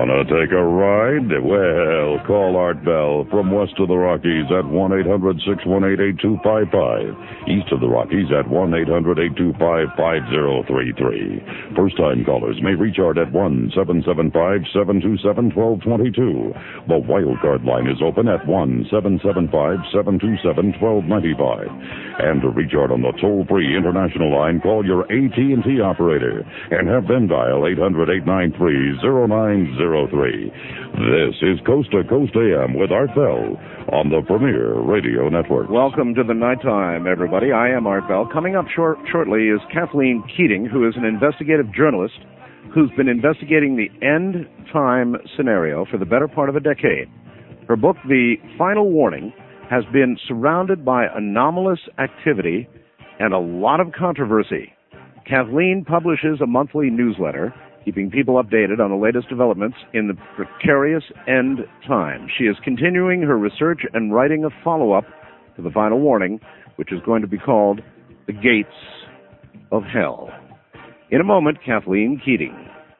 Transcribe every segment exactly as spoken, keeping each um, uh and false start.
Wanna take a ride? Well, call Art Bell from west of the Rockies at one eight hundred six one eight eight two five five. East of the Rockies at one eight hundred eight two five five zero three three. First-time callers may reach Art at one seven seven five seven two seven one two two two. The wildcard line is open at one seven seven five seven two seven one two nine five. And to reach Art on the toll-free international line, call your A T and T operator and have them dial eight hundred eight nine three zero nine zero three. This is Coast to Coast A M with Art Bell on the Premier Radio Network. Welcome to the nighttime, everybody. I am Art Bell. Coming up short, shortly is Kathleen Keating, who is an investigative journalist who's been investigating the end time scenario for the better part of a decade. Her book, The Final Warning, has been surrounded by anomalous activity and a lot of controversy. Kathleen publishes a monthly newsletter, keeping people updated on the latest developments in the precarious end time. She is continuing her research and writing a follow-up to The Final Warning, which is going to be called The Gates of Hell. In a moment, Kathleen Keating.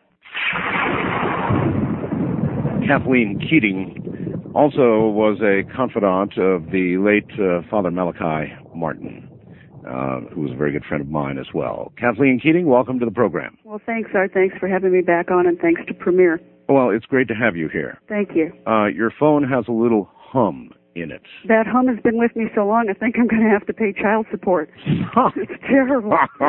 Kathleen Keating also was a confidant of the late uh, Father Malachi Martin, uh, who was a very good friend of mine as well. Kathleen Keating, welcome to the program. Well, thanks, Art. Thanks for having me back on, and thanks to Premier. Well, it's great to have you here. Thank you. Uh, your phone has a little hum in it. That hum has been with me so long, I think I'm going to have to pay child support. It's terrible.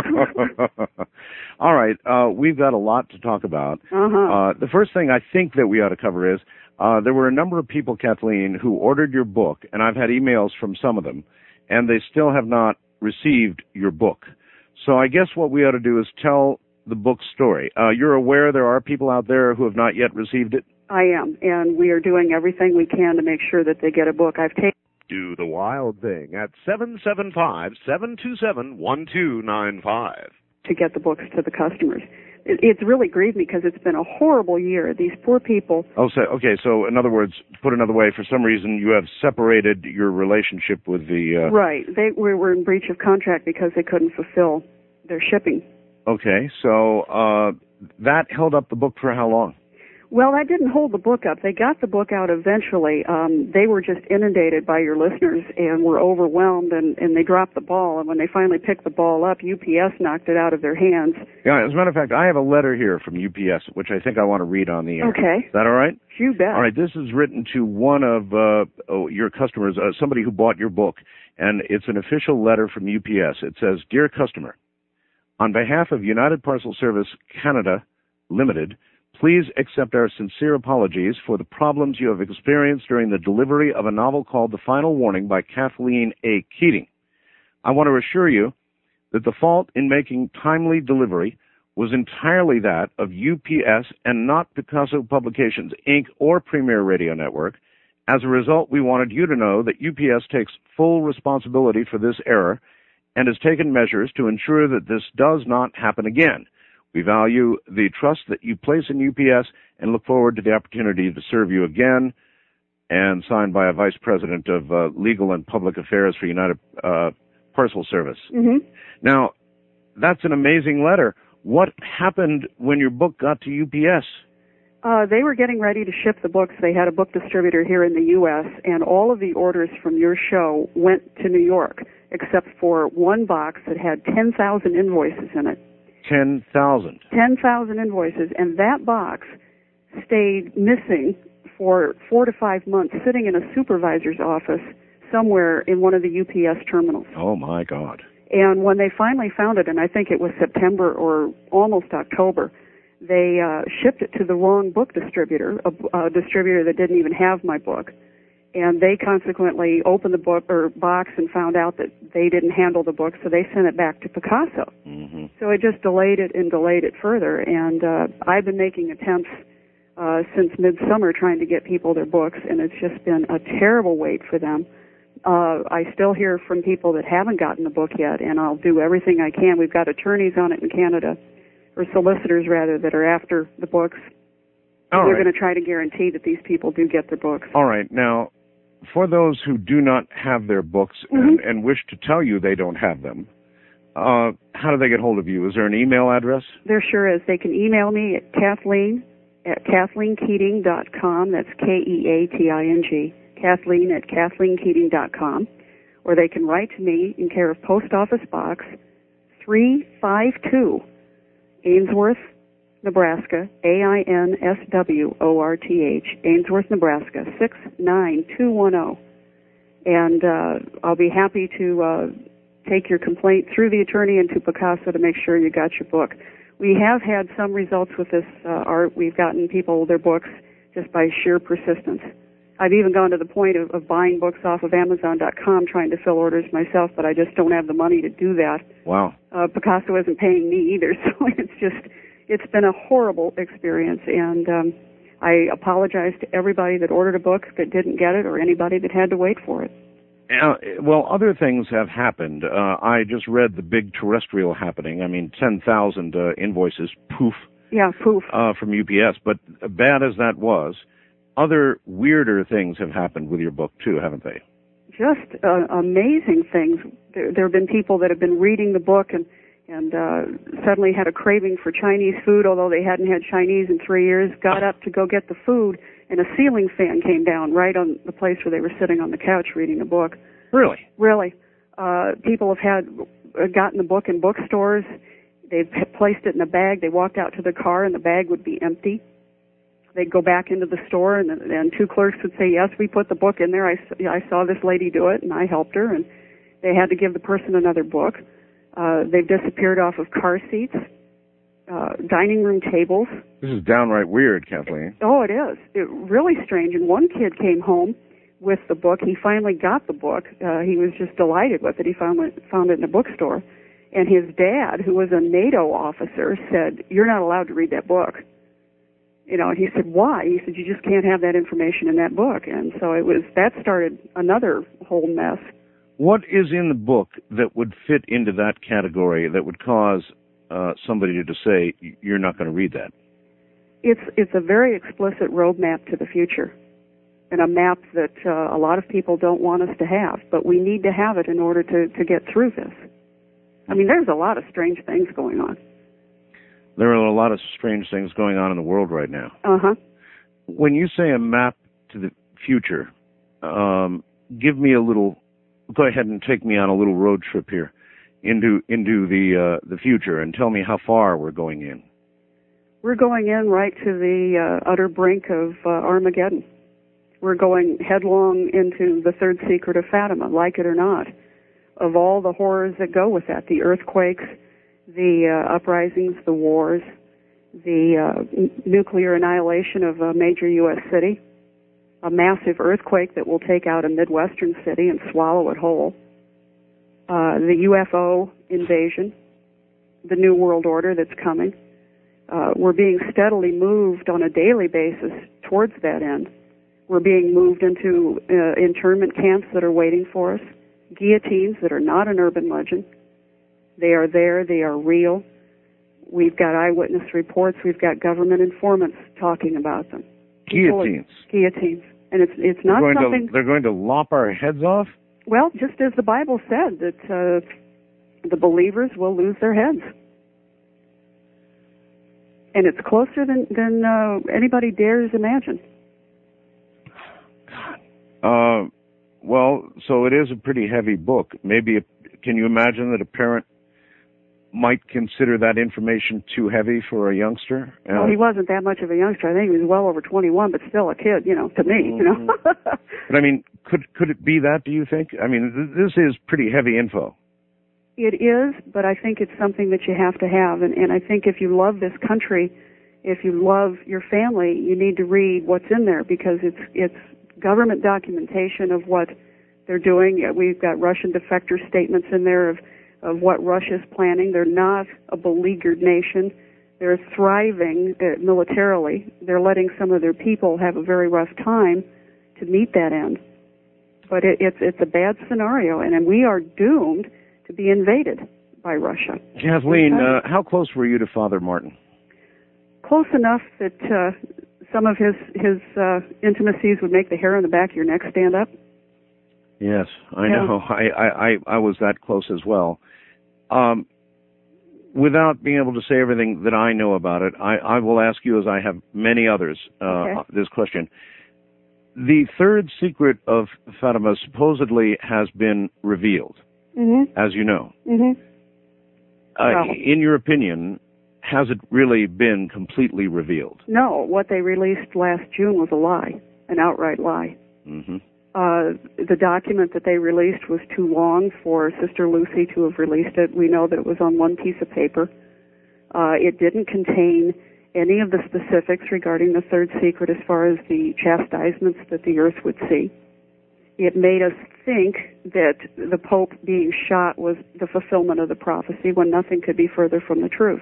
All right, uh, we've got a lot to talk about. Uh-huh. Uh, the first thing I think that we ought to cover is uh, there were a number of people, Kathleen, who ordered your book, and I've had emails from some of them, and they still have not received your book. So I guess what we ought to do is tell the book story. Uh, you're aware there are people out there who have not yet received it? I am, and we are doing everything we can to make sure that they get a book. I've taken... Do the wild thing at seven seven five, seven two seven, one two nine five. To get the books to the customers. It, it's really grieved me because it's been a horrible year. These poor people... Oh, so, okay, so in other words, put another way, for some reason you have separated your relationship with the... Uh... Right. They we were in breach of contract because they couldn't fulfill their shipping. Okay, so uh, that held up the book for how long? Well, that didn't hold the book up. They got the book out eventually. Um, they were just inundated by your listeners and were overwhelmed, and, and they dropped the ball. And when they finally picked the ball up, U P S knocked it out of their hands. Yeah, as a matter of fact, I have a letter here from U P S, which I think I want to read on the air. Okay. Is that all right? You bet. All right, this is written to one of uh, oh, your customers, uh, somebody who bought your book, and it's an official letter from U P S. It says, "Dear customer, on behalf of United Parcel Service Canada Limited, please accept our sincere apologies for the problems you have experienced during the delivery of a novel called The Final Warning by Kathleen A. Keating. I want to assure you that the fault in making timely delivery was entirely that of U P S and not Picasso Publications, Incorporated or Premier Radio Network. As a result, we wanted you to know that U P S takes full responsibility for this error and has taken measures to ensure that this does not happen again. We value the trust that you place in U P S and look forward to the opportunity to serve you again." And signed by a Vice President of uh, Legal and Public Affairs for United uh, Parcel Service. Mm-hmm. Now, that's an amazing letter. What happened when your book got to U P S? Uh, they were getting ready to ship the books. They had a book distributor here in the U S, and all of the orders from your show went to New York, except for one box that had ten thousand invoices in it. ten thousand. ten thousand invoices, and that box stayed missing for four to five months, sitting in a supervisor's office somewhere in one of the U P S terminals. Oh, my God. And when they finally found it, and I think it was September or almost October, they uh, shipped it to the wrong book distributor, a, a distributor that didn't even have my book. And they consequently opened the book or box and found out that they didn't handle the book, so they sent it back to Picasso. Mm-hmm. So it just delayed it and delayed it further. And uh, I've been making attempts uh, since midsummer trying to get people their books, and it's just been a terrible wait for them. Uh, I still hear from people that haven't gotten the book yet, and I'll do everything I can. We've got attorneys on it in Canada, or solicitors rather, that are after the books. All They're right. going to try to guarantee that these people do get their books. All right. Now, for those who do not have their books Mm-hmm. and, and wish to tell you they don't have them, uh, how do they get hold of you? Is there an email address? There sure is. They can email me at Kathleen at kathleen keating dot com. That's K E A T I N G. Kathleen at kathleen keating dot com. Or they can write to me in care of Post Office Box three five two, Ainsworth, Nebraska, A I N S W O R T H, Ainsworth, Nebraska, six nine two one zero. And uh, I'll be happy to uh, take your complaint through the attorney and to Picasso to make sure you got your book. We have had some results with this uh, art. We've gotten people their books just by sheer persistence. I've even gone to the point of, of buying books off of Amazon dot com trying to fill orders myself, but I just don't have the money to do that. Wow. Uh, Picasso isn't paying me either, so it's just, it's been a horrible experience, and um, I apologize to everybody that ordered a book that didn't get it or anybody that had to wait for it. Uh, well, other things have happened. Uh, I just read the big terrestrial happening. I mean, ten thousand uh, invoices, poof. Yeah, poof. Uh, from U P S. But bad as that was, other weirder things have happened with your book, too, haven't they? Just uh, amazing things. There, there have been people that have been reading the book and, and uh, suddenly had a craving for Chinese food, although they hadn't had Chinese in three years, got up to go get the food, and a ceiling fan came down right on the place where they were sitting on the couch reading the book. Really? Really. Uh, people have had uh, gotten the book in bookstores. They've placed it in a bag. They walked out to the car, and the bag would be empty. They'd go back into the store, and, and two clerks would say, yes, we put the book in there. I, I saw this lady do it, and I helped her, and they had to give the person another book. Uh, they've disappeared off of car seats, uh, dining room tables. This is downright weird, Kathleen. Oh, it is. It, really strange. And one kid came home with the book. He finally got the book. Uh, he was just delighted with it. He found it, found it in a bookstore. And his dad, who was a NATO officer, said, you're not allowed to read that book. You know, and he said, why? He said, you just can't have that information in that book. And so it was, that started another whole mess. What is in the book that would fit into that category that would cause uh, somebody to say, you're not going to read that? It's it's a very explicit roadmap to the future, and a map that uh, a lot of people don't want us to have, but we need to have it in order to, to get through this. I mean, there's a lot of strange things going on. There are a lot of strange things going on in the world right now. Uh-huh. When you say a map to the future, um, give me a little, go ahead and take me on a little road trip here into into the uh, the future and tell me how far we're going in. We're going in right to the uh, utter brink of uh, Armageddon. We're going headlong into the third secret of Fatima, like it or not, of all the horrors that go with that, the earthquakes, the uh, uprisings, the wars, the uh, n- nuclear annihilation of a major U S city, a massive earthquake that will take out a Midwestern city and swallow it whole, uh, the U F O invasion, the New World Order that's coming. Uh, we're being steadily moved on a daily basis towards that end. We're being moved into uh, internment camps that are waiting for us, guillotines that are not an urban legend. They are there. They are real. We've got eyewitness reports. We've got government informants talking about them. Guillotines. Guillotines. And it's it's not they're going something... To, they're going to lop our heads off? Well, just as the Bible said, that uh, the believers will lose their heads. And it's closer than, than uh, anybody dares imagine. Uh, well, so it is a pretty heavy book. Maybe, a, can you imagine that a parent might consider that information too heavy for a youngster? Uh, well, he wasn't that much of a youngster. I think he was well over twenty-one, but still a kid, you know, to me, you know. But I mean, could could it be that, do you think? I mean, th- this is pretty heavy info. It is, but I think it's something that you have to have. And, and I think if you love this country, if you love your family, you need to read what's in there, because it's it's government documentation of what they're doing. We've got Russian defector statements in there of, of what Russia's planning. They're not a beleaguered nation. They're thriving uh, militarily. They're letting some of their people have a very rough time to meet that end. But it, it's it's a bad scenario, and, and we are doomed to be invaded by Russia. Kathleen, uh, how close were you to Father Martin? Close enough that uh, some of his his uh, intimacies would make the hair on the back of your neck stand up. Yes, I yeah. know. I, I, I was that close as well. Um, without being able to say everything that I know about it, I, I will ask you, as I have many others, uh, okay. this question. The third secret of Fatima supposedly has been revealed, mm-hmm. as you know. Mm-hmm. Uh, well, in your opinion, has it really been completely revealed? No, what they released last June was a lie, an outright lie. Mm-hmm. Uh, the document that they released was too long for Sister Lucy to have released it. We know that it was on one piece of paper. Uh, it didn't contain any of the specifics regarding the third secret as far as the chastisements that the earth would see. It made us think that the Pope being shot was the fulfillment of the prophecy when nothing could be further from the truth.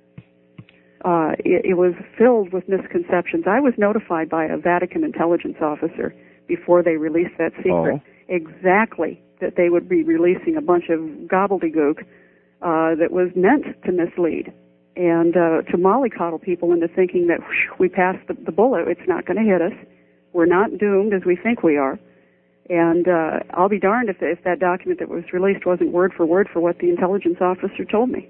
Uh, it, it was filled with misconceptions. I was notified by a Vatican intelligence officer before they released that secret, Oh. exactly that they would be releasing a bunch of gobbledygook uh, that was meant to mislead and uh, to mollycoddle people into thinking that whew, we passed the, the bullet, it's not going to hit us, we're not doomed as we think we are. And uh, I'll be darned if, if that document that was released wasn't word for word for what the intelligence officer told me.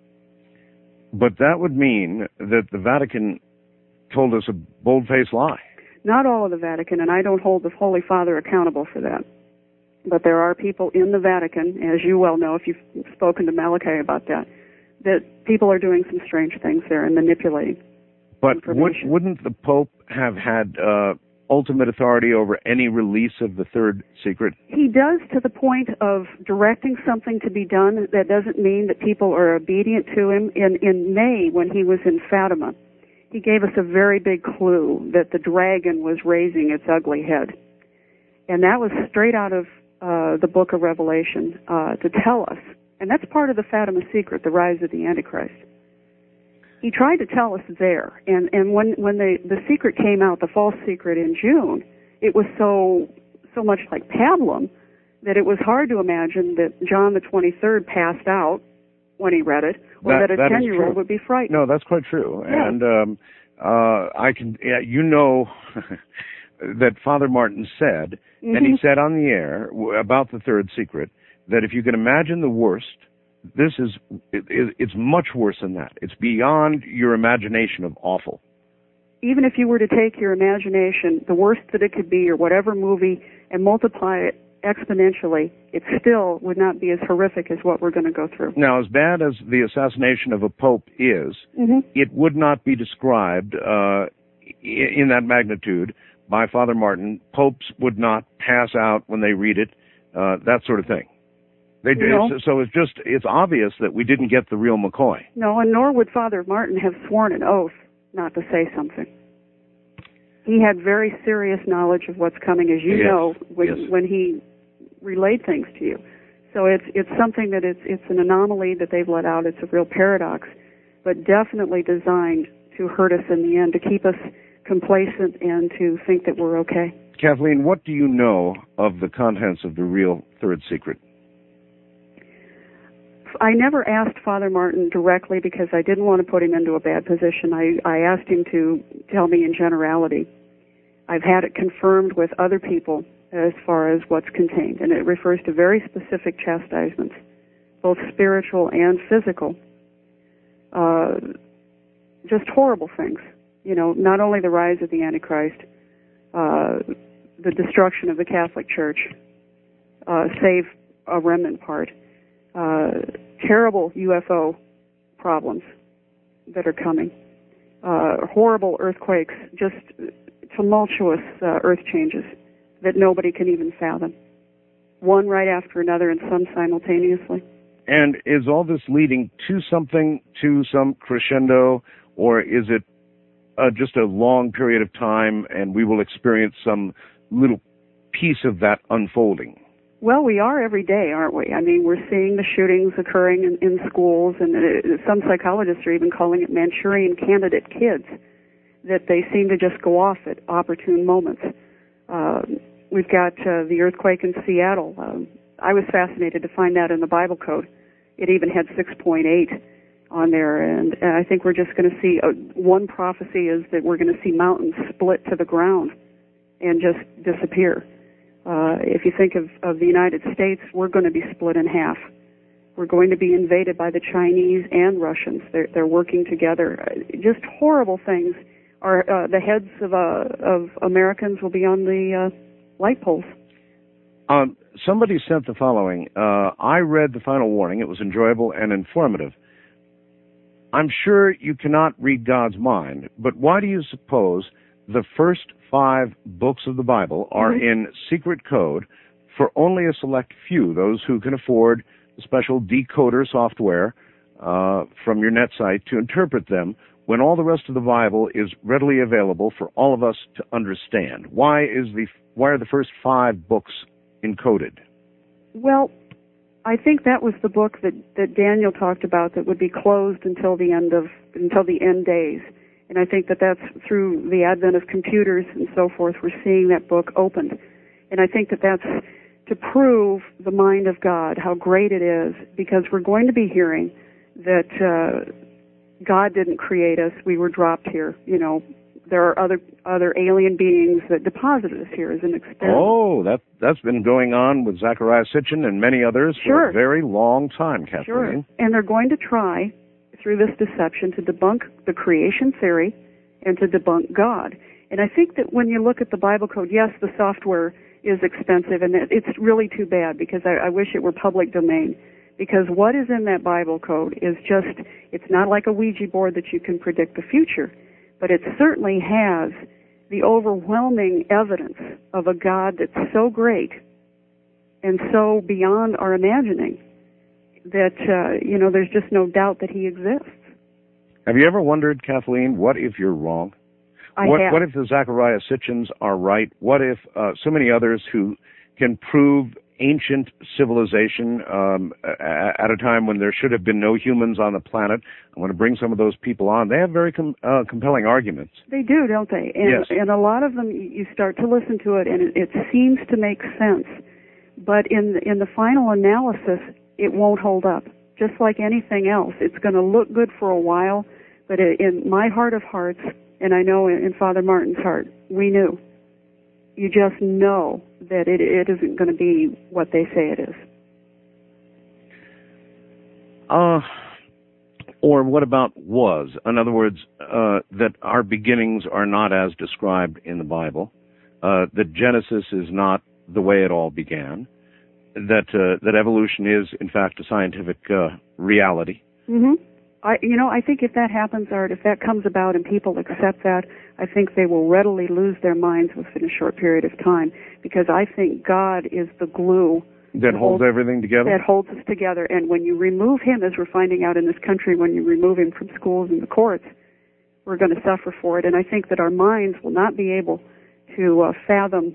But that would mean that the Vatican told us a bold-faced lie. Not all of the Vatican, and I don't hold the Holy Father accountable for that. But there are people in the Vatican, as you well know if you've spoken to Malachi about that, that people are doing some strange things there and manipulating But would, information. wouldn't the Pope have had uh, ultimate authority over any release of the third secret? He does, to the point of directing something to be done. That doesn't mean that people are obedient to him. In, in May, when he was in Fatima, he gave us a very big clue that the dragon was raising its ugly head. And that was straight out of uh, the book of Revelation uh, to tell us. And that's part of the Fatima secret, the rise of the Antichrist. He tried to tell us there. And, and when, when the, the secret came out, the false secret in June, it was so, so much like pablum that it was hard to imagine that John the twenty-third passed out when he read it, or that, that a that ten-year-old would be frightened. No, that's quite true. Yeah. And um, uh, I can, yeah, you know, that Father Martin said, Mm-hmm. and he said on the air w- about the third secret, that if you can imagine the worst, this is, it, it, it's much worse than that. It's beyond your imagination of awful. Even if you were to take your imagination, the worst that it could be, or whatever movie, and multiply it exponentially, it still would not be as horrific as what we're going to go through. Now, as bad as the assassination of a pope is, mm-hmm. it would not be described uh, in that magnitude by Father Martin. Popes would not pass out when they read it, uh, that sort of thing. They do. No. So it's just, it's obvious that we didn't get the real McCoy. No, and nor would Father Martin have sworn an oath not to say something. He had very serious knowledge of what's coming, as you Yes. know, when, Yes. when he relayed things to you. So it's it's something that it's it's an anomaly that they've let out. It's a real paradox, but definitely designed to hurt us in the end, to keep us complacent and to think that we're okay. Kathleen, what do you know of the contents of the real third secret? I never asked Father Martin directly because I didn't want to put him into a bad position. I, I asked him to tell me in generality. I've had it confirmed with other people as far as what's contained, and it refers to very specific chastisements, both spiritual and physical. Uh, just horrible things. You know, not only the rise of the Antichrist, uh, the destruction of the Catholic Church, uh, save a remnant part, uh, terrible U F O problems that are coming, uh, horrible earthquakes, just tumultuous uh, earth changes that nobody can even fathom, one right after another and some simultaneously. And is all this leading to something, to some crescendo, or is it uh, just a long period of time and we will experience some little piece of that unfolding? Well, we are every day, aren't we? I mean, we're seeing the shootings occurring in, in schools, and uh, some psychologists are even calling it Manchurian candidate kids, that they seem to just go off at opportune moments. Uh, we've got uh, the earthquake in Seattle. Um, I was fascinated to find out in the Bible code. It even had six point eight on there, and, and I think we're just going to see, uh, one prophecy is that we're going to see mountains split to the ground and just disappear. Uh, if you think of, of the United States, we're going to be split in half. We're going to be invaded by the Chinese and Russians. They're, they're working together. Just horrible things. Our, uh, the heads of, uh, of Americans will be on the uh, light poles. Um, somebody sent the following. Uh, I read the final warning. It was enjoyable and informative. I'm sure you cannot read God's mind, but why do you suppose the first five books of the Bible are mm-hmm. in secret code for only a select few, those who can afford the special decoder software uh, from your net site to interpret them, when all the rest of the Bible is readily available for all of us to understand? Why is the why are the first five books encoded? Well, I think that was the book that, that Daniel talked about that would be closed until the end of until the end days. And I think that that's through the advent of computers and so forth, we're seeing that book opened. And I think that that's to prove the mind of God, how great it is, because we're going to be hearing that uh, God didn't create us, we were dropped here. You know, there are other other alien beings that deposited us here as an experiment. Oh, that, that's been going on with Zecharia Sitchin and many others sure. for a very long time, Kathleen. Sure, and they're going to try, through this deception, to debunk the creation theory and to debunk God. And I think that when you look at the Bible code, yes, the software is expensive, and it's really too bad, because I, I wish it were public domain. Because what is in that Bible code is just, it's not like a Ouija board that you can predict the future, but it certainly has the overwhelming evidence of a God that's so great and so beyond our imagining that, uh, you know, there's just no doubt that he exists. Have you ever wondered, Kathleen, what if you're wrong? I what, have. What if the Zecharia Sitchins are right? What if uh, so many others who can prove ancient civilization um, at a time when there should have been no humans on the planet? I want to bring some of those people on. They have very com- uh, compelling arguments. They do, don't they? And, yes. And a lot of them, you start to listen to it, and it, it seems to make sense. But in in the final analysis, it won't hold up. Just like anything else, it's going to look good for a while, but in my heart of hearts, and I know in Father Martin's heart, we knew. You just know that it, it isn't going to be what they say it is. Uh, or what about was? In other words, uh, that our beginnings are not as described in the Bible, uh, that Genesis is not the way it all began, that uh, that evolution is, in fact, a scientific uh, reality. Mm-hmm. I, you know, I think if that happens, Art, if that comes about and people accept that, I think they will readily lose their minds within a short period of time, because I think God is the glue that holds everything together. That holds us together. And when you remove him, as we're finding out in this country, when you remove him from schools and the courts, we're going to suffer for it. And I think that our minds will not be able to uh, fathom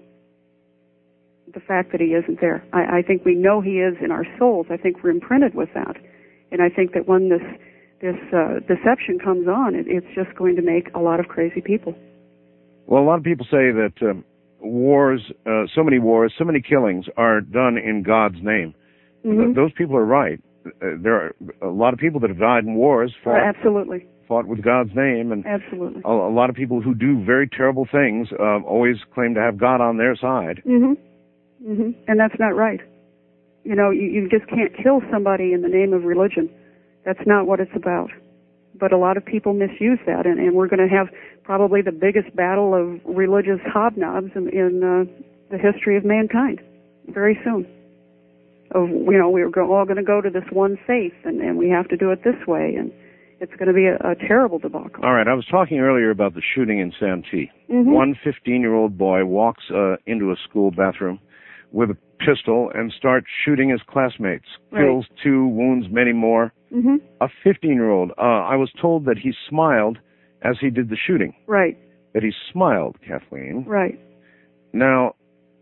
the fact that he isn't there. I, I think we know he is in our souls. I think we're imprinted with that. And I think that when this this uh, deception comes on, it, it's just going to make a lot of crazy people. Well, a lot of people say that um, wars, uh, so many wars, so many killings are done in God's name. Mm-hmm. Th- those people are right. Uh, there are a lot of people that have died in wars fought, uh, absolutely. fought with God's name. And absolutely. A, a lot of people who do very terrible things uh, always claim to have God on their side. Mm-hmm. Mm-hmm. And that's not right. You know, you, you just can't kill somebody in the name of religion. That's not what it's about. But a lot of people misuse that, and, and we're going to have probably the biggest battle of religious hobnobs in, in uh, the history of mankind very soon. Of, you know, we're go, all going to go to this one faith, and, and we have to do it this way, and it's going to be a, a terrible debacle. All right, I was talking earlier about the shooting in Santee. Mm-hmm. One fifteen-year-old boy walks uh, into a school bathroom with a pistol and starts shooting his classmates, right. Kills two, wounds many more. Mm-hmm. A fifteen-year-old, uh, I was told that he smiled as he did the shooting. Right. That he smiled, Kathleen. Right. Now,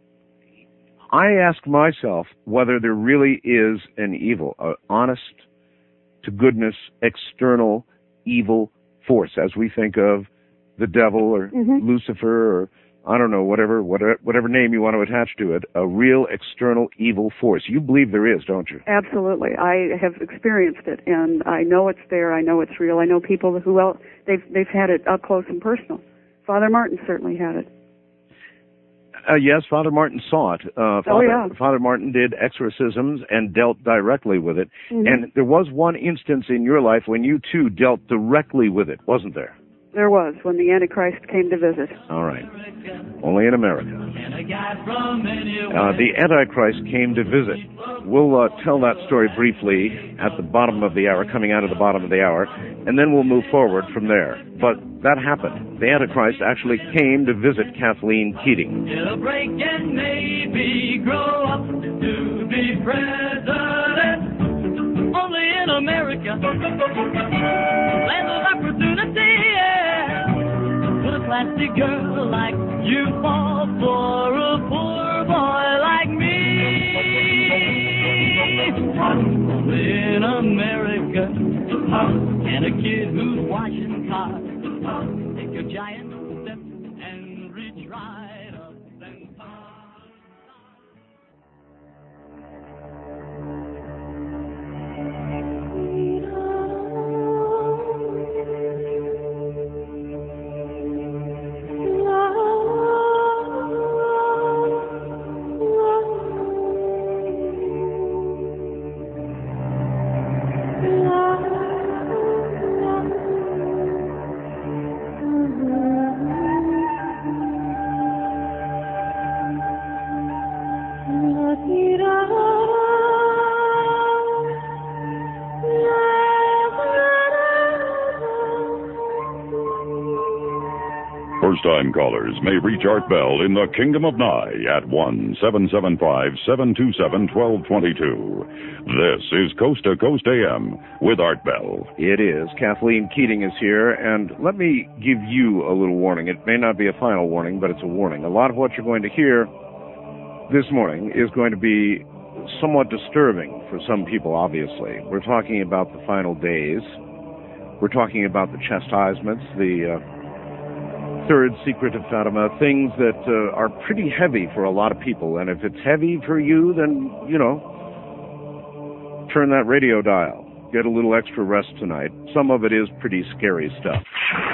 I ask myself whether there really is an evil, an honest to goodness, external evil force, as we think of the devil or mm-hmm. Lucifer or I don't know, whatever, whatever whatever name you want to attach to it, a real external evil force. You believe there is, don't you? Absolutely. I have experienced it, and I know it's there. I know it's real. I know people who else, they've they've had it up close and personal. Father Martin certainly had it. Uh, yes, Father Martin saw it. Uh, Father, oh, yeah. Father Martin did exorcisms and dealt directly with it. Mm-hmm. And there was one instance in your life when you, too, dealt directly with it, wasn't there? There was, when the Antichrist came to visit. All right. Only in America. Uh, the Antichrist came to visit. We'll uh, tell that story briefly at the bottom of the hour, coming out of the bottom of the hour, and then we'll move forward from there. But that happened. The Antichrist actually came to visit Kathleen Keating. Break and maybe grow up to be president. Only in America. Land of opportunity, yeah. Would a classy girl like you fall for a poor boy like me? Only in America. And a kid who's washing cars take a giant step and reach right up and far. First-time callers may reach Art Bell in the Kingdom of Nye at one seven seven five, seven two seven, one two two two. This is Coast to Coast A M with Art Bell. It is. Kathleen Keating is here, and let me give you a little warning. It may not be a final warning, but it's a warning. A lot of what you're going to hear this morning is going to be somewhat disturbing for some people, obviously. We're talking about the final days. We're talking about the chastisements, the uh, third secret of Fatima, things that uh, are pretty heavy for a lot of people. And if it's heavy for you, then, you know, turn that radio dial. Get a little extra rest tonight. Some of it is pretty scary stuff.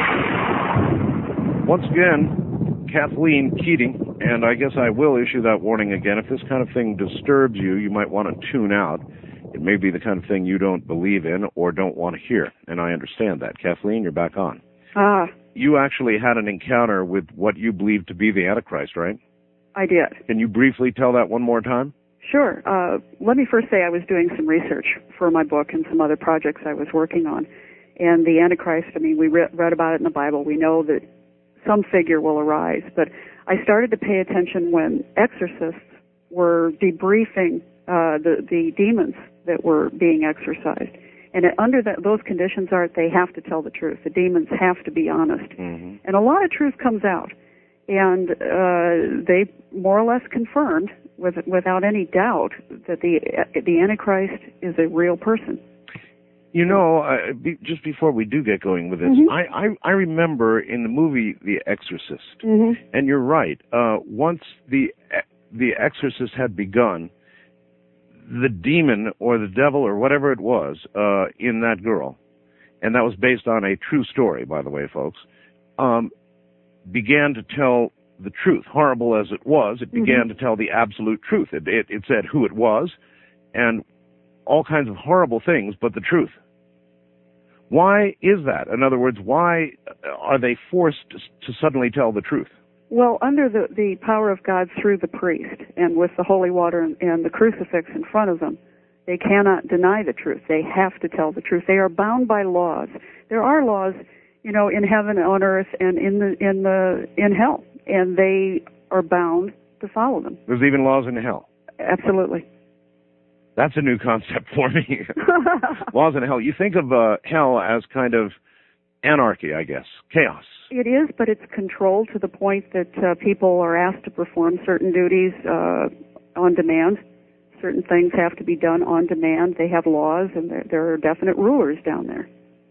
Once again, Kathleen Keating, and I guess I will issue that warning again. If this kind of thing disturbs you, you might want to tune out. It may be the kind of thing you don't believe in or don't want to hear, and I understand that. Kathleen, you're back on. Ah. You actually had an encounter with what you believe to be the Antichrist, right? I did. Can you briefly tell that one more time? Sure. Uh, let me first say I was doing some research for my book and some other projects I was working on. And the Antichrist, I mean, we re- read about it in the Bible. We know that some figure will arise. But I started to pay attention when exorcists were debriefing uh, the, the demons that were being exorcised. And under that, those conditions, Art, they have to tell the truth. The demons have to be honest. Mm-hmm. And a lot of truth comes out. And uh, they more or less confirmed, with, without any doubt, that the the Antichrist is a real person. You know, uh, be, just before we do get going with this, mm-hmm. I, I, I remember in the movie The Exorcist, mm-hmm. and you're right, uh, once the the Exorcist had begun, the demon or the devil or whatever it was uh, in that girl, and that was based on a true story, by the way, folks, um, began to tell the truth. Horrible as it was, it began mm-hmm. to tell the absolute truth. It, it, it said who it was and all kinds of horrible things, but the truth. Why is that? In other words, why are they forced to, to suddenly tell the truth? Well, under the, the power of God through the priest and with the holy water and, and the crucifix in front of them, they cannot deny the truth. They have to tell the truth. They are bound by laws. There are laws, you know, in heaven, on earth, and in the in the in hell, and they are bound to follow them. There's even laws in hell. Absolutely. That's a new concept for me. Laws in hell. You think of uh, hell as kind of anarchy, I guess, chaos. It is, but it's controlled to the point that uh, people are asked to perform certain duties uh, on demand. Certain things have to be done on demand. They have laws, and there, there are definite rulers down there.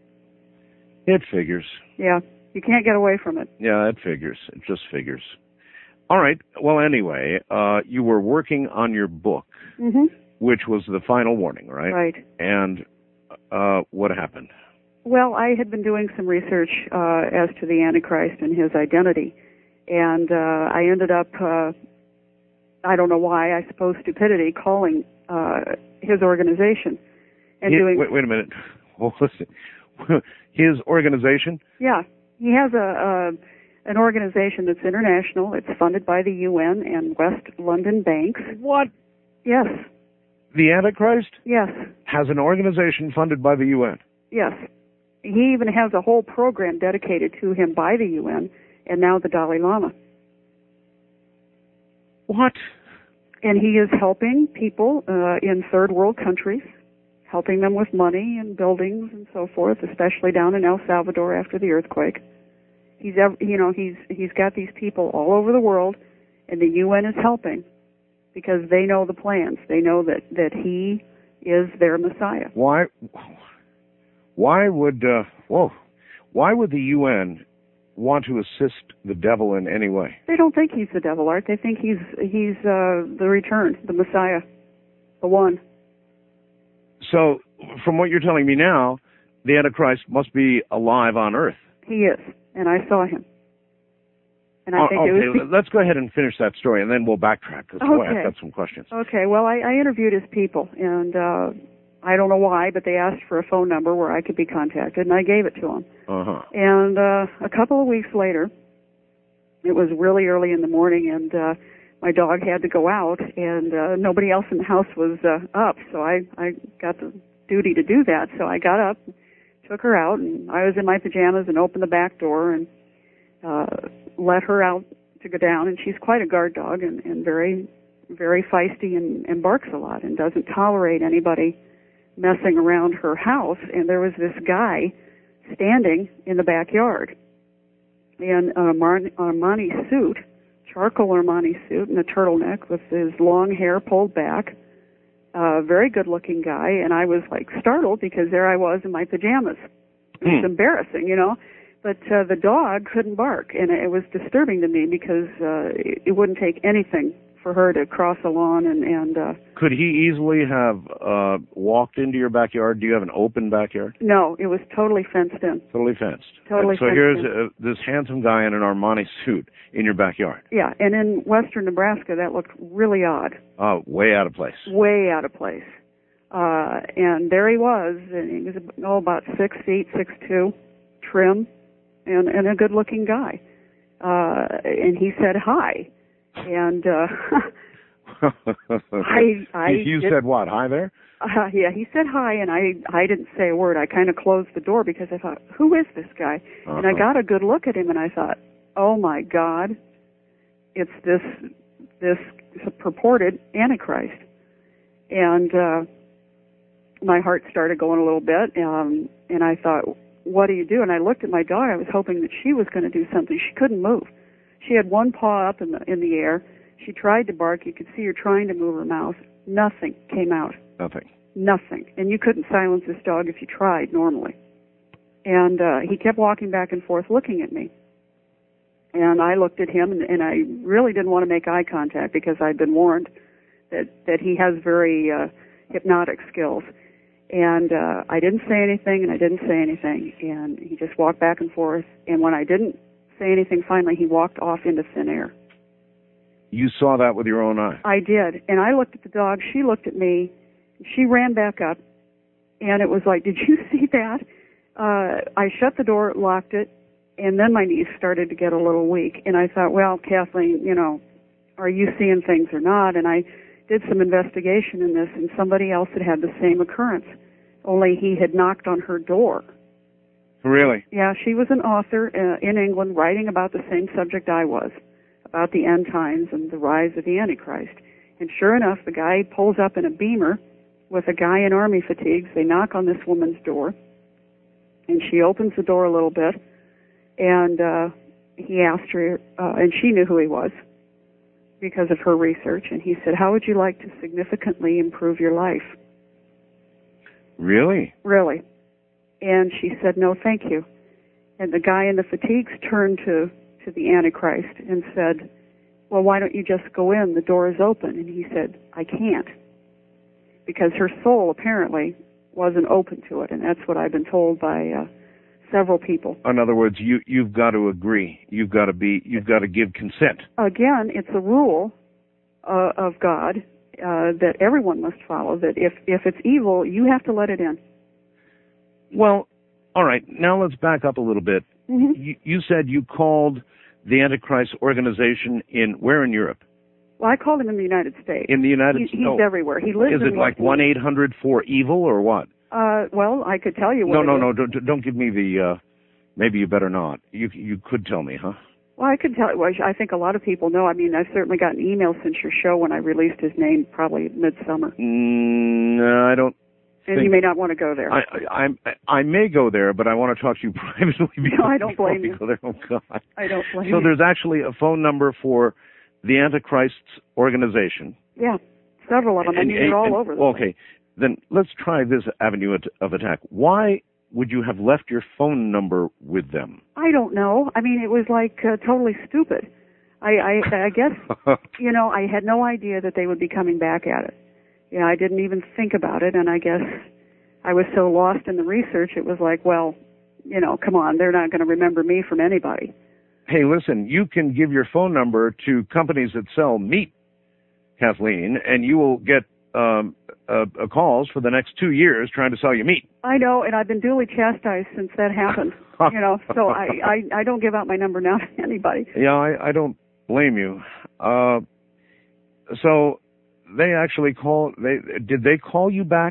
It figures. Yeah, you can't get away from it. Yeah, it figures. It just figures. All right. Well, anyway, uh, you were working on your book, mm-hmm. which was the final warning, right? Right. And uh, what happened? Well, I had been doing some research uh, as to the Antichrist and his identity, And uh, I ended up, uh, I don't know why, I suppose stupidity, calling uh, his organization and He- doing. Wait, wait a minute. Well, listen. His organization? Yeah, he has a, a an organization that's international. It's funded by the U N and West London banks. What? Yes, The Antichrist yes, has an organization funded by the U N. yes. He even has a whole program dedicated to him by the U N and now the Dalai Lama. What? And he is helping people uh, in third world countries, helping them with money and buildings and so forth, especially down in El Salvador after the earthquake. He's, ev- you know, he's he's got these people all over the world, and the U N is helping because they know the plans. They know that that he is their Messiah. Why? Why would? Uh, whoa! Why would the U N want to assist the devil in any way? They don't think he's the devil, Art. They think he's he's uh, the return, the Messiah, the one. So, from what you're telling me now, the Antichrist must be alive on Earth. He is, and I saw him. And I Oh, think okay, it was. let's go ahead and finish that story, and then we'll backtrack, because boy, Okay. I've got some questions. Okay, well, I, I interviewed his people, and uh, I don't know why, but they asked for a phone number where I could be contacted, and I gave it to them. Uh-huh. And uh, a couple of weeks later, it was really early in the morning, and uh, my dog had to go out, and uh, nobody else in the house was uh, up, so I, I got the duty to do that. So I got up, took her out, and I was in my pajamas and opened the back door and uh, let her out to go down. And she's quite a guard dog and, and very, very feisty and, and barks a lot and doesn't tolerate anybody messing around her house. And there was this guy standing in the backyard in an Armani, Armani suit, charcoal Armani suit and a turtleneck with his long hair pulled back. A uh, very good-looking guy, and I was, like, startled because there I was in my pajamas. It was Hmm. embarrassing, you know. But uh, the dog couldn't bark, and it was disturbing to me because uh, it, it wouldn't take anything for her to cross a lawn and... and uh, Could he easily have uh, walked into your backyard? Do you have an open backyard? no, it was totally fenced in. Totally fenced. Totally And so fenced here's in. uh, this handsome guy in an Armani suit in your backyard. Yeah, and in western Nebraska, that looked really odd. Oh, way out of place. Way out of place. Uh, and there he was, and he was oh, about six feet, six two, trim, and, and a good-looking guy. Uh, and he said hi. And uh, I, I you did, said what? Hi there? Uh, yeah, he said hi, and I, I didn't say a word. I kind of closed the door because I thought, who is this guy? Uh-huh. And I got a good look at him, and I thought, oh my God, it's this this purported Antichrist. And uh, my heart started going a little bit, um, and I thought, what do you do? And I looked at my dog. I was hoping that she was going to do something. She couldn't move. She had one paw up in the in the air. She tried to bark. You could see her trying to move her mouth. Nothing came out. Nothing. Nothing. And you couldn't silence this dog if you tried normally. And uh, he kept walking back and forth looking at me. And I looked at him, and, and I really didn't want to make eye contact because I'd been warned that, that he has very uh, hypnotic skills. And uh, I didn't say anything, and I didn't say anything. And he just walked back and forth. And when I didn't say anything, finally he walked off into thin air. You saw that with your own eye? I did. And I looked at the dog. She looked at me. She ran back up. And it was like, did you see that? Uh, I shut the door, locked it, and then my knees started to get a little weak. And I thought, well, Kathleen, you know, are you seeing things or not? And I did some investigation in this, and somebody else had had the same occurrence, only he had knocked on her door. Really? Yeah, she was an author uh, in England writing about the same subject I was, about the end times and the rise of the Antichrist. And sure enough, the guy pulls up in a Beamer with a guy in army fatigues. They knock on this woman's door, and she opens the door a little bit, and uh, he asked her, uh, and she knew who he was because of her research, and he said, how would you like to significantly improve your life? Really? Really. And she said, no, thank you. And the guy in the fatigues turned to, to the Antichrist and said, well, why don't you just go in? The door is open. And he said, I can't. Because her soul apparently wasn't open to it. And that's what I've been told by uh, several people. In other words, you you've got to agree. You've got to be. You've got to give consent. Again, it's a rule uh, of God uh, that everyone must follow. That if if it's evil, you have to let it in. Well, all right. Now let's back up a little bit. Mm-hmm. You, you said you called the Antichrist organization in where in Europe? Well, I called him in the United States. In the United States? States? He's no. everywhere. He lives Is in it like one eight hundred for evil or what? Uh, well, I could tell you what No, it no, is. no. Don't, don't give me the, uh, maybe you better not. You you could tell me, huh? Well, I could tell you. Well, I think a lot of people know. I mean, I've certainly gotten emails since your show when I released his name, probably midsummer. Mm, no, I don't. And you may not want to go there. I, I I I may go there, but I want to talk to you privately. No, I don't blame you. Go there. Oh God. I don't blame so you. So there's actually a phone number for the Antichrist's organization. Yeah, several of them. I mean, they're all over the okay, place. then let's try this avenue of attack. Why would you have left your phone number with them? I don't know. I mean, it was like uh, totally stupid. I, I, I guess, you know, I had no idea that they would be coming back at it. You know, I didn't even think about it, and I guess I was so lost in the research, it was like, well, you know, come on, they're not going to remember me from anybody. Hey, listen, you can give your phone number to companies that sell meat, Kathleen, and you will get um, uh, uh, calls for the next two years trying to sell you meat. I know, and I've been duly chastised since that happened. You know, so I, I, I don't give out my number now to anybody. Yeah, I, I don't blame you. Uh, so they actually call. They did they call you back?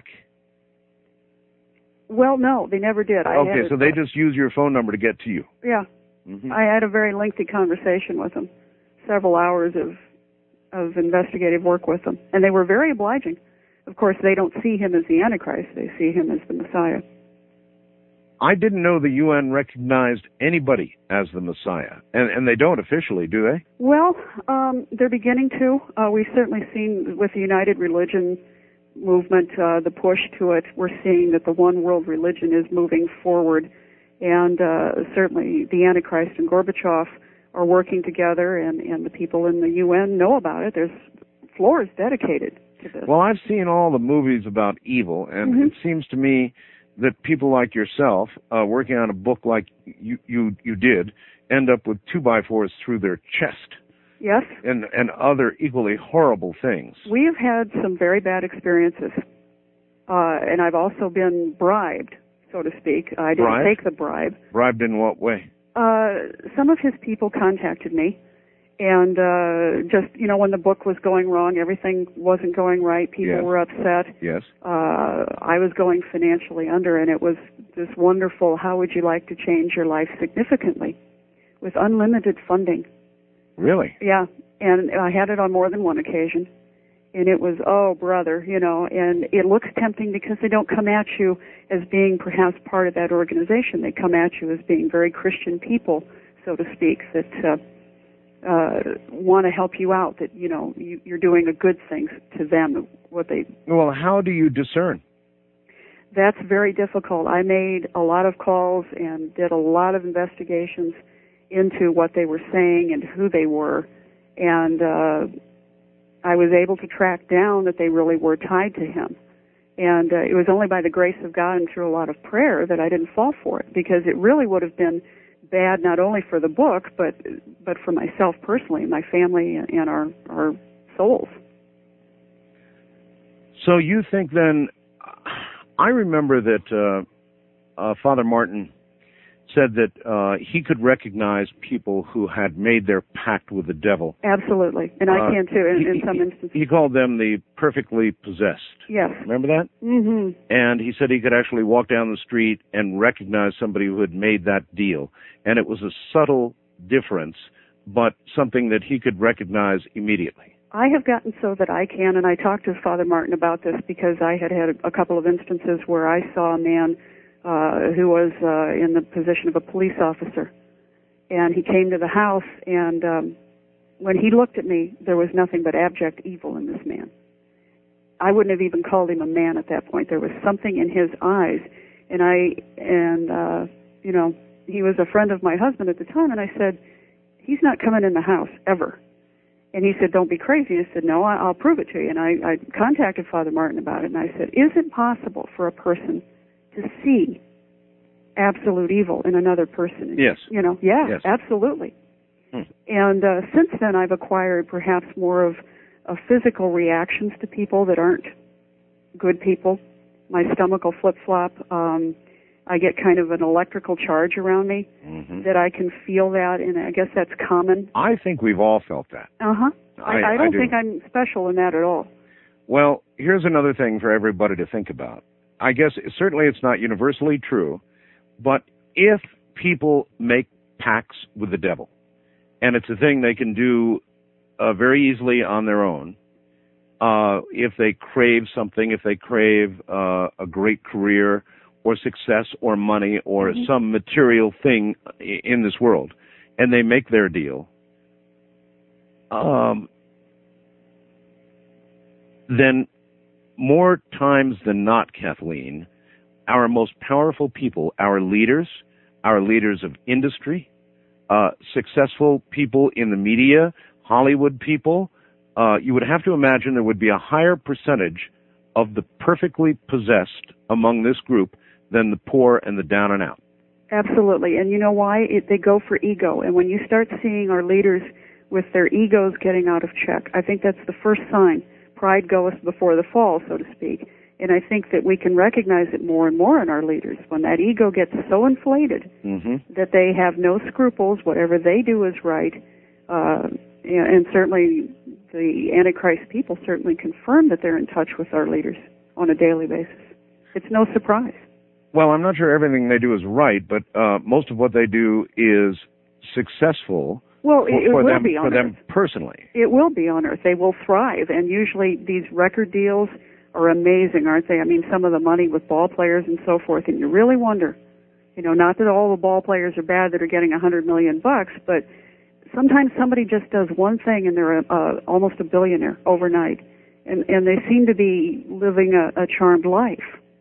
Well, no, they never did. I okay, had so they just use your phone number to get to you. Yeah. Mm-hmm. I had a very lengthy conversation with them, several hours of of investigative work with them, and they were very obliging. Of course, they don't see him as the Antichrist; they see him as the Messiah. I didn't know the U N recognized anybody as the Messiah, and and they don't officially, do they? Well, um, they're beginning to. Uh, we've certainly seen with the United Religion movement uh, the push to it. We're seeing that the one world religion is moving forward. And uh, certainly the Antichrist and Gorbachev are working together, and, and the people in the U N know about it. There's floors dedicated to this. Well, I've seen all the movies about evil, and mm-hmm. it seems to me that people like yourself, uh, working on a book like you, you you did, end up with two-by-fours through their chest. Yes. And, and other equally horrible things. We have had some very bad experiences, uh, and I've also been bribed, so to speak. I didn't bribed? take the bribe. Bribed in what way? Uh, some of his people contacted me, and uh, just, you know, when the book was going wrong, everything wasn't going right, people yes. were upset. Yes. Uh, I was going financially under, and it was this wonderful, how would you like to change your life significantly, with unlimited funding. Really? Yeah, and I had it on more than one occasion. And it was, oh, brother, you know, and it looks tempting because they don't come at you as being perhaps part of that organization. They come at you as being very Christian people, so to speak, that uh, uh, want to help you out, that, you know, you, you're doing a good thing to them. What they Well, how do you discern? That's very difficult. I made a lot of calls and did a lot of investigations into what they were saying and who they were, and uh, I was able to track down that they really were tied to him. And uh, it was only by the grace of God and through a lot of prayer that I didn't fall for it, because it really would have been bad not only for the book, but but for myself personally, my family, and our, our souls. So you think then, I remember that uh, uh, Father Martin said that uh, he could recognize people who had made their pact with the devil. Absolutely, and I uh, can too, in, he, in some he, instances. He called them the perfectly possessed. Yes. Remember that? Mm-hmm. And he said he could actually walk down the street and recognize somebody who had made that deal. And it was a subtle difference, but something that he could recognize immediately. I have gotten so that I can, and I talked to Father Martin about this because I had had a couple of instances where I saw a man Uh, who was uh, in the position of a police officer. And he came to the house, and um, when he looked at me, there was nothing but abject evil in this man. I wouldn't have even called him a man at that point. There was something in his eyes. And I, and, uh, you know, he was a friend of my husband at the time, and I said, he's not coming in the house, ever. And he said, don't be crazy. I said, no, I, I'll prove it to you. And I, I contacted Father Martin about it, and I said, is it possible for a person to see absolute evil in another person. Yes. You know, yeah, yes. absolutely. Hmm. And uh, since then, I've acquired perhaps more of, of physical reactions to people that aren't good people. My stomach will flip-flop. Um, I get kind of an electrical charge around me mm-hmm. that I can feel that, and I guess that's common. I think we've all felt that. Uh-huh. I, I, I don't I do. think I'm special in that at all. Well, here's another thing for everybody to think about. I guess certainly it's not universally true, but if people make pacts with the devil, and it's a thing they can do uh, very easily on their own, uh, if they crave something, if they crave uh, a great career or success or money or mm-hmm. some material thing in this world, and they make their deal, um, then more times than not, Kathleen, our most powerful people, our leaders, our leaders of industry, uh, successful people in the media, Hollywood people, uh, you would have to imagine there would be a higher percentage of the perfectly possessed among this group than the poor and the down and out. Absolutely. And you know why? It, they go for ego. And when you start seeing our leaders with their egos getting out of check, I think that's the first sign. Pride goeth before the fall, so to speak. And I think that we can recognize it more and more in our leaders when that ego gets so inflated mm-hmm. that they have no scruples. Whatever they do is right. Uh, and certainly the Antichrist people certainly confirm that they're in touch with our leaders on a daily basis. It's no surprise. Well, I'm not sure everything they do is right, but uh, most of what they do is successful. Well, for, it, it for will them, be on for Earth. them personally. It will be on Earth. They will thrive, and usually these record deals are amazing, aren't they? I mean, some of the money with ball players and so forth, and you really wonder, you know, not that all the ball players are bad that are getting a hundred million bucks, but sometimes somebody just does one thing and they're a, uh, almost a billionaire overnight, and and they seem to be living a, a charmed life.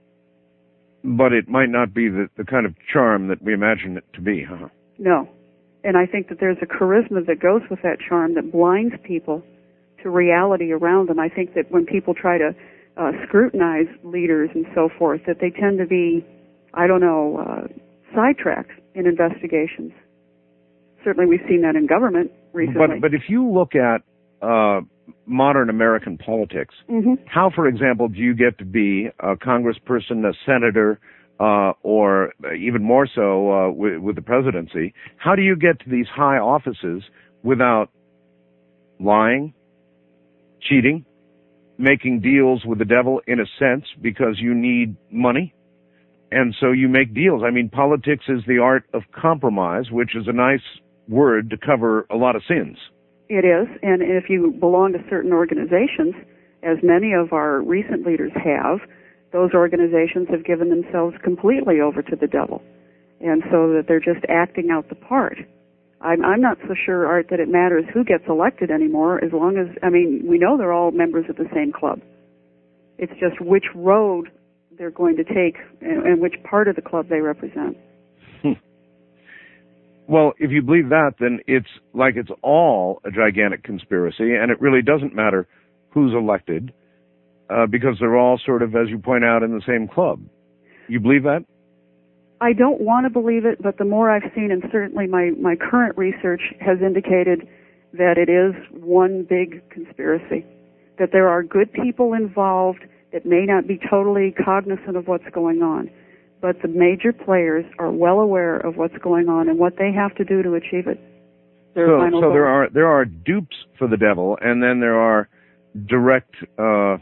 But it might not be the, the kind of charm that we imagine it to be, huh? No. And I think that there's a charisma that goes with that charm that blinds people to reality around them. I think that when people try to uh, scrutinize leaders and so forth, that they tend to be, I don't know, uh, sidetracked in investigations. Certainly we've seen that in government recently. But, but if you look at uh, modern American politics, mm-hmm. how, for example, do you get to be a congressperson, a senator, Uh, or even more so uh, with, with the presidency? How do you get to these high offices without lying, cheating, making deals with the devil in a sense because you need money? And so you make deals. I mean, politics is the art of compromise, which is a nice word to cover a lot of sins. It is, and if you belong to certain organizations, as many of our recent leaders have, those organizations have given themselves completely over to the devil, and so that they're just acting out the part. I'm, I'm not so sure, Art, that it matters who gets elected anymore, as long as, I mean, we know they're all members of the same club. It's just which road they're going to take and, and which part of the club they represent. Hmm. Well, if you believe that, then it's like it's all a gigantic conspiracy, and it really doesn't matter who's elected, Uh, because they're all sort of, as you point out, in the same club. You believe that? I don't want to believe it, but the more I've seen, and certainly my, my current research has indicated that it is one big conspiracy, that there are good people involved that may not be totally cognizant of what's going on, but the major players are well aware of what's going on and what they have to do to achieve it. Their so final so goal. there are there are dupes for the devil, and then there are direct uh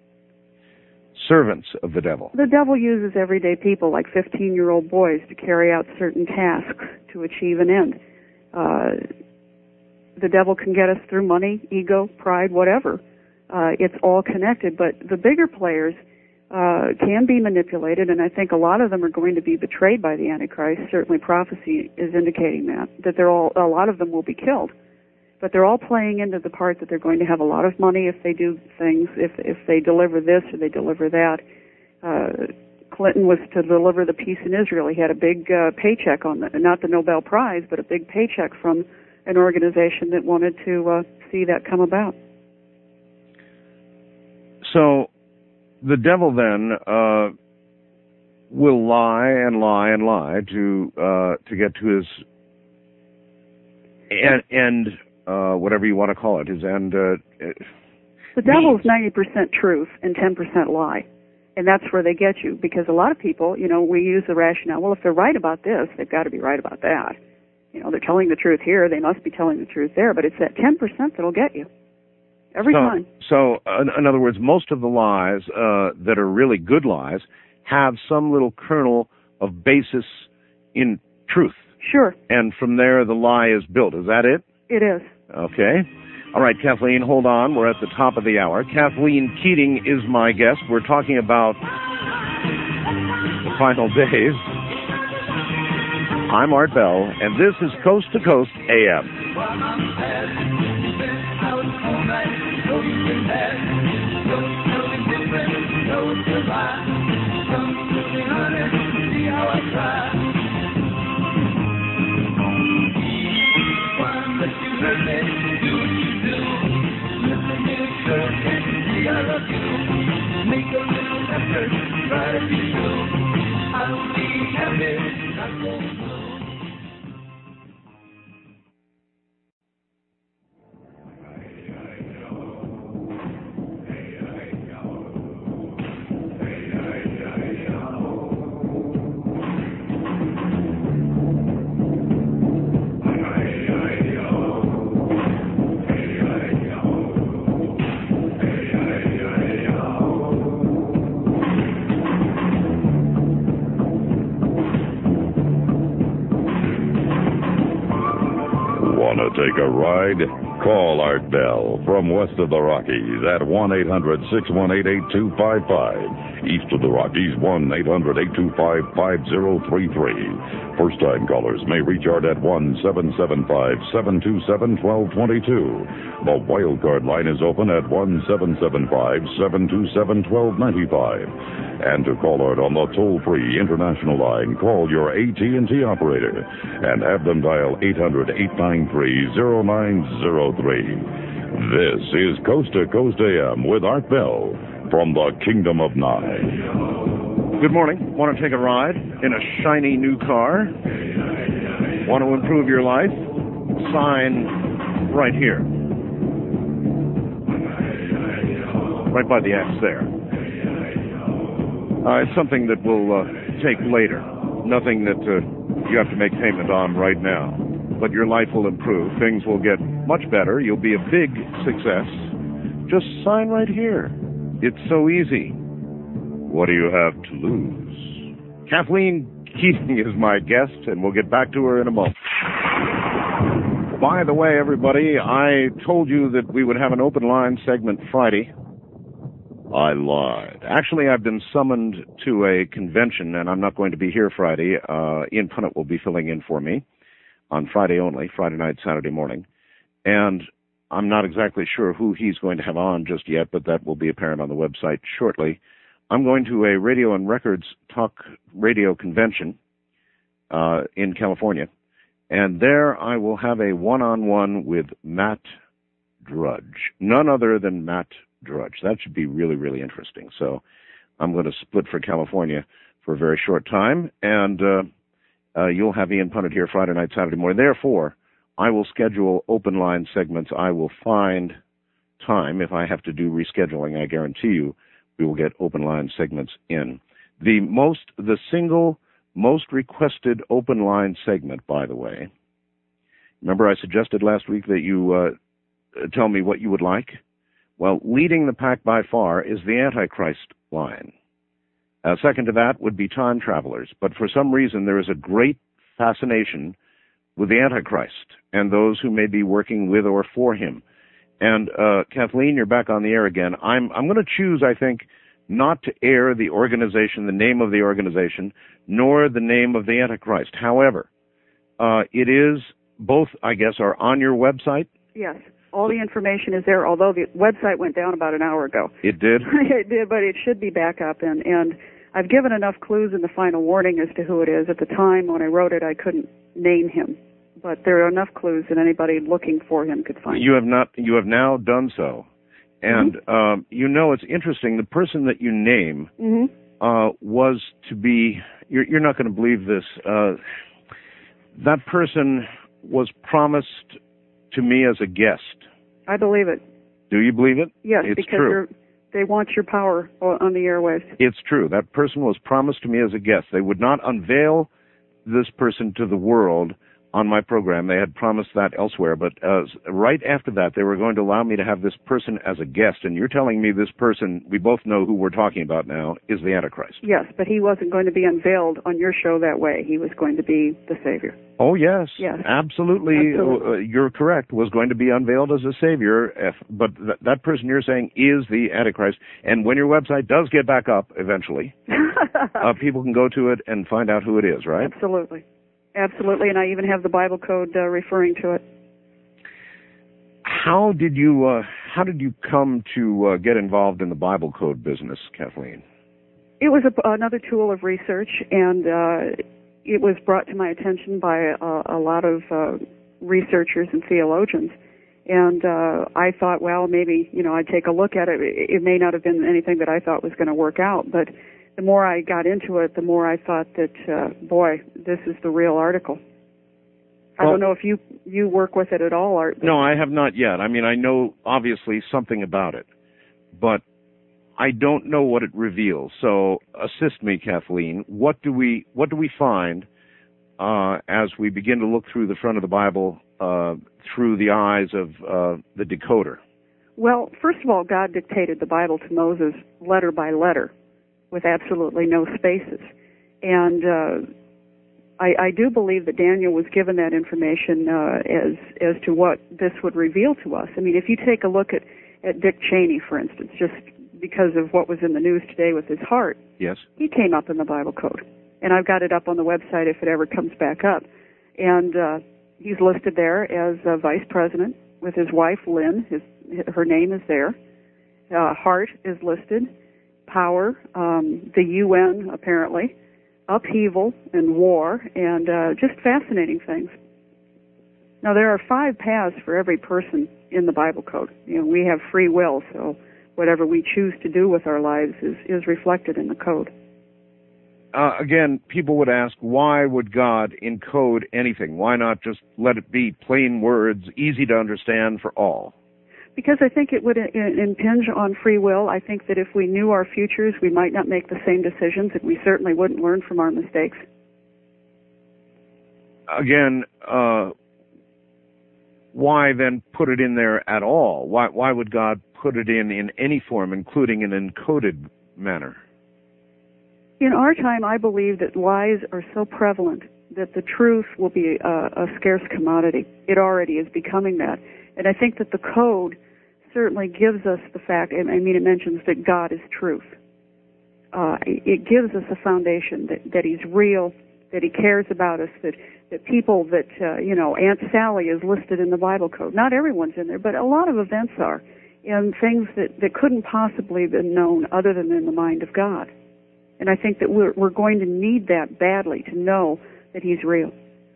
servants of the devil. The devil uses everyday people like fifteen-year-old boys to carry out certain tasks to achieve an end. Uh, the devil can get us through money, ego, pride, whatever. Uh, it's all connected, but the bigger players uh, can be manipulated, and I think a lot of them are going to be betrayed by the Antichrist. Certainly prophecy is indicating that, that they're all, a lot of them will be killed. But they're all playing into the part that they're going to have a lot of money if they do things, if if they deliver this or they deliver that. Uh, Clinton was to deliver the peace in Israel. He had a big uh, paycheck on the, not the Nobel Prize, but a big paycheck from an organization that wanted to uh, see that come about. So the devil then uh, will lie and lie and lie to uh, to get to his end, end uh, whatever you want to call it, his end. Uh, the devil's ninety percent truth and ten percent lie. And that's where they get you, because a lot of people, you know, we use the rationale, well, if they're right about this, they've got to be right about that. You know, they're telling the truth here, they must be telling the truth there, but it's that ten percent that'll get you. Every so, time. So, uh, in other words, most of the lies uh, that are really good lies have some little kernel of basis in truth. Sure. And from there, the lie is built. Is that it? It is. Okay. All right, Kathleen, hold on. We're at the top of the hour. Kathleen Keating is my guest. We're talking about the final days. I'm Art Bell, and this is Coast to Coast A M. Make a little effort, try to be true. I'll be happy, not so blue. Take a ride? Call Art Bell from west of the Rockies at one eight hundred, six one eight, eight two five five. East of the Rockies, one eight hundred, eight two five, five zero three three. First-time callers may reach Art at one seven seven five, seven two seven, one two two two. The wild card line is open at one seven seven five, seven two seven, one two nine five. And to call Art on the toll-free international line, call your A T and T operator and have them dial eight hundred, eight nine three, zero nine zero three. This is Coast to Coast A M with Art Bell from the Kingdom of Nye. Good morning. Want to take a ride in a shiny new car? Want to improve your life? Sign right here. Right by the X there. Uh, it's something that will uh, take later. Nothing that uh, you have to make payment on right now. But your life will improve. Things will get much better. You'll be a big success. Just sign right here. It's so easy. What do you have to lose? Kathleen Keating is my guest, and we'll get back to her in a moment. By the way, everybody, I told you that we would have an open line segment Friday. I lied. Actually, I've been summoned to a convention, and I'm not going to be here Friday. Uh, Ian Punnett will be filling in for me on Friday only, Friday night, Saturday morning. And I'm not exactly sure who he's going to have on just yet, but that will be apparent on the website shortly. I'm going to a radio and records talk radio convention uh, in California, and there I will have a one-on-one with Matt Drudge, none other than Matt Drudge. That should be really, really interesting. So I'm going to split for California for a very short time, and uh, uh, you'll have Ian Punnett here Friday night, Saturday morning. Therefore, I will schedule open line segments. I will find time. If I have to do rescheduling, I guarantee you we will get open line segments in. The most, the single most requested open line segment, by the way, remember I suggested last week that you uh, tell me what you would like? Well, leading the pack by far is the Antichrist line. Uh, second to that would be time travelers. But for some reason, there is a great fascination with the Antichrist and those who may be working with or for him. And uh, Kathleen, you're back on the air again. I'm I'm going to choose, I think, not to air the organization, the name of the organization, nor the name of the Antichrist. However, uh, it is both, I guess, are on your website. Yes. All the information is there, although the website went down about an hour ago. It did? It did, but it should be back up. And, and I've given enough clues in the final warning as to who it is. At the time when I wrote it, I couldn't name him. But there are enough clues that anybody looking for him could find. You have not. You have now done so. And, mm-hmm. um, you know, it's interesting. The person that you name mm-hmm. uh, was to be, you're, you're not going to believe this, uh, that person was promised to me as a guest. I believe it. Do you believe it? Yes, it's because true. You're, they want your power on the airwaves. It's true. That person was promised to me as a guest. They would not unveil this person to the world on my program. They had promised that elsewhere, but uh, right after that, they were going to allow me to have this person as a guest, and you're telling me this person, we both know who we're talking about now, is the Antichrist. Yes, but he wasn't going to be unveiled on your show that way. He was going to be the Savior. Oh, yes. Yes. Absolutely. Absolutely. Uh, you're correct, was going to be unveiled as a Savior, if, but th- that person you're saying is the Antichrist, and when your website does get back up eventually, uh, people can go to it and find out who it is, right? Absolutely. Absolutely, and I even have the Bible code uh, referring to it. How did you uh, how did you come to uh, get involved in the Bible code business, Kathleen? It was a, another tool of research, and uh, it was brought to my attention by a, a lot of uh, researchers and theologians. And uh, I thought, well, maybe you know I'd take a look at it. It may not have been anything that I thought was going to work out, but the more I got into it, the more I thought that, uh, boy, this is the real article. I well, don't know if you, you work with it at all, Art. No, I have not yet. I mean, I know, obviously, something about it, but I don't know what it reveals. So assist me, Kathleen. What do we, what do we find uh, as we begin to look through the front of the Bible uh, through the eyes of uh, the decoder? Well, first of all, God dictated the Bible to Moses letter by letter, with absolutely no spaces. And uh, I, I do believe that Daniel was given that information uh, as as to what this would reveal to us. I mean, if you take a look at, at Dick Cheney, for instance, just because of what was in the news today with his heart, yes, he came up in the Bible code. And I've got it up on the website if it ever comes back up. And uh, he's listed there as a vice president with his wife, Lynn. His, her name is there. Uh, heart is listed. Power, um, the U N, apparently, upheaval and war, and uh, just fascinating things. Now, there are five paths for every person in the Bible code. You know, we have free will, so whatever we choose to do with our lives is, is reflected in the code. Uh, again, people would ask, why would God encode anything? Why not just let it be plain words, easy to understand for all? Because I think it would impinge on free will. I think that if we knew our futures, we might not make the same decisions, and we certainly wouldn't learn from our mistakes. Again, uh, why then put it in there at all? Why, why would God put it in in any form, including an encoded manner? In our time, I believe that lies are so prevalent that the truth will be a, a scarce commodity. It already is becoming that. And I think that the code certainly gives us the fact, I mean, it mentions that God is truth. Uh, it gives us a foundation that, that He's real, that He cares about us, that, that people that, uh, you know, Aunt Sally is listed in the Bible code. Not everyone's in there, but a lot of events are, and things that, that couldn't possibly have been known other than in the mind of God. And I think that we're, we're going to need that badly to know that He's real.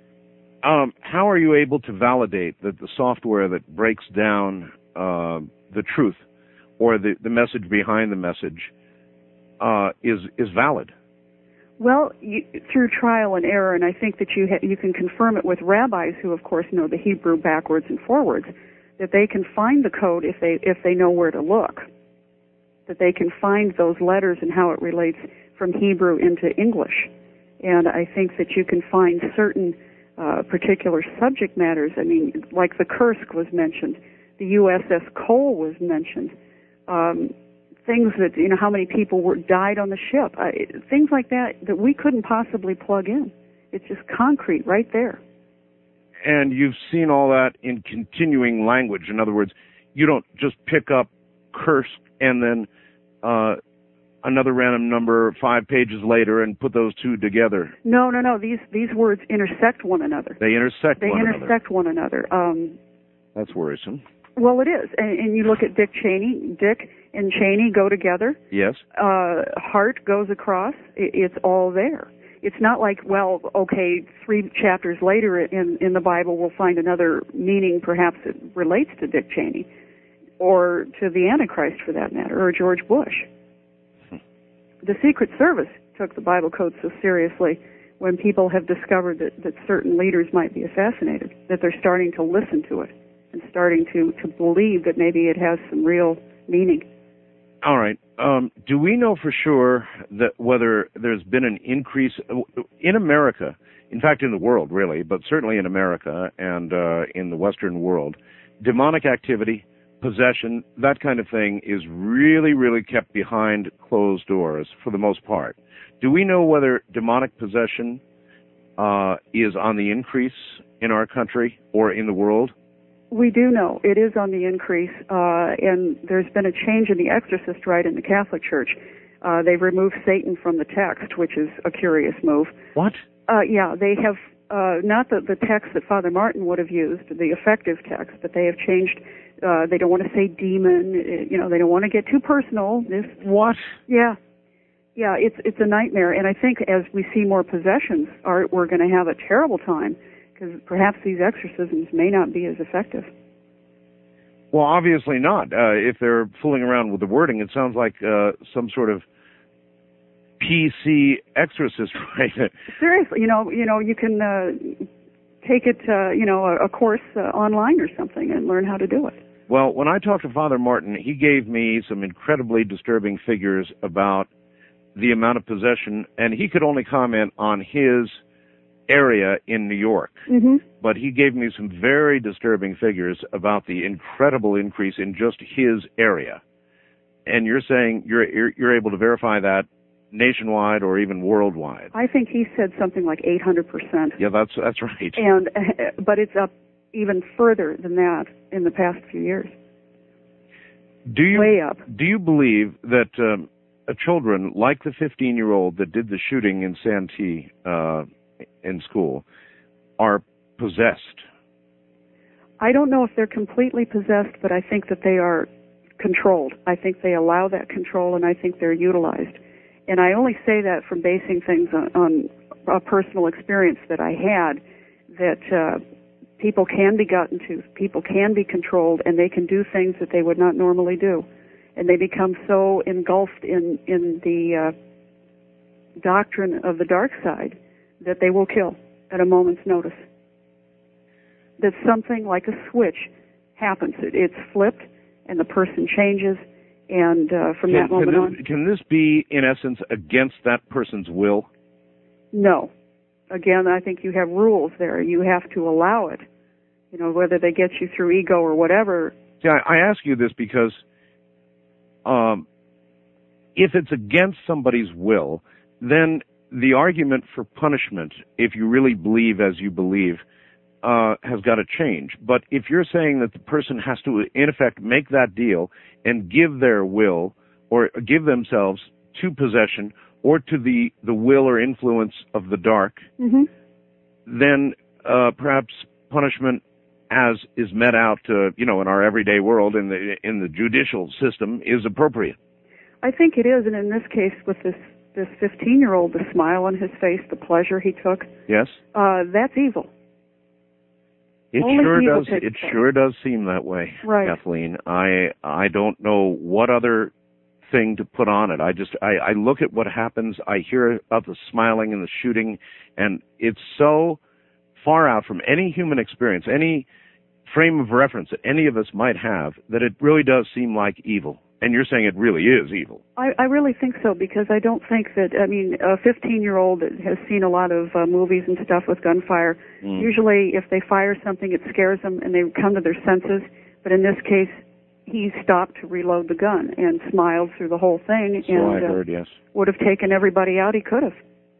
Um, how are you able to validate that the software that breaks down uh, the truth or the, the message behind the message uh, is is valid? Well, you, through trial and error, and I think that you ha- you can confirm it with rabbis who, of course, know the Hebrew backwards and forwards, that they can find the code if they if they know where to look, that they can find those letters and how it relates from Hebrew into English. And I think that you can find certain uh, particular subject matters. I mean, like the Kursk was mentioned, the U S S Cole was mentioned, um, things that, you know, how many people were died on the ship, uh, things like that that we couldn't possibly plug in. It's just concrete right there. And you've seen all that in continuing language. In other words, you don't just pick up Kursk and then uh, another random number five pages later and put those two together. No, no, no. These these words intersect one another. They intersect they one another. They intersect one another. Um, That's worrisome. Well, it is. And, and you look at Dick Cheney. Dick and Cheney go together. Yes. Uh, heart goes across. It, it's all there. It's not like, well, okay, three chapters later in, in the Bible we'll find another meaning perhaps that relates to Dick Cheney or to the Antichrist for that matter, or George Bush. the Secret Service took the Bible Code so seriously when people have discovered that, that certain leaders might be assassinated, that they're starting to listen to it and starting to, to believe that maybe it has some real meaning. All right. Um, do we know for sure that whether there's been an increase in America, in fact in the world really, but certainly in America and uh, in the Western world, demonic activity, possession, that kind of thing is really, really kept behind closed doors for the most part. Do we know whether demonic possession uh, is on the increase in our country or in the world? We do know it is on the increase, uh, and there's been a change in the exorcist rite in the Catholic Church. Uh, they've removed Satan from the text, which is a curious move. What? Uh, yeah, they have uh, not the, the text that Father Martin would have used, the effective text, but they have changed. Uh, they don't want to say demon. You know, they don't want to get too personal. This, what? Yeah. Yeah, it's it's a nightmare, and I think as we see more possessions, are, we're going to have a terrible time, because perhaps these exorcisms may not be as effective. Well, obviously not. Uh, if they're fooling around with the wording, it sounds like uh, some sort of P C exorcist, right? Seriously, you know, you know, you can uh, take it, uh, you know, a, a course uh, online or something and learn how to do it. Well, when I talked to Father Martin, he gave me some incredibly disturbing figures about the amount of possession, and he could only comment on his area in New York. Mm-hmm. But he gave me some very disturbing figures about the incredible increase in just his area. And you're saying you're you're, you're able to verify that nationwide or even worldwide? I think he said something like eight hundred percent. Yeah, that's that's right. And but it's up even further than that in the past few years. Do you Way up. Do you believe that um, uh, children like the fifteen-year-old that did the shooting in Santee uh, in school are possessed? I don't know if they're completely possessed, but I think that they are controlled. I think they allow that control, and I think they're utilized. And I only say that from basing things on, on a personal experience that I had, that uh, people can be gotten to, people can be controlled, and they can do things that they would not normally do. And they become so engulfed in, in the uh, doctrine of the dark side that they will kill at a moment's notice. That something like a switch happens. It, it's flipped, and the person changes, and uh, from can, that moment can this, on... Can this be, in essence, against that person's will? No. Again, I think you have rules there. You have to allow it. You know, whether they get you through ego or whatever. See, I, I ask you this because um, if it's against somebody's will, then the argument for punishment, if you really believe as you believe, uh, has got to change. But if you're saying that the person has to, in effect, make that deal and give their will or give themselves to possession or to the, the will or influence of the dark, mm-hmm. then uh, perhaps punishment as is met out, uh, you know, in our everyday world, in the in the judicial system, is appropriate. I think it is, and in this case, with this this fifteen-year-old, the smile on his face, the pleasure he took, yes, uh, that's evil. It Only sure evil does. takes It place. sure does seem that way, Right. Kathleen. I I don't know what other thing to put on it. I just I, I look at what happens. I hear about the smiling and the shooting, and it's so far out from any human experience, any frame of reference that any of us might have, that it really does seem like evil. And you're saying it really is evil. I, I really think so, because I don't think that, I mean, a fifteen-year-old that has seen a lot of uh, movies and stuff with gunfire, Mm. usually if they fire something, it scares them and they come to their senses. But in this case, he stopped to reload the gun and smiled through the whole thing, So and I heard, yes. uh, would have taken everybody out he could have.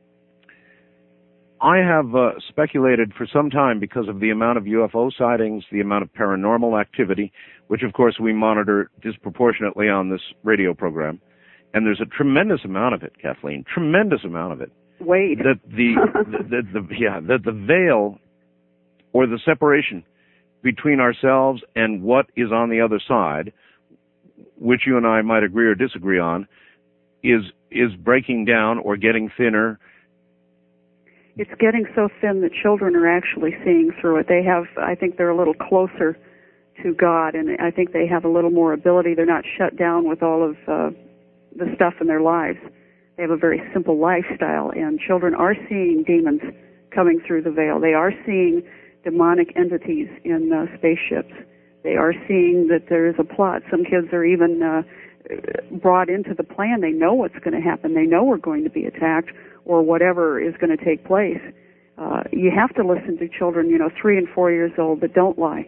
I have uh, speculated for some time, because of the amount of U F O sightings, the amount of paranormal activity, which of course we monitor disproportionately on this radio program, and there's a tremendous amount of it, Kathleen, tremendous amount of it. Wade. That the, the, the, the yeah that the veil or the separation between ourselves and what is on the other side, which you and I might agree or disagree on, is is breaking down or getting thinner. It's getting so thin that children are actually seeing through it. They have, I think they're a little closer to God, and I think they have a little more ability. They're not shut down with all of uh, the stuff in their lives. They have a very simple lifestyle, and children are seeing demons coming through the veil. They are seeing demonic entities in uh, spaceships. They are seeing that there is a plot. Some kids are even uh, brought into the plan. They know what's going to happen. They know we're going to be attacked or whatever is going to take place. Uh, you have to listen to children, you know, three and four years old that don't lie.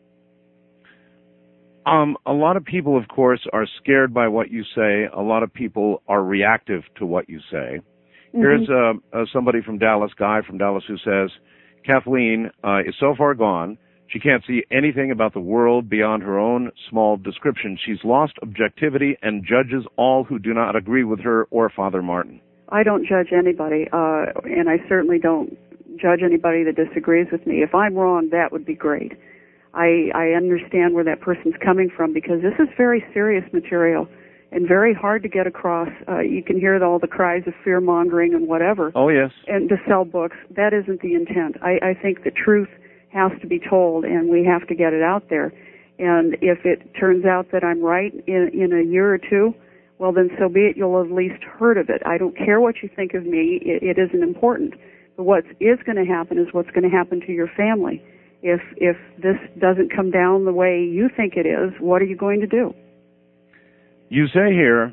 Um, a lot of people, of course, are scared by what you say. A lot of people are reactive to what you say. Mm-hmm. Here's uh, uh, somebody from Dallas, Guy from Dallas, who says, Kathleen uh, is so far gone, she can't see anything about the world beyond her own small description. She's lost objectivity and judges all who do not agree with her or Father Martin. I don't judge anybody, uh, and I certainly don't judge anybody that disagrees with me. If I'm wrong, that would be great. I, I understand where that person's coming from, because this is very serious material and very hard to get across. Uh, you can hear all the cries of fear-mongering and whatever. Oh, yes. And to sell books. That isn't the intent. I, I think the truth has to be told, and we have to get it out there. And if it turns out that I'm right in, in a year or two, well, then so be it. You'll have at least heard of it. I don't care what you think of me. It, it isn't important. But what is going to happen is what's going to happen to your family. If if this doesn't come down the way you think it is, what are you going to do? You say here,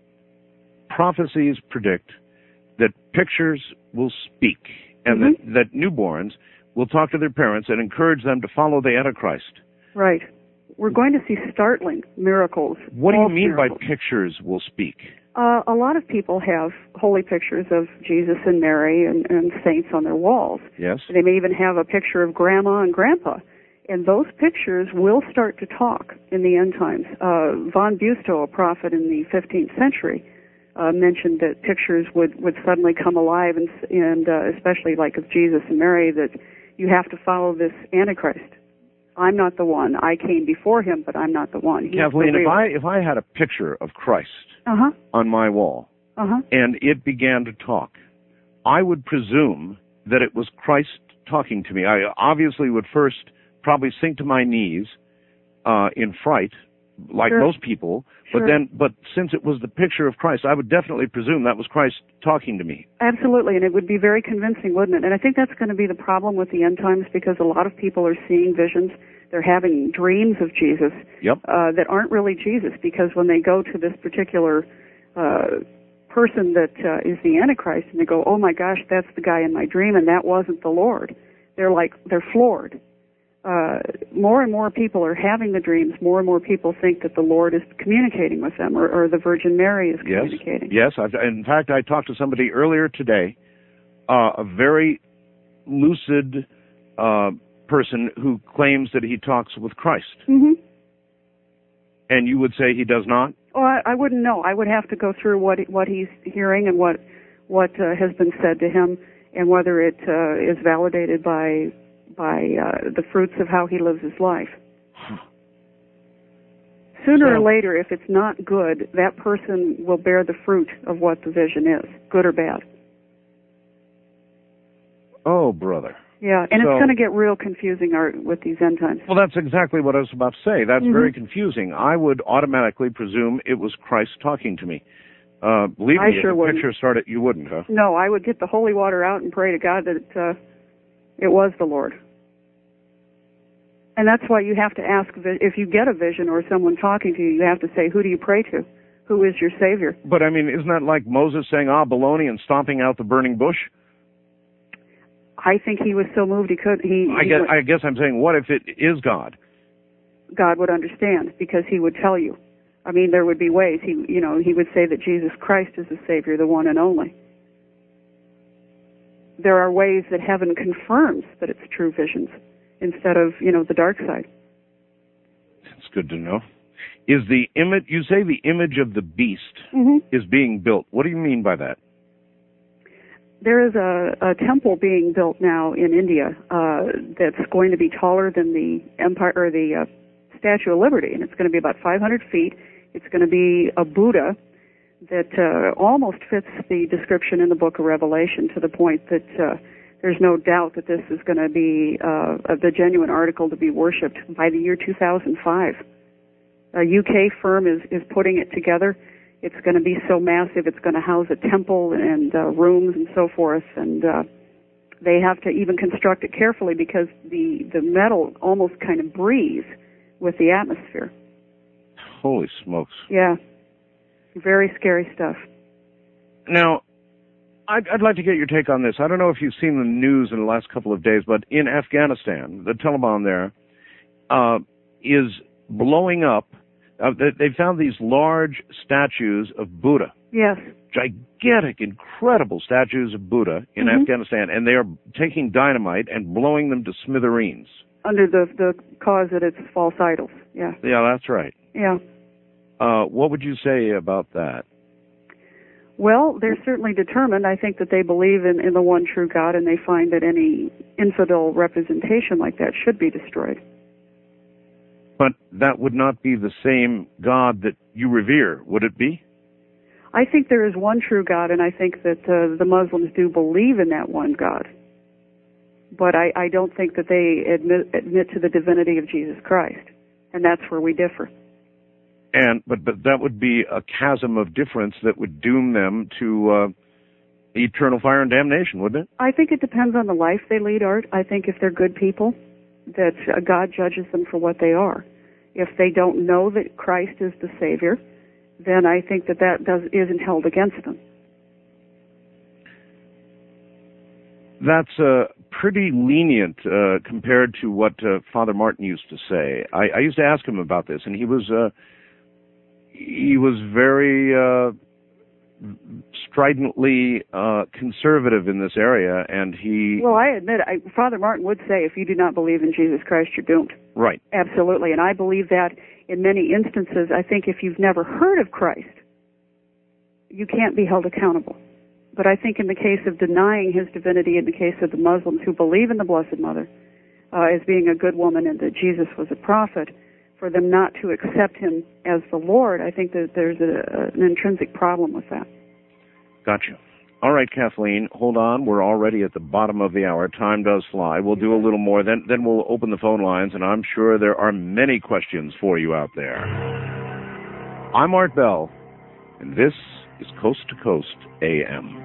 prophecies predict that pictures will speak, and mm-hmm. that, that newborns will talk to their parents and encourage them to follow the Antichrist. Right. We're going to see startling miracles. What do you mean miracles. by pictures will speak? Uh, a lot of people have holy pictures of Jesus and Mary and, and saints on their walls. Yes. They may even have a picture of Grandma and Grandpa. And those pictures will start to talk in the end times. Uh, Von Bustow, a prophet in the fifteenth century, uh, mentioned that pictures would, would suddenly come alive, and, and uh, especially like of Jesus and Mary, that you have to follow this Antichrist. I'm not the one. I came before him, but I'm not the one. He's Kathleen, the if I if I had a picture of Christ uh-huh. on my wall uh-huh. and it began to talk, I would presume that it was Christ talking to me. I obviously would first probably sink to my knees uh, in fright, like sure. most people. But sure. then, but since it was the picture of Christ, I would definitely presume that was Christ talking to me. Absolutely, and it would be very convincing, wouldn't it? And I think that's going to be the problem with the end times, because a lot of people are seeing visions. They're having dreams of Jesus yep. uh, that aren't really Jesus, because when they go to this particular uh, person that uh, is the Antichrist, and they go, oh my gosh, that's the guy in my dream, and that wasn't the Lord. They're like, they're floored. Uh, more and more people are having the dreams. More and more people think that the Lord is communicating with them, or, or the Virgin Mary is communicating. Yes, yes. I've, in fact, I talked to somebody earlier today, uh, a very lucid uh, person who claims that he talks with Christ. Mm-hmm. And you would say he does not? Oh, I, I wouldn't know. I would have to go through what what he's hearing and what what uh, has been said to him, and whether it uh, is validated by. by uh, the fruits of how he lives his life. Sooner so, or later, if it's not good, that person will bear the fruit of what the vision is, good or bad. Oh, brother. Yeah, and so, it's going to get real confusing with these end times. Well, that's exactly what I was about to say. That's mm-hmm. very confusing. I would automatically presume it was Christ talking to me. Uh, believe I me, sure if the wouldn't. picture started, you wouldn't, huh? No, I would get the holy water out and pray to God that it, uh, it was the Lord. And that's why you have to ask, if you get a vision or someone talking to you, you have to say, who do you pray to? Who is your Savior? But, I mean, isn't that like Moses saying, ah, baloney, and stomping out the burning bush? I think he was so moved he could. He. I he guess, would, I guess I'm saying, what if it is God? God would understand, because he would tell you. I mean, there would be ways. He, you know, he would say that Jesus Christ is the Savior, the one and only. There are ways that heaven confirms that it's true visions, instead of, you know, the dark side. That's good to know. Is the image, you say the image of the beast mm-hmm. is being built. What do you mean by that? There is a, a temple being built now in India uh, that's going to be taller than the Empire or the uh, Statue of Liberty, and it's going to be about five hundred feet. It's going to be a Buddha that uh, almost fits the description in the Book of Revelation, to the point that uh, there's no doubt that this is going to be uh, the genuine article to be worshipped by the year two thousand five. A U K firm is, is putting it together, it's going to be so massive, it's going to house a temple and uh, rooms and so forth, and uh, they have to even construct it carefully because the, the metal almost kind of breathes with the atmosphere. Holy smokes. Yeah. Very scary stuff. Now, I'd, I'd like to get your take on this. I don't know if you've seen the news in the last couple of days, but in Afghanistan, the Taliban there uh, is blowing up. Uh, they, they found these large statues of Buddha. Yes. Gigantic, incredible statues of Buddha in mm-hmm. Afghanistan, and they are taking dynamite and blowing them to smithereens. Under the the cause that it's false idols. Yeah. Yeah, that's right. Yeah. Uh, what would you say about that? Well, they're certainly determined. I think that they believe in, in the one true God, and they find that any infidel representation like that should be destroyed. But that would not be the same God that you revere, would it be? I think there is one true God, and I think that uh, the Muslims do believe in that one God. But I, I don't think that they admit, admit to the divinity of Jesus Christ, and that's where we differ. And but but that would be a chasm of difference that would doom them to uh, eternal fire and damnation, wouldn't it? I think it depends on the life they lead, Art. I think if they're good people, that uh, God judges them for what they are. If they don't know that Christ is the Savior, then I think that that does, isn't held against them. That's uh, pretty lenient uh, compared to what uh, Father Martin used to say. I, I used to ask him about this, and he was uh, he was very uh, stridently uh, conservative in this area, and he... Well, I admit, I, Father Martin would say, if you do not believe in Jesus Christ, you're doomed. Right. Absolutely, and I believe that in many instances. I think if you've never heard of Christ, you can't be held accountable. But I think in the case of denying his divinity, in the case of the Muslims who believe in the Blessed Mother uh, as being a good woman and that Jesus was a prophet, for them not to accept him as the Lord, I think that there's a, an intrinsic problem with that. Gotcha. All right, Kathleen, hold on. We're already at the bottom of the hour. Time does fly. We'll do a little more. Then, then we'll open the phone lines, and I'm sure there are many questions for you out there. I'm Art Bell, and this is Coast to Coast A M.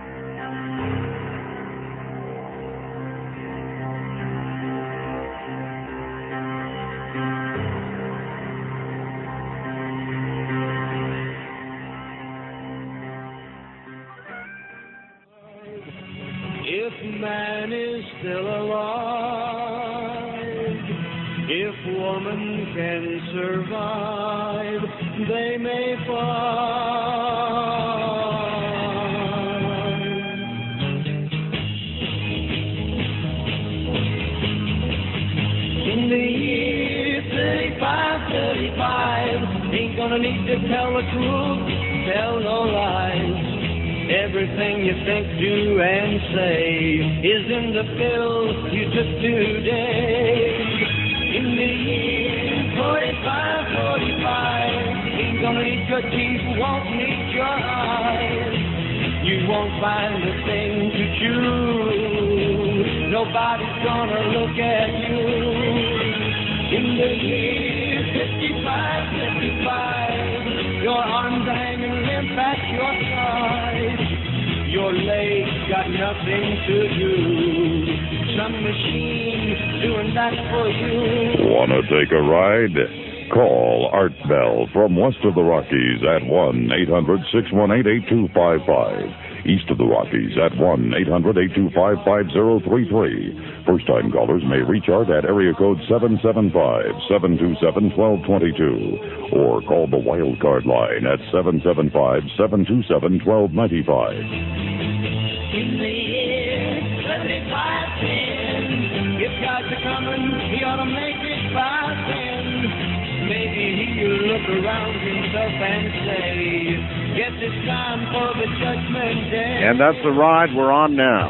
If man is still alive, if woman can survive, they may find. In the year thirty-five, thirty-five, ain't gonna need to tell the truth, tell no lies. Everything you think, do, and say is in the pill you took today. In the year forty-five, forty-five, ain't gonna need your teeth, won't need your eyes. You won't find a thing to chew. Nobody's gonna look at you. In the year fifty-five, fifty-five, your arms are hanging limp at your side. Your legs got nothing to do. Some machine doing that for you. Wanna take a ride? Call Art Bell from west of the Rockies at one eight hundred, six one eight, eight two five five. East of the Rockies at one eight hundred, eight two five, five zero three three. First-time callers may reach Art at area code seven seven five, seven two seven, one two two two or call the wildcard line at seven seven five, seven two seven, one two nine five. In the year seventy-five ten, if God's a coming, he ought to make it by then. Maybe he'll look around himself and say, guess it's time for the judgment day. And that's the ride we're on now.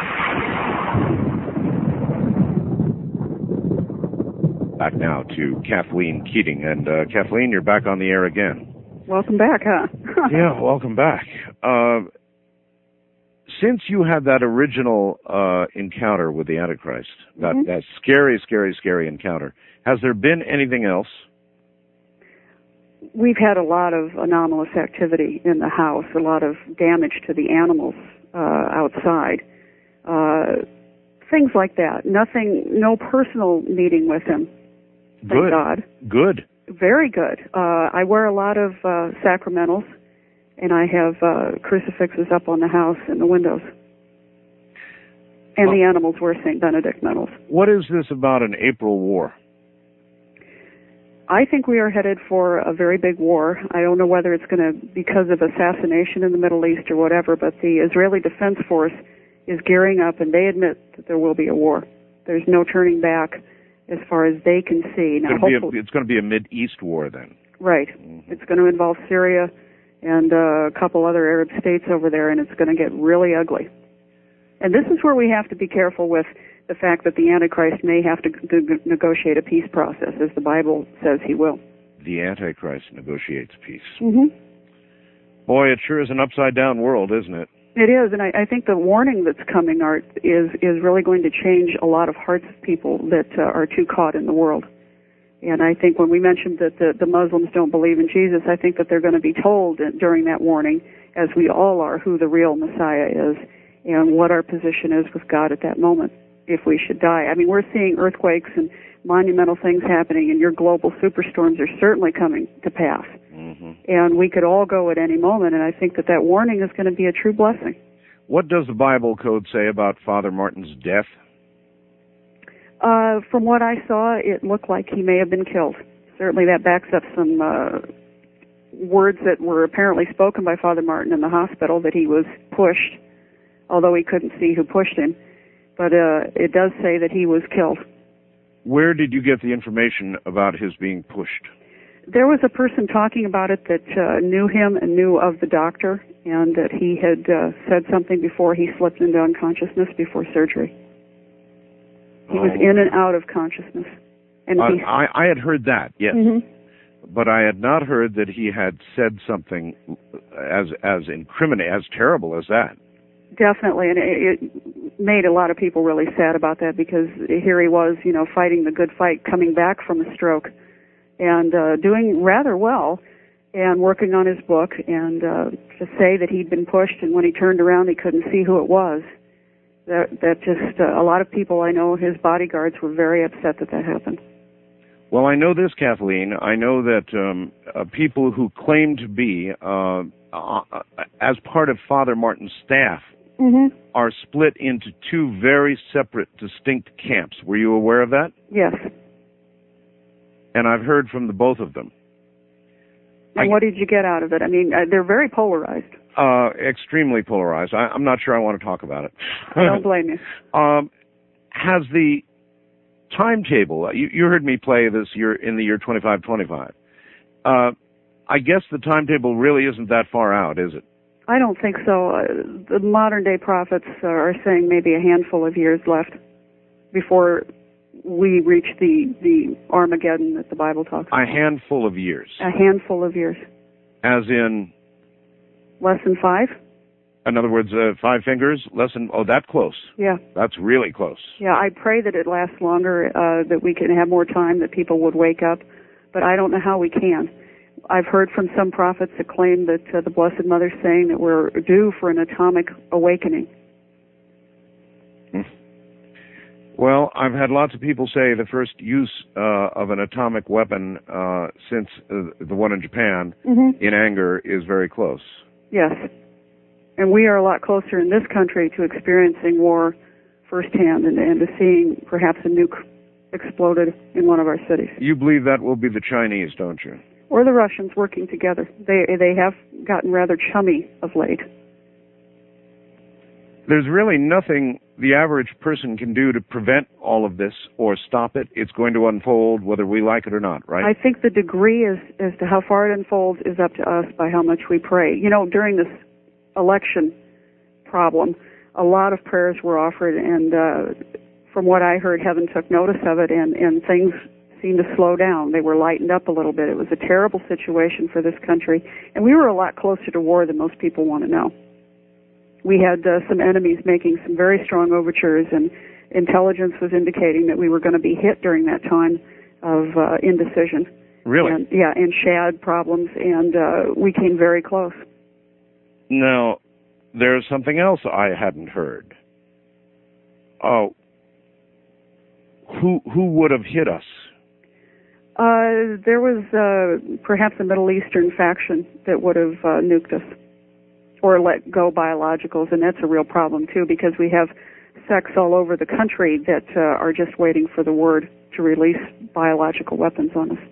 Back now to Kathleen Keating. And uh, Kathleen, you're back on the air again. Welcome back, huh? Yeah, welcome back. Uh, since you had that original uh, encounter with the Antichrist, that, mm-hmm. that scary, scary, scary encounter, has there been anything else? we've had a lot of anomalous activity in the house, a lot of damage to the animals uh, outside, uh, things like that. Nothing, no personal meeting with him. Thank Good. God. Good. Very good. Uh, I wear a lot of uh, sacramentals, and I have uh, crucifixes up on the house and the windows. And well, the animals wear Saint Benedict medals. What is this about an April war? I think we are headed for a very big war. I don't know whether it's going to, because of assassination in the Middle East or whatever, but the Israeli Defense Force is gearing up, and they admit that there will be a war. There's no turning back as far as they can see. Now, It's going, hopefully, a, it's going to be a Mid-East war then. Right. Mm-hmm. It's going to involve Syria and uh, a couple other Arab states over there, and it's going to get really ugly. And this is where we have to be careful with the fact that the Antichrist may have to g- negotiate a peace process, as the Bible says he will. The Antichrist negotiates peace. Mm-hmm. Boy, it sure is an upside-down world, isn't it? It is, and I, I think the warning that's coming, Art, is is really going to change a lot of hearts of people that uh, are too caught in the world. And I think when we mentioned that the, the Muslims don't believe in Jesus, I think that they're going to be told during that warning, as we all are, who the real Messiah is and what our position is with God at that moment, if we should die. I mean, we're seeing earthquakes and monumental things happening, and your global superstorms are certainly coming to pass. Mm-hmm. And we could all go at any moment, and I think that that warning is going to be a true blessing. What does the Bible code say about Father Martin's death? Uh, from what I saw, it looked like he may have been killed. Certainly that backs up some uh, words that were apparently spoken by Father Martin in the hospital, that he was pushed, although he couldn't see who pushed him. But uh, it does say that he was killed. Where did you get the information about his being pushed? There was a person talking about it that uh, knew him and knew of the doctor, and that he had uh, said something before he slipped into unconsciousness before surgery. He oh. was in and out of consciousness. And uh, he, I, I had heard that, yes. Mm-hmm. But I had not heard that he had said something as as incriminating, as terrible as that. Definitely, and it, it made a lot of people really sad about that, because here he was, you know, fighting the good fight, coming back from a stroke, and uh, doing rather well, and working on his book, and uh, to say that he'd been pushed, and when he turned around he couldn't see who it was, that, that just, uh, a lot of people I know, his bodyguards, were very upset that that happened. Well, I know this, Kathleen. I know that um, uh, people who claim to be, uh, uh, as part of Father Martin's staff, mm-hmm. are split into two very separate, distinct camps. Were you aware of that? Yes. And I've heard from the both of them. And I, what did you get out of it? I mean, uh, they're very polarized. Uh, extremely polarized. I, I'm not sure I want to talk about it. I don't blame you. Um, has the timetable, you, you heard me play this year in the year twenty-five twenty-five. Uh, I guess the timetable really isn't that far out, is it? I don't think so. Uh, the modern-day prophets are saying maybe a handful of years left before we reach the, the Armageddon that the Bible talks about. A handful of years. A handful of years. As in? Less than five. In other words, uh, five fingers, less than, oh, that close. Yeah. That's really close. Yeah, I pray that it lasts longer, uh, that we can have more time, that people would wake up, but I don't know how we can. I've heard from some prophets that claim that uh, the Blessed Mother's saying that we're due for an atomic awakening. Hmm. Well, I've had lots of people say the first use uh, of an atomic weapon uh, since uh, the one in Japan, mm-hmm. in anger, is very close. Yes. And we are a lot closer in this country to experiencing war firsthand and, and to seeing perhaps a nuke exploded in one of our cities. You believe that will be the Chinese, don't you? Or the Russians working together. They they have gotten rather chummy of late. There's really nothing the average person can do to prevent all of this or stop it. It's going to unfold whether we like it or not, right? I think the degree is, as to how far it unfolds is up to us by how much we pray. You know, during this election problem, a lot of prayers were offered, and uh, from what I heard, heaven took notice of it, and, and things seemed to slow down. They were lightened up a little bit. It was a terrible situation for this country, and we were a lot closer to war than most people want to know. We had uh, some enemies making some very strong overtures, and intelligence was indicating that we were going to be hit during that time of uh, indecision. Really? And, yeah, and shad problems, and uh, we came very close. Now, there's something else I hadn't heard. Oh, who who would have hit us? Uh, there was uh, perhaps a Middle Eastern faction that would have uh, nuked us or let go biologicals, and that's a real problem, too, because we have sects all over the country that uh, are just waiting for the word to release biological weapons on us.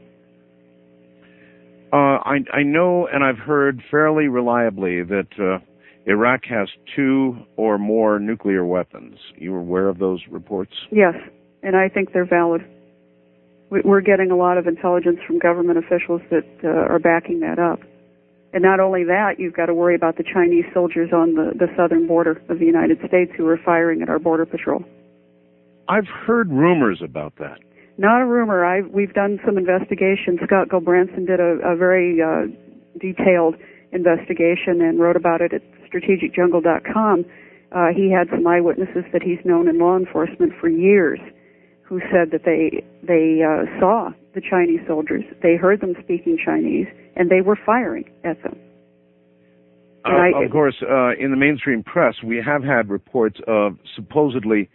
Uh, I, I know, and I've heard fairly reliably that uh, Iraq has two or more nuclear weapons. You aware of those reports? Yes, and I think they're valid. We're getting a lot of intelligence from government officials that uh, are backing that up. And not only that, you've got to worry about the Chinese soldiers on the, the southern border of the United States who are firing at our border patrol. I've heard rumors about that. Not a rumor. I we've done some investigation. Scott Gulbranson did a, a very uh, detailed investigation and wrote about it at strategic jungle dot com. Uh, he had some eyewitnesses that he's known in law enforcement for years who said that they they uh, saw the Chinese soldiers, they heard them speaking Chinese, and they were firing at them. Uh, I, of course, uh, in the mainstream press, we have had reports of supposedly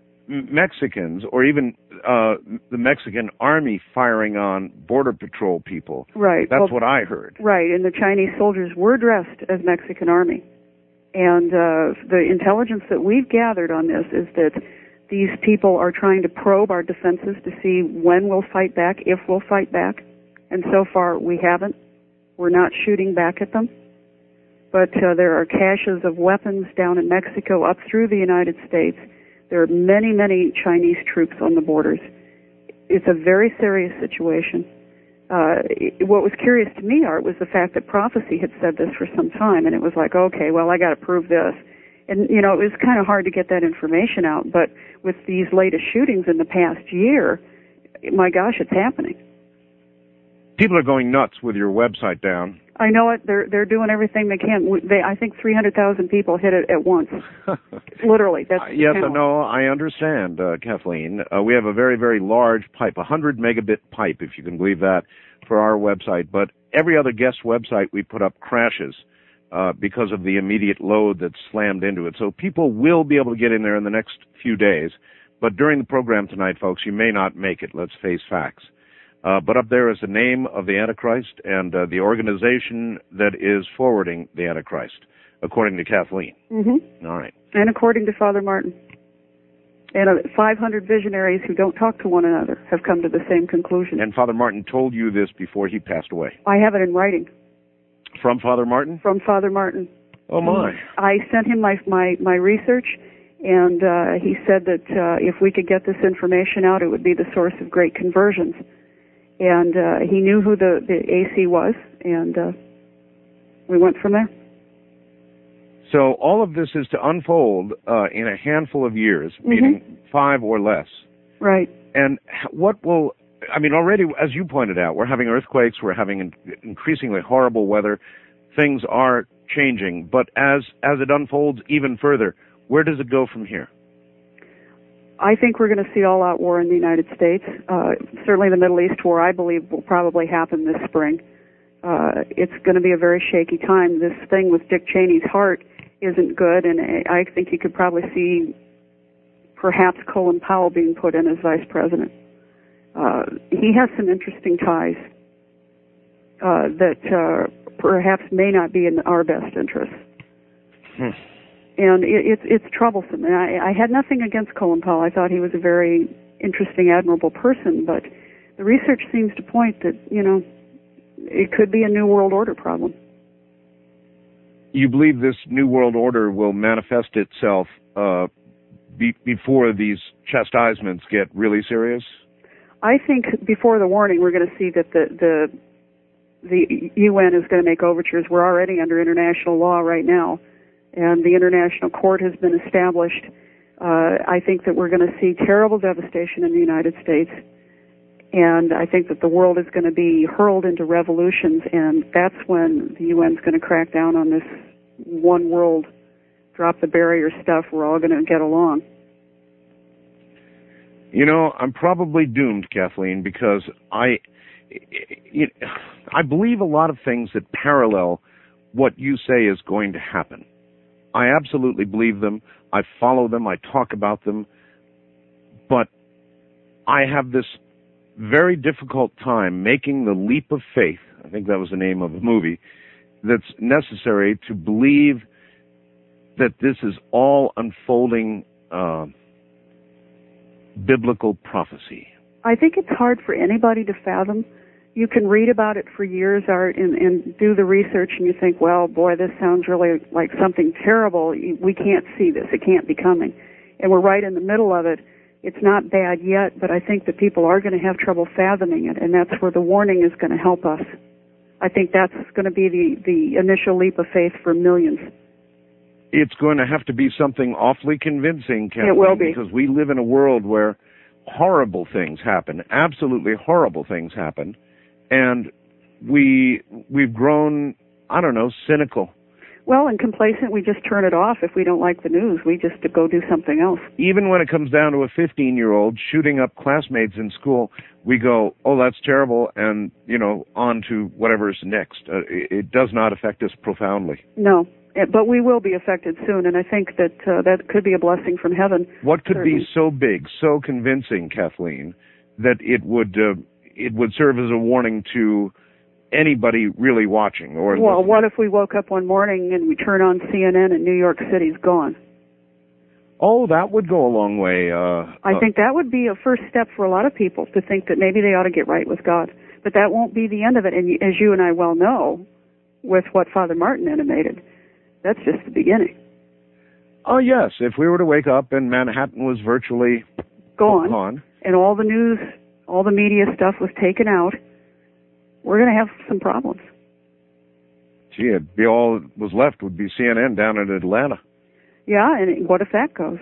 Mexicans or even uh, the Mexican army firing on border patrol people. Right. That's well, what I heard. Right, and the Chinese soldiers were dressed as Mexican army. And uh, the intelligence that we've gathered on this is that these people are trying to probe our defenses to see when we'll fight back, if we'll fight back. And so far, we haven't. We're not shooting back at them. But uh, there are caches of weapons down in Mexico up through the United States. There are many, many Chinese troops on the borders. It's a very serious situation. Uh, what was curious to me, Art, was the fact that Prophecy had said this for some time, and it was like, okay, well, I got to prove this. And, you know, it was kind of hard to get that information out, but with these latest shootings in the past year, my gosh, it's happening. People are going nuts with your website down. I know it. They're they're doing everything they can. They, I think three hundred thousand people hit it at once. Literally. That's uh, yes, count. no, I understand, uh, Kathleen. Uh, we have a very, very large pipe, a one hundred megabit pipe, if you can believe that, for our website. But every other guest website we put up crashes uh, because of the immediate load that's slammed into it. So people will be able to get in there in the next few days. But during the program tonight, folks, you may not make it. Let's face facts. Uh, but up there is the name of the Antichrist and uh, the organization that is forwarding the Antichrist, according to Kathleen. Mm-hmm. All right. And according to Father Martin. And uh, five hundred visionaries who don't talk to one another have come to the same conclusion. And Father Martin told you this before he passed away. I have it in writing. From Father Martin? From Father Martin. Oh, my. I sent him my my, my research, and uh, he said that uh, if we could get this information out, it would be the source of great conversions. And uh, he knew who the, the A C was, and uh, we went from there. So all of this is to unfold uh, in a handful of years, Mm-hmm. meaning five or less. Right. And what will, I mean, already, as you pointed out, we're having earthquakes, we're having in, increasingly horrible weather. Things are changing. But as, as it unfolds even further, where does it go from here? I think we're going to see all-out war in the United States. Uh, certainly the Middle East war, I believe, will probably happen this spring. Uh, it's going to be a very shaky time. This thing with Dick Cheney's heart isn't good, and I think you could probably see perhaps Colin Powell being put in as vice president. Uh, he has some interesting ties uh, that uh, perhaps may not be in our best interests. Hmm. And it, it's it's troublesome. And I, I had nothing against Colin Powell. I thought he was a very interesting, admirable person. But the research seems to point that, you know, it could be a New World Order problem. You believe this New World Order will manifest itself uh, be, before these chastisements get really serious? I think before the warning, we're going to see that the the the U N is going to make overtures. We're already under international law right now. And the international court has been established. Uh, I think that we're going to see terrible devastation in the United States. And I think that the world is going to be hurled into revolutions, and that's when the U N's going to crack down on this one world, drop the barrier stuff. We're all going to get along. You know, I'm probably doomed, Kathleen, because I, you know, I believe a lot of things that parallel what you say is going to happen. I absolutely believe them. I follow them. I talk about them. But I have this very difficult time making the leap of faith. I think that was the name of the movie. That's necessary to believe that this is all unfolding uh, biblical prophecy. I think it's hard for anybody to fathom. You can read about it for years, Art, and, and do the research, and you think, well, boy, this sounds really like something terrible. We can't see this. It can't be coming. And we're right in the middle of it. It's not bad yet, but I think that people are going to have trouble fathoming it, and that's where the warning is going to help us. I think that's going to be the, the initial leap of faith for millions. It's going to have to be something awfully convincing, Kathleen, it will be. Because we live in a world where horrible things happen, absolutely horrible things happen, and we, we've grown, I don't know, cynical. Well, and complacent, we just turn it off. If we don't like the news, we just go do something else. Even when it comes down to a fifteen-year-old shooting up classmates in school, we go, oh, that's terrible, and, you know, on to whatever's next. Uh, it does not affect us profoundly. No, but we will be affected soon, and I think that uh, that could be a blessing from heaven. What could certainly be so big, so convincing, Kathleen, that it would uh, it would serve as a warning to anybody really watching? Or well, listening? What if we woke up one morning and we turn on C N N and New York City's gone? Oh, that would go a long way. Uh, I uh, think that would be a first step for a lot of people to think that maybe they ought to get right with God. But that won't be the end of it. And as you and I well know, with what Father Martin intimated, that's just the beginning. Oh, yes. If we were to wake up and Manhattan was virtually gone, gone, and all the news, all the media stuff was taken out, we're going to have some problems. Gee, it'd be all that was left would be C N N down in Atlanta. Yeah, and what if that goes?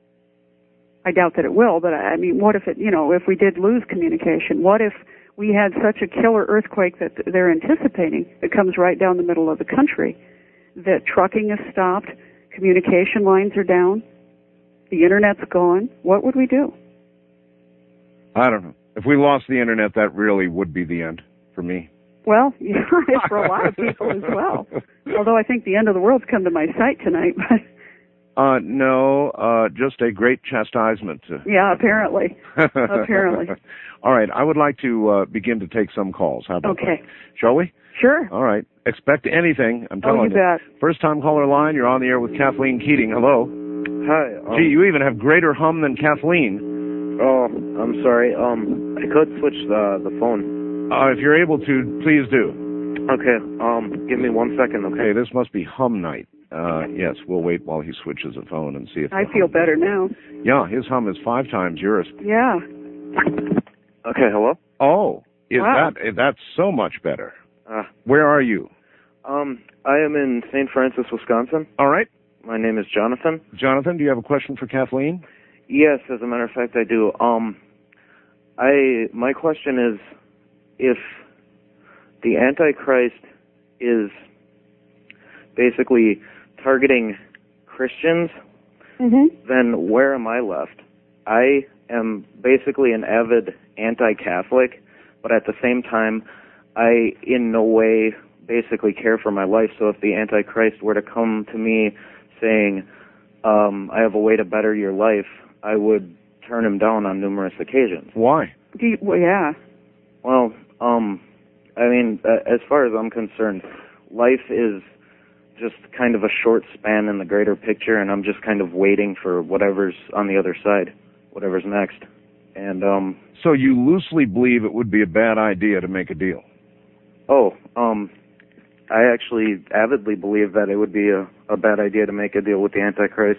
I doubt that it will, but I mean, what if it, you know, if we did lose communication? What if we had such a killer earthquake that they're anticipating that comes right down the middle of the country, that trucking is stopped, communication lines are down, the internet's gone? What would we do? I don't know. If we lost the internet, that really would be the end for me. Well, yeah, for a lot of people as well. Although I think the end of the world's come to my sight tonight. uh, no, uh, just a great chastisement. Yeah, apparently. Apparently. All right, I would like to uh, begin to take some calls. How about okay. that? Shall we? Sure. All right. Expect anything, I'm telling oh, you. you. Bet. First time caller line, you're on the air with Kathleen Keating. Hello. Hi. Um, Gee, you even have greater hum than Kathleen. Oh, I'm sorry. Um, I could switch the the phone. Uh, if you're able to, please do. Okay. Um, give me one second, okay? Okay, this must be hum night. Uh, yes, we'll wait while he switches the phone and see if... I feel better now. Yeah, his hum is five times yours. Yeah. Okay, hello? Oh, is wow. that, that's so much better. Uh, Where are you? Um, I am in Saint Francis, Wisconsin. All right. My name is Jonathan. Jonathan, do you have a question for Kathleen? Yes, as a matter of fact, I do. Um, I, my question is, if the Antichrist is basically targeting Christians, mm-hmm. then where am I left? I am basically an avid anti-Catholic, but at the same time, I in no way basically care for my life. So if the Antichrist were to come to me saying, um, I have a way to better your life, I would turn him down on numerous occasions. Why? Do you, well, yeah. Well, um, I mean, uh, as far as I'm concerned, life is just kind of a short span in the greater picture, and I'm just kind of waiting for whatever's on the other side, whatever's next. And um, so you loosely believe it would be a bad idea to make a deal? Oh, um, I actually avidly believe that it would be a, a bad idea to make a deal with the Antichrist.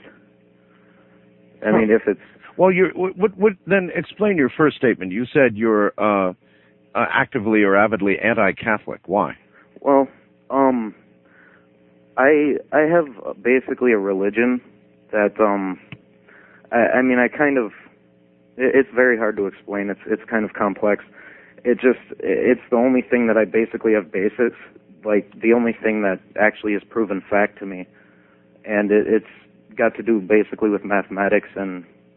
I mean, if it's... Well, you what, what, then explain your first statement. You said you're uh, uh, actively or avidly anti-Catholic. Why? Well, um, I I have basically a religion that, um, I, I mean, I kind of... It's very hard to explain. It's it's kind of complex. It just, it's the only thing that I basically have basis, like the only thing that actually is proven fact to me. And it, it's got to do basically with mathematics and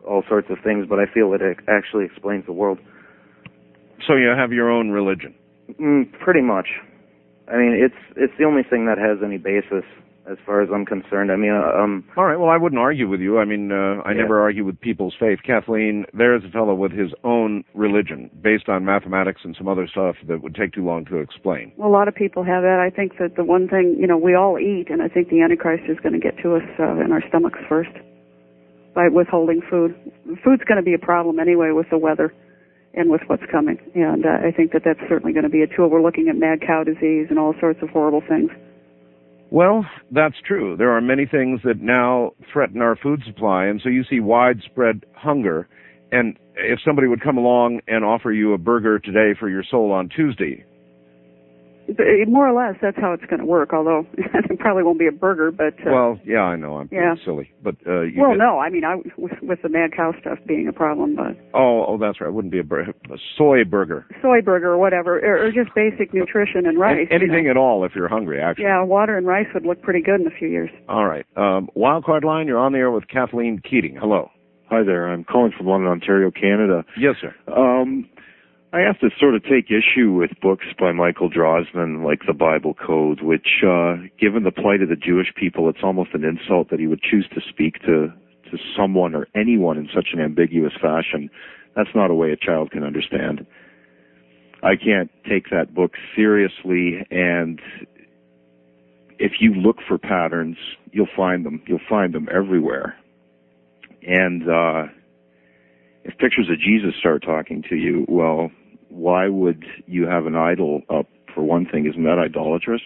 all sorts of things, but I feel it actually explains the world. So you have your own religion? Mm, pretty much. I mean, it's it's the only thing that has any basis as far as I'm concerned. I mean, uh, um... All right, well, I wouldn't argue with you. I mean, uh, I yeah. never argue with people's faith. Kathleen, there's a fellow with his own religion based on mathematics and some other stuff that would take too long to explain. Well, a lot of people have that. I think that the one thing, you know, we all eat, and I think the Antichrist is going to get to us uh, in our stomachs first by withholding food. Food's going to be a problem anyway with the weather and with what's coming. And uh, I think that that's certainly going to be a tool. We're looking at mad cow disease and all sorts of horrible things. Well, that's true. There are many things that now threaten our food supply, and so you see widespread hunger. And if somebody would come along and offer you a burger today for your soul on Tuesday... More or less, that's how it's going to work, although it probably won't be a burger, but... Uh, well, yeah, I know, I'm yeah. silly, but... Uh, you well, get... no, I mean, I, with, with the mad cow stuff being a problem, but... Oh, oh, that's right, it wouldn't be a, bur- a soy burger. Soy burger or whatever, or, or just basic nutrition and rice. A- anything you know? at all if you're hungry, actually. Yeah, water and rice would look pretty good in a few years. All right. Um, Wildcard Line, you're on the air with Kathleen Keating. Hello. Hi there, I'm calling from London, Ontario, Canada. Yes, sir. Um... I have to sort of take issue with books by Michael Drosnin, like the Bible Code, which, uh, given the plight of the Jewish people, it's almost an insult that he would choose to speak to, to someone or anyone in such an ambiguous fashion. That's not a way a child can understand. I can't take that book seriously, and if you look for patterns, you'll find them. You'll find them everywhere. And, uh, if pictures of Jesus start talking to you, well, why would you have an idol up, for one thing? Isn't that idolatrous?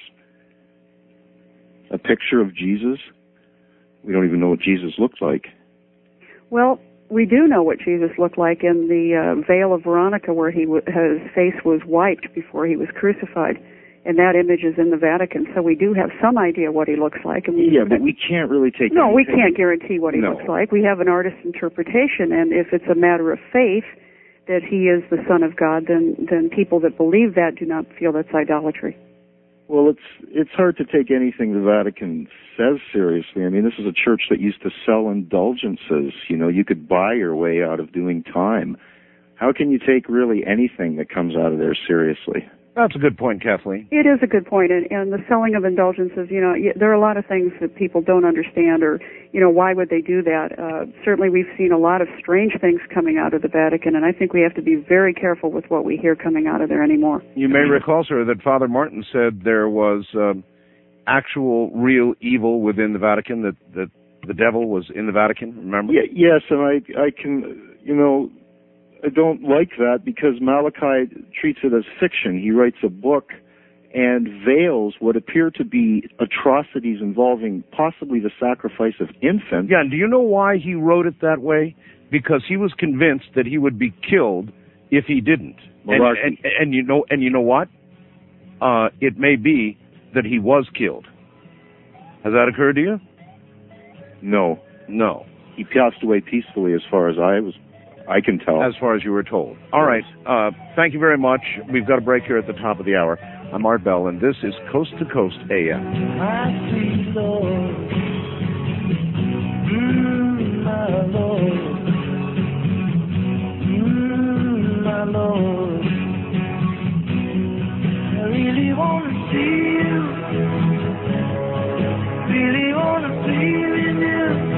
A picture of Jesus? We don't even know what Jesus looked like. Well, we do know what Jesus looked like in the uh, Veil of Veronica, where he w- his face was wiped before he was crucified. And that image is in the Vatican, so we do have some idea what he looks like. And we yeah, but we can't really take No, anything. we can't guarantee what he no. looks like. We have an artist's interpretation, and if it's a matter of faith that he is the Son of God, then, then people that believe that do not feel that's idolatry. Well, it's it's hard to take anything the Vatican says seriously. I mean, this is a church that used to sell indulgences. You know, you could buy your way out of doing time. How can you take really anything that comes out of there seriously? That's a good point, Kathleen. It is a good point, and, and the selling of indulgences, you know, there are a lot of things that people don't understand, or, you know, why would they do that? Uh, certainly we've seen a lot of strange things coming out of the Vatican, and I think we have to be very careful with what we hear coming out of there anymore. You may recall, sir, that Father Martin said there was um, actual, real evil within the Vatican, that, that the devil was in the Vatican, remember? Yeah, yes, and I, I can, you know... I don't like that because Malachi treats it as fiction. He writes a book and veils what appear to be atrocities involving possibly the sacrifice of infants. Yeah, and do you know why he wrote it that way? Because he was convinced that he would be killed if he didn't. And, and, and you know, and you know what? Uh, it may be that he was killed. Has that occurred to you? No. No. He passed away peacefully as far as I was I can tell. As far as you were told. All right. Uh, thank you very much. We've got a break here at the top of the hour. I'm Art Bell, and this is Coast to Coast A M. My sweet Lord, mm, my Lord, mm, my Lord, I really want to see you, really want to be with you.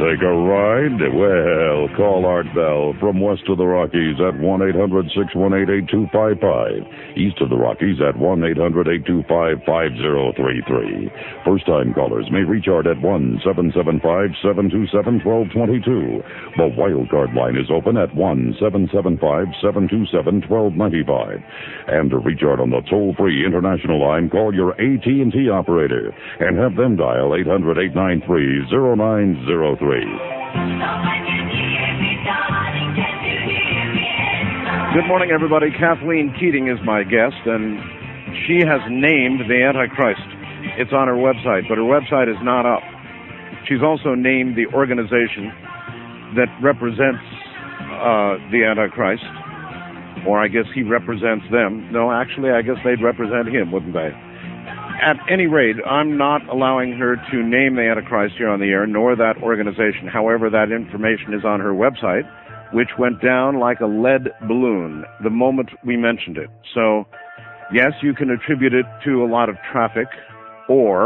Take a ride? Well, call Art Bell from west of the Rockies at one eight hundred six one eight eight two five five. East of the Rockies at one eight hundred eight two five five zero three three. First-time callers may reach Art at one seven seven five seven two seven one two two two. The Wildcard line is open at one seven seven five seven two seven one two nine five. And to reach Art on the toll-free international line, call your A T and T operator and have them dial eight hundred eight nine three zero nine zero three. Good morning, everybody. Kathleen Keating is my guest, and she has named the Antichrist. It's on her website, but her website is not up. She's also named the organization that represents uh, the Antichrist, or I guess he represents them. No, actually, I guess they'd represent him, wouldn't they? At any rate, I'm not allowing her to name the Antichrist here on the air, nor that organization. However, that information is on her website, which went down like a lead balloon the moment we mentioned it. So, yes, you can attribute it to a lot of traffic, or...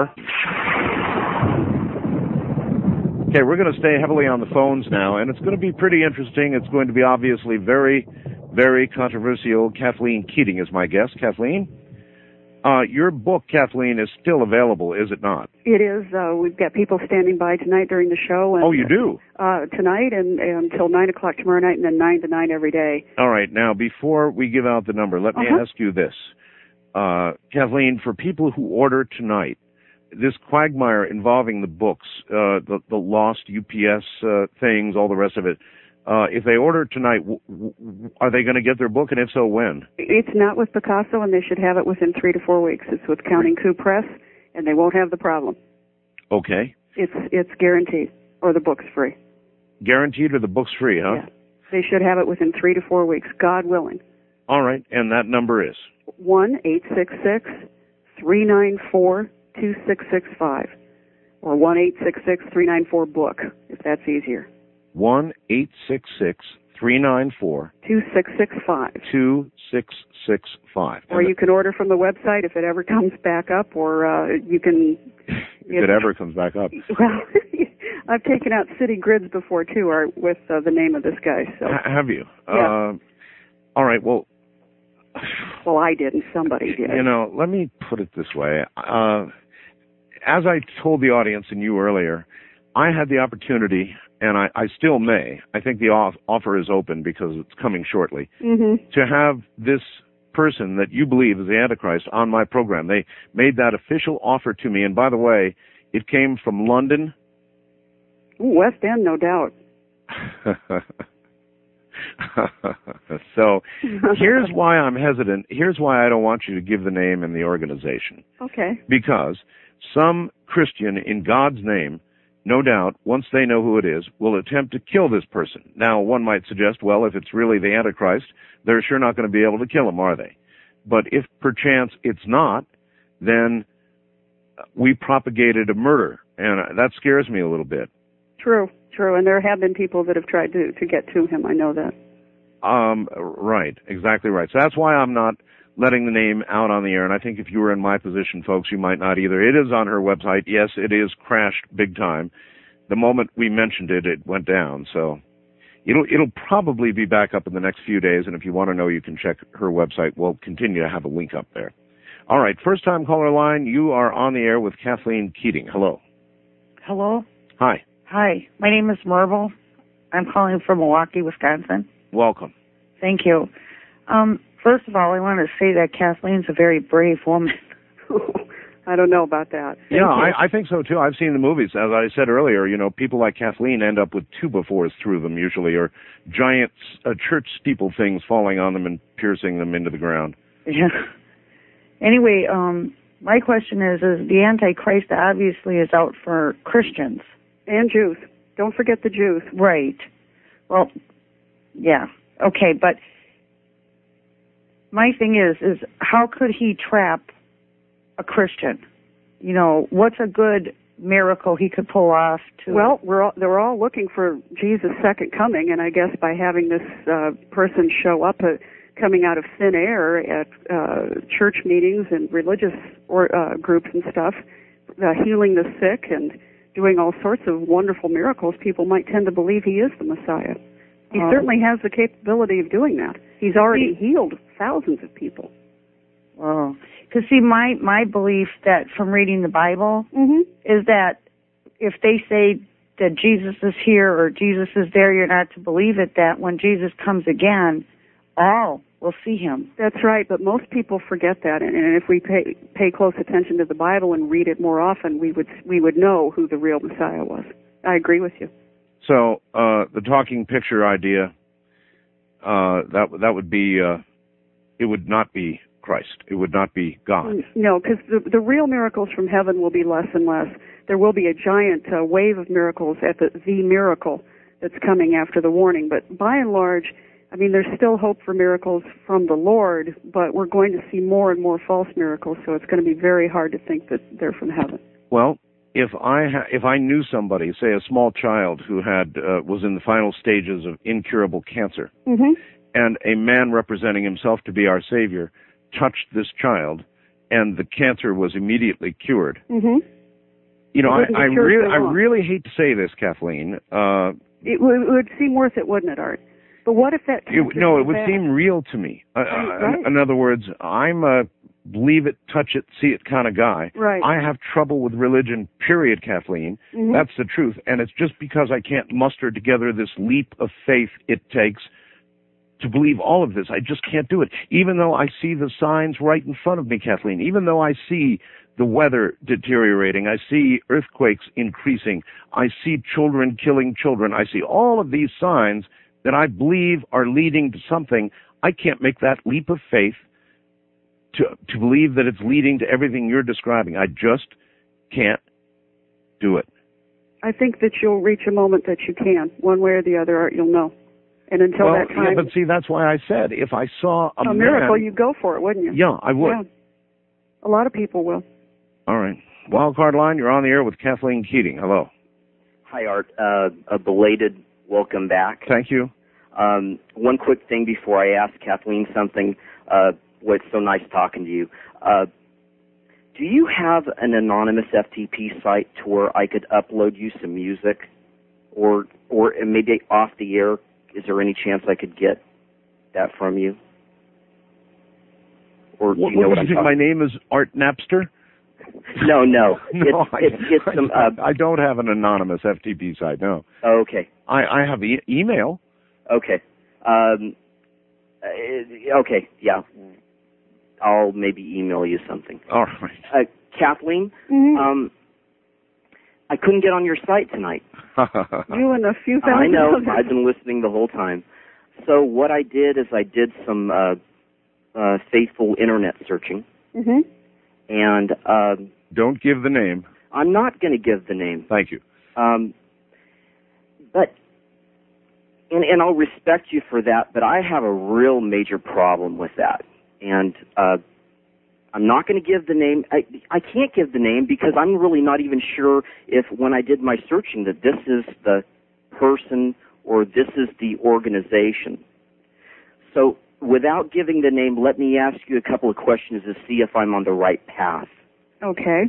Okay, we're going to stay heavily on the phones now, and it's going to be pretty interesting. It's going to be obviously very, very controversial. Kathleen Keating is my guest. Kathleen? Uh, your book, Kathleen, is still available, is it not? It is. Uh, we've got people standing by tonight during the show. And, oh, you do? Uh, tonight and, and until nine o'clock tomorrow night, and then nine to nine every day. All right. Now, before we give out the number, let me uh-huh. ask you this. Uh, Kathleen, for people who order tonight, this quagmire involving the books, uh, the, the lost U P S uh, things, all the rest of it, Uh, if they order tonight, w- w- are they going to get their book, and if so, when? It's not with Picasso, and they should have it within three to four weeks. It's with Counting Coup Press, and they won't have the problem. Okay. It's it's guaranteed, or the book's free. Guaranteed, or the book's free, huh? Yeah. They should have it within three to four weeks, God willing. All right, and that number is? one eight six six three nine four two six six five, or one eight six six three nine four book, if that's easier. one eight six six three nine four two six six five two six six five. Or you can order from the website if it ever comes back up, or uh, you can... if it ever comes back up. Well, I've taken out city grids before, too, or with uh, the name of this guy. So. H- have you? Yeah. Uh, all right, well... Well, I didn't. Somebody did. You know, let me put it this way. Uh, as I told the audience and you earlier, I had the opportunity... and I, I still may, I think the off, offer is open because it's coming shortly, mm-hmm. to have this person that you believe is the Antichrist on my program. They made that official offer to me, and by the way, it came from London. Ooh, West End, no doubt. So here's why I'm hesitant. Here's why I don't want you to give the name and the organization. Okay. Because some Christian in God's name, no doubt, once they know who it is, will attempt to kill this person. Now, one might suggest, well, if it's really the Antichrist, they're sure not going to be able to kill him, are they? But if perchance it's not, then we propagated a murder, and that scares me a little bit. True, true, and there have been people that have tried to, to get to him, I know that. Um, right, exactly right. So that's why I'm not letting the name out on the air, and I think if you were in my position, folks, you might not either. It is on her website. Yes, it is crashed big time. The moment we mentioned it, it went down. So it'll it'll probably be back up in the next few days, and if you want to know, you can check her website. We'll continue to have a link up there. All right, first-time caller line, you are on the air with Kathleen Keating. Hello. Hello. Hi. Hi. My name is Marble. I'm calling from Milwaukee, Wisconsin. Welcome. Thank you. Um, First of all, I want to say that Kathleen's a very brave woman. I don't know about that. Yeah, I, I think so, too. I've seen the movies. As I said earlier, you know, people like Kathleen end up with two befores through them, usually, or giant uh, church steeple things falling on them and piercing them into the ground. Yeah. Anyway, um, my question is, is the Antichrist obviously is out for Christians. And Jews. Don't forget the Jews. Right. Well, yeah. Okay, but... my thing is, is how could he trap a Christian? You know, what's a good miracle he could pull off to... Well, we're all, they're all looking for Jesus' second coming, and I guess by having this uh, person show up uh, coming out of thin air at uh, church meetings and religious or, uh, groups and stuff, uh, healing the sick and doing all sorts of wonderful miracles, people might tend to believe he is the Messiah. He Oh. certainly has the capability of doing that. He's already healed thousands of people. Oh, because see, my my belief that from reading the Bible Mm-hmm. is that if they say that Jesus is here or Jesus is there, you're not to believe it. That when Jesus comes again, all will see him. That's right, but most people forget that, and, and if we pay pay close attention to the Bible and read it more often, we would we would know who the real Messiah was. I agree with you. So uh, the talking picture idea, uh, that that would be, uh, it would not be Christ. It would not be God. No, because the the real miracles from heaven will be less and less. There will be a giant uh, wave of miracles at the the miracle that's coming after the warning. But by and large, I mean, there's still hope for miracles from the Lord, but we're going to see more and more false miracles. So it's going to be very hard to think that they're from heaven. Well, if I ha- if I knew somebody, say a small child who had uh, was in the final stages of incurable cancer, Mm-hmm. and a man representing himself to be our Savior touched this child, and the cancer was immediately cured. Mm-hmm. You know, It I, wouldn't be I cured really, for I long. really hate to say this, Kathleen. Uh, It, w- it would seem worth it, wouldn't it, Art? But what if that? it, cancer no, is it would bad? seem real to me. Uh, Right, uh, right. In other words, I'm a believe it, touch it, see it kind of guy. Right. I have trouble with religion, period, Kathleen. Mhm. That's the truth. And it's just because I can't muster together this leap of faith it takes to believe all of this. I just can't do it. Even though I see the signs right in front of me, Kathleen, even though I see the weather deteriorating, I see earthquakes increasing, I see children killing children, I see all of these signs that I believe are leading to something, I can't make that leap of faith to to believe that it's leading to everything you're describing. I just can't do it. I think that you'll reach a moment that you can, one way or the other, Art, you'll know. And until well, that time, yeah, but see, that's why I said if I saw a, a miracle, man, you'd go for it, wouldn't you? yeah, I would. Yeah. A lot of people will. All right. Wildcard line, you're on the air with Kathleen Keating. Hello. Hi, Art. Uh, a belated welcome back. Thank you. Um, one quick thing before I ask Kathleen something. Uh, well, it's so nice talking to you. Uh, do you have an anonymous F T P site to where I could upload you some music, or or maybe off the air? Is there any chance I could get that from you? Or do What, you know what what do you I'm think? talking? My name is Art Napster? No, no. No, it's, I, it's, it's I, some. Uh, I don't have an anonymous F T P site. No. oh, okay. I, I have e- email. Okay. Um, uh, okay, yeah. I'll maybe email you something. All right. Uh, Kathleen, Mhm. um, I couldn't get on your site tonight. You and a few thousand I know. others. I've been listening the whole time. So what I did is I did some uh, uh, faithful internet searching, Mhm. and um, Don't give the name. I'm not going to give the name. Thank you. Um, but, and, and I'll respect you for that, but I have a real major problem with that. And uh, I'm not going to give the name. I, I can't give the name because I'm really not even sure if when I did my searching that this is the person or this is the organization. So without giving the name, let me ask you a couple of questions to see if I'm on the right path. Okay.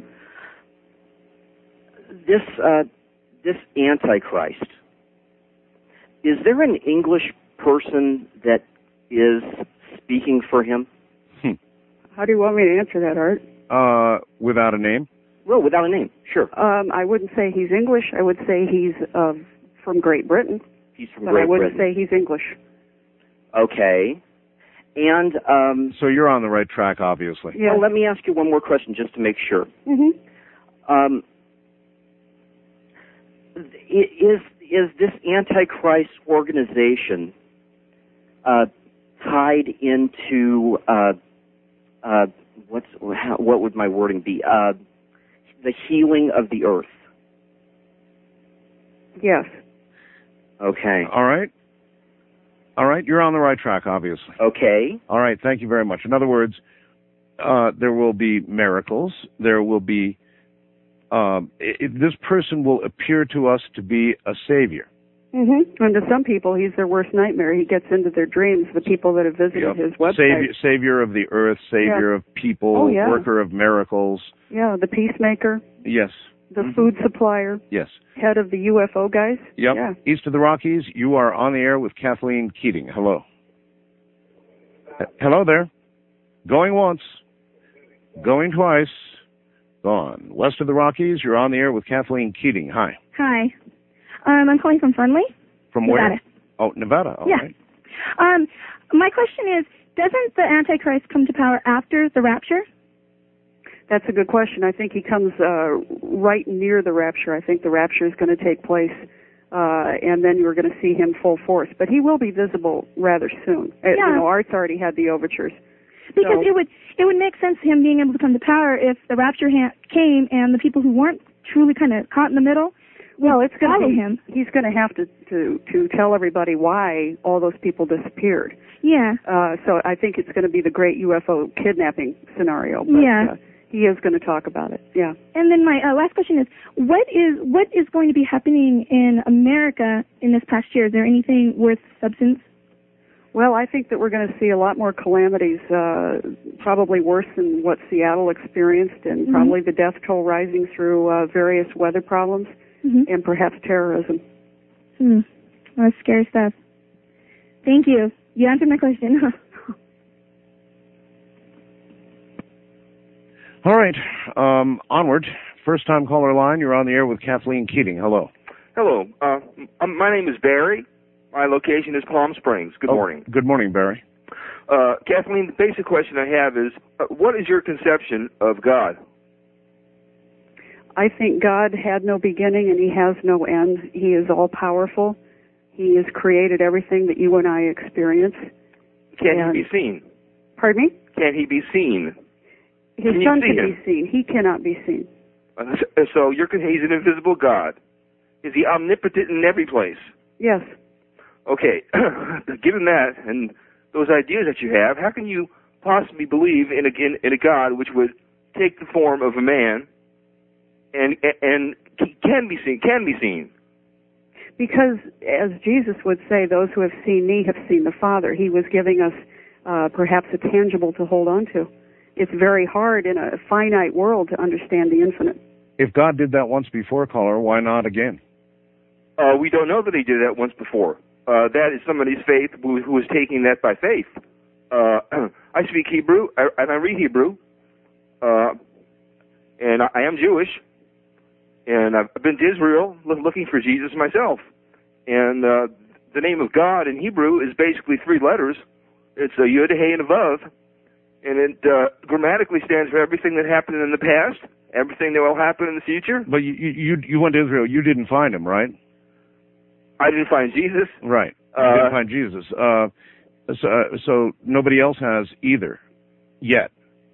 This uh, this Antichrist, is there an English person that is speaking for him? How do you want me to answer that, Art? Uh, without a name? Well, without a name, sure. Um, I wouldn't say he's English. I would say he's uh, from Great Britain, He's from but Great I wouldn't Britain. say he's English. Okay. And um, So you're on the right track, obviously. Yeah. well, let me ask you one more question just to make sure. Mhm. Um, i- is is this Antichrist organization uh, tied into uh, uh, what's how, what would my wording be? Uh, the healing of the earth. Yes. Okay. All right. All right. You're on the right track, obviously. Okay. All right. Thank you very much. In other words, uh, there will be miracles. There will be, um, i i- this person will appear to us to be a savior. Mhm. And to some people, he's their worst nightmare. He gets into their dreams. The people that have visited Yep. his website. Savior, savior of the earth, savior Yeah. of people, Oh, yeah. worker of miracles. Yeah, the peacemaker. Yes. the Mm-hmm. food supplier, Yes. head of the U F O guys. Yep. Yeah. East of the Rockies, you are on the air with Kathleen Keating. Hello. H- Hello there. Going once. Going twice. Gone. West of the Rockies, you're on the air with Kathleen Keating. Hi. Hi. Um, I'm calling from Fernley. From Nevada. where? Oh, Nevada. All yeah. right. Um, my question is, doesn't the Antichrist come to power after the rapture? That's a good question. I think he comes uh, right near the rapture. I think the rapture is going to take place, uh, and then you're going to see him full force. But he will be visible rather soon. Uh, Yeah. You know, Art's already had the overtures. Because So- it would it would make sense him being able to come to power if the rapture ha- came and the people who weren't truly kind of caught in the middle would Well, it's going follow to be, him. he's going to have to, to, to tell everybody why all those people disappeared. Yeah. Uh, so I think it's going to be the great U F O kidnapping scenario. But, Yeah. Uh, he is going to talk about it. Yeah. And then my uh, last question is, what is what is going to be happening in America in this past year? Is there anything worth substance? Well, I think that we're going to see a lot more calamities, uh, probably worse than what Seattle experienced, and Mm-hmm. probably the death toll rising through uh, various weather problems Mm-hmm. and perhaps terrorism. Hmm. Well, that's scary stuff. Thank you. You answered my question. All right. Um, onward. First time caller line, you're on the air with Kathleen Keating. Hello. Hello. Uh, um, my name is Barry. My location is Palm Springs. Good Oh, morning. Good morning, Barry. Uh, Kathleen, the basic question I have is, uh, what is your conception of God? I think God had no beginning and he has no end. He is all powerful. He has created everything that you and I experience. Can And- he be seen? Pardon me? Can he be seen? His Can you son see can him? be seen. He cannot be seen. Uh, so- so you're con- he's an invisible God. Is he omnipotent in every place? Yes. Okay. Given that and those ideas that you have, how can you possibly believe in a, in, in a God which would take the form of a man and and can be seen? Can be seen. Because, as Jesus would say, those who have seen me have seen the Father. He was giving us uh, perhaps a tangible to hold on to. It's very hard in a finite world to understand the infinite. If God did that once before, caller, why not again? Uh, we don't know that he did that once before. Uh, that is somebody's faith who, who is taking that by faith. Uh, I speak Hebrew, I, and I read Hebrew, uh, and I, I am Jewish, and I've been to Israel look, looking for Jesus myself. And uh, the name of God in Hebrew is basically three letters. It's a Yud, Hey, and a Vav, and it uh, grammatically stands for everything that happened in the past, everything that will happen in the future. But you you you went to Israel. You didn't find him, right? I didn't find Jesus. Right. You Uh, didn't find Jesus. Uh, so, uh, so nobody else has either yet.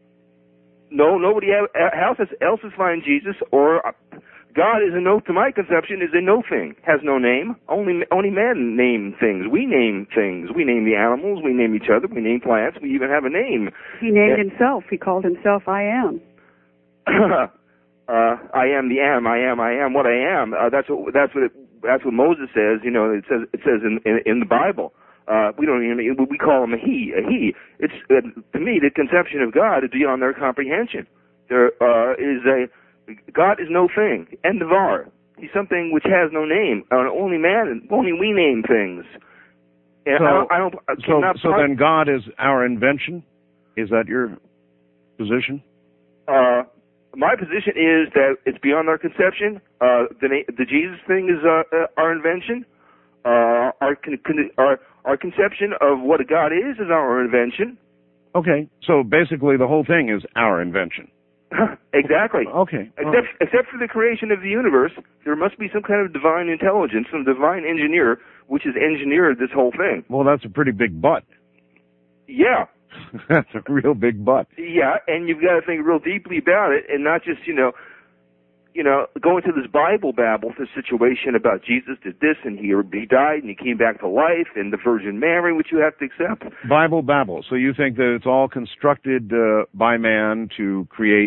No, nobody else has, else has found Jesus, or uh, God is a no, to my conception, is a no thing, has no name. Only only men name things. We name things. We name the animals. We name each other. We name plants. We even have a name. He named And- himself. He called himself I Am. uh, I am the am. I am. I am what I am. Uh, that's what. That's what. It, that's what Moses says. You know, it says. It says in in, in the Bible. Uh, we don't even. We call him a he. A he. It's uh, to me the conception of God is beyond their comprehension. There uh, is a God is no thing. End of R. He's something which has no name. Uh, only man. Only we name things. And So, I don't. I don't I so, cannot so then God is our invention? Is that your position? Uh, my position is that it's beyond our conception. Uh, the na- the Jesus thing is uh, uh, our invention. Uh, our, con- con- our our conception of what a God is is our invention. Okay. So basically, the whole thing is our invention. Exactly. Okay. Except except for the creation of the universe, there must be some kind of divine intelligence, some divine engineer, which has engineered this whole thing. Well, that's a pretty big butt. Yeah. That's a real big butt. Yeah, and you've got to think real deeply about it, and not just, you know, you know, go into this Bible babble, this situation about Jesus did this, and he, he died, and he came back to life, and the Virgin Mary, which you have to accept. Bible babble. So you think that it's all constructed uh, by man to create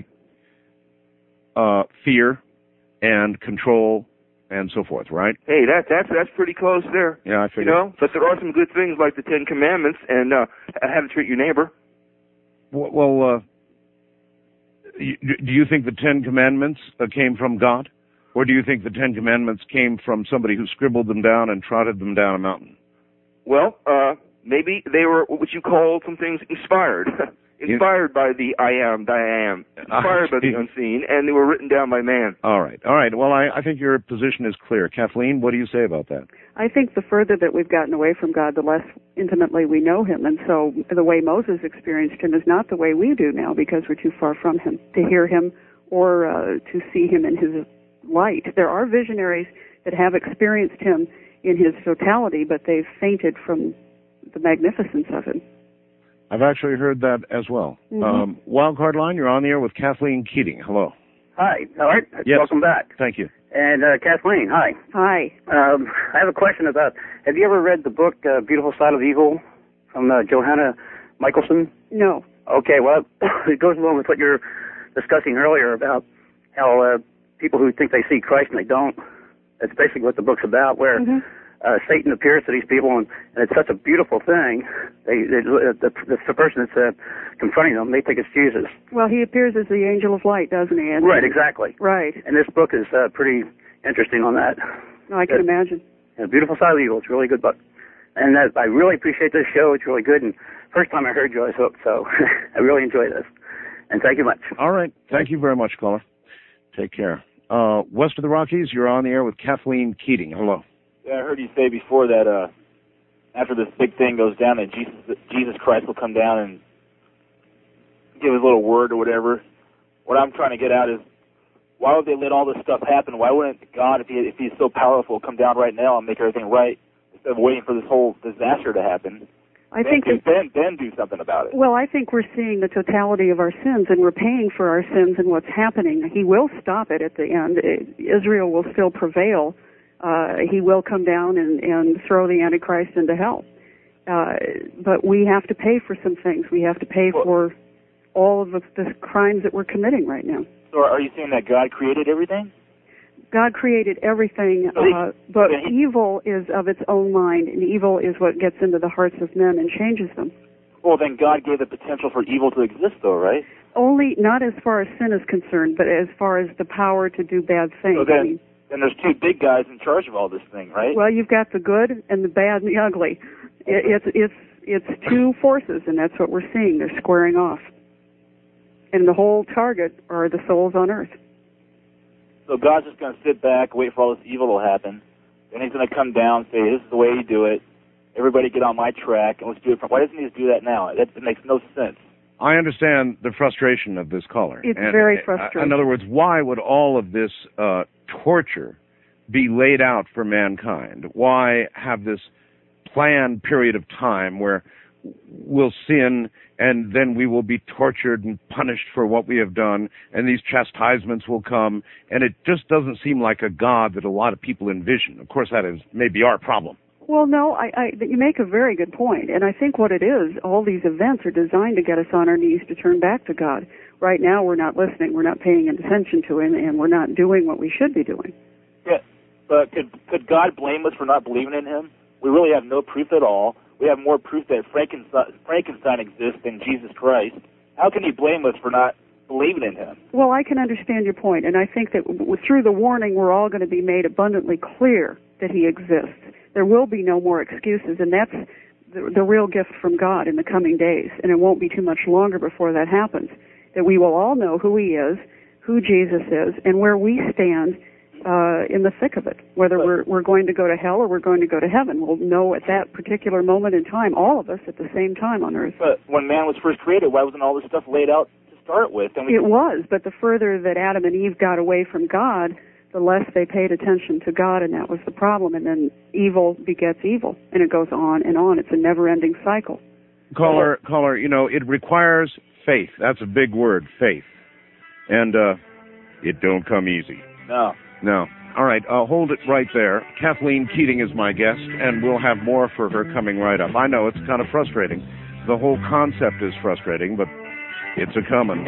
uh, fear and control and so forth, right? Hey, that that's that's pretty close there. Yeah, I You figured. know, but there are some good things like the Ten Commandments and uh, how to treat your neighbor. Well, uh, you, do you think the Ten Commandments uh, came from God? Or do you think the Ten Commandments came from somebody who scribbled them down and trotted them down a mountain? Well, uh, maybe they were what you call some things inspired. Inspired by the I am, that I am. Inspired by the unseen, and they were written down by man. All right. All right. Well, I, I think your position is clear. Kathleen, what do you say about that? I think the further that we've gotten away from God, the less intimately we know him. And so the way Moses experienced him is not the way we do now because we're too far from him to hear him or uh, to see him in his light. There are visionaries that have experienced him in his totality, but they've fainted from the magnificence of him. I've actually heard that as well. Mm-hmm. Um, Wildcard Line, you're on the air with Kathleen Keating. Hello. Hi. All right. Yes. Welcome back. Thank you. And uh, Kathleen, hi. Hi. Um, I have a question about, have you ever read the book uh, Beautiful Side of Evil from uh, Johanna Michelson? No. Okay, well, it goes along with what you're discussing earlier about how uh, people who think they see Christ and they don't. That's basically what the book's about, where mm-hmm. uh, Satan appears to these people, and, and it's such a beautiful thing. They, they, the, the, the person that's uh, confronting them, they think it's Jesus. Well, he appears as the angel of light, doesn't he? And right, exactly. Right. And this book is uh, pretty interesting on that. No, I can Good. imagine. Yeah, Beautiful Side of Evil. It's a really good book. And uh, I really appreciate this show. It's really good. And first time I heard you, I was hooked. So I really enjoy this. And thank you much. All right. Thank you very much, caller. Take care. Uh, west of the Rockies, you're on the air with Kathleen Keating. Hello. Yeah, I heard you say before that uh, after this big thing goes down, that Jesus, Jesus Christ will come down and give his little word or whatever. What I'm trying to get at is, why would they let all this stuff happen? Why wouldn't God, if, he, if he's so powerful, come down right now and make everything right instead of waiting for this whole disaster to happen? I then, think do, that, then, then do something about it. Well, I think we're seeing the totality of our sins, and we're paying for our sins and what's happening. He will stop it at the end. Israel will still prevail. Uh, he will come down and, and throw the Antichrist into hell. Uh, but we have to pay for some things. We have to pay well, for all of the, the crimes that we're committing right now. So are you saying that God created everything? God created everything, so he, uh, but he, evil is of its own mind, and evil is what gets into the hearts of men and changes them. Well, then God gave the potential for evil to exist, though, right? Only, not as far as sin is concerned, but as far as the power to do bad things. So then, I mean, then there's two big guys in charge of all this thing, right? Well, you've got the good and the bad and the ugly. It, it's it's it's two forces, and that's what we're seeing. They're squaring off, and the whole target are the souls on earth. So God's just going to sit back, wait for all this evil to happen. Then he's going to come down and say, this is the way you do it. Everybody get on my track, and let's do it from... Why doesn't he just do that now? That, that makes no sense. I understand the frustration of this caller. It's and, very frustrating. In other words, why would all of this uh, torture be laid out for mankind? Why have this planned period of time where we'll sin and then we will be tortured and punished for what we have done, and these chastisements will come, and it just doesn't seem like a God that a lot of people envision. Of course, that is maybe our problem. Well, no, I, I, you make a very good point, and I think what it is, all these events are designed to get us on our knees to turn back to God. Right now, we're not listening, we're not paying attention to Him, and we're not doing what we should be doing. Yeah, but could could God blame us for not believing in Him? We really have no proof at all. We have more proof that Frankenstein, Frankenstein exists than Jesus Christ. How can He blame us for not believing in Him? Well, I can understand your point, and I think that w- through the warning, we're all going to be made abundantly clear that He exists. There will be no more excuses, and that's the, the real gift from God in the coming days, and it won't be too much longer before that happens, that we will all know who He is, who Jesus is, and where we stand uh, in the thick of it, whether we're, we're going to go to hell or we're going to go to heaven. We'll know at that particular moment in time, all of us at the same time on earth. But when man was first created, why wasn't all this stuff laid out to start with? And we it was, but the further that Adam and Eve got away from God, the less they paid attention to God, and that was the problem. And then evil begets evil, and it goes on and on. It's a never-ending cycle. Caller, caller, you know, it requires faith. That's a big word, faith. And uh, it don't come easy. No. No. All right, uh, hold it right there. Kathleen Keating is my guest, and we'll have more for her coming right up. I know it's kind of frustrating. The whole concept is frustrating, but it's a-coming.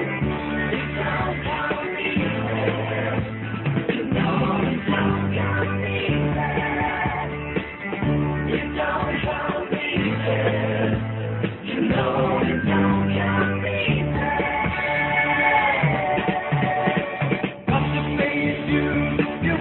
You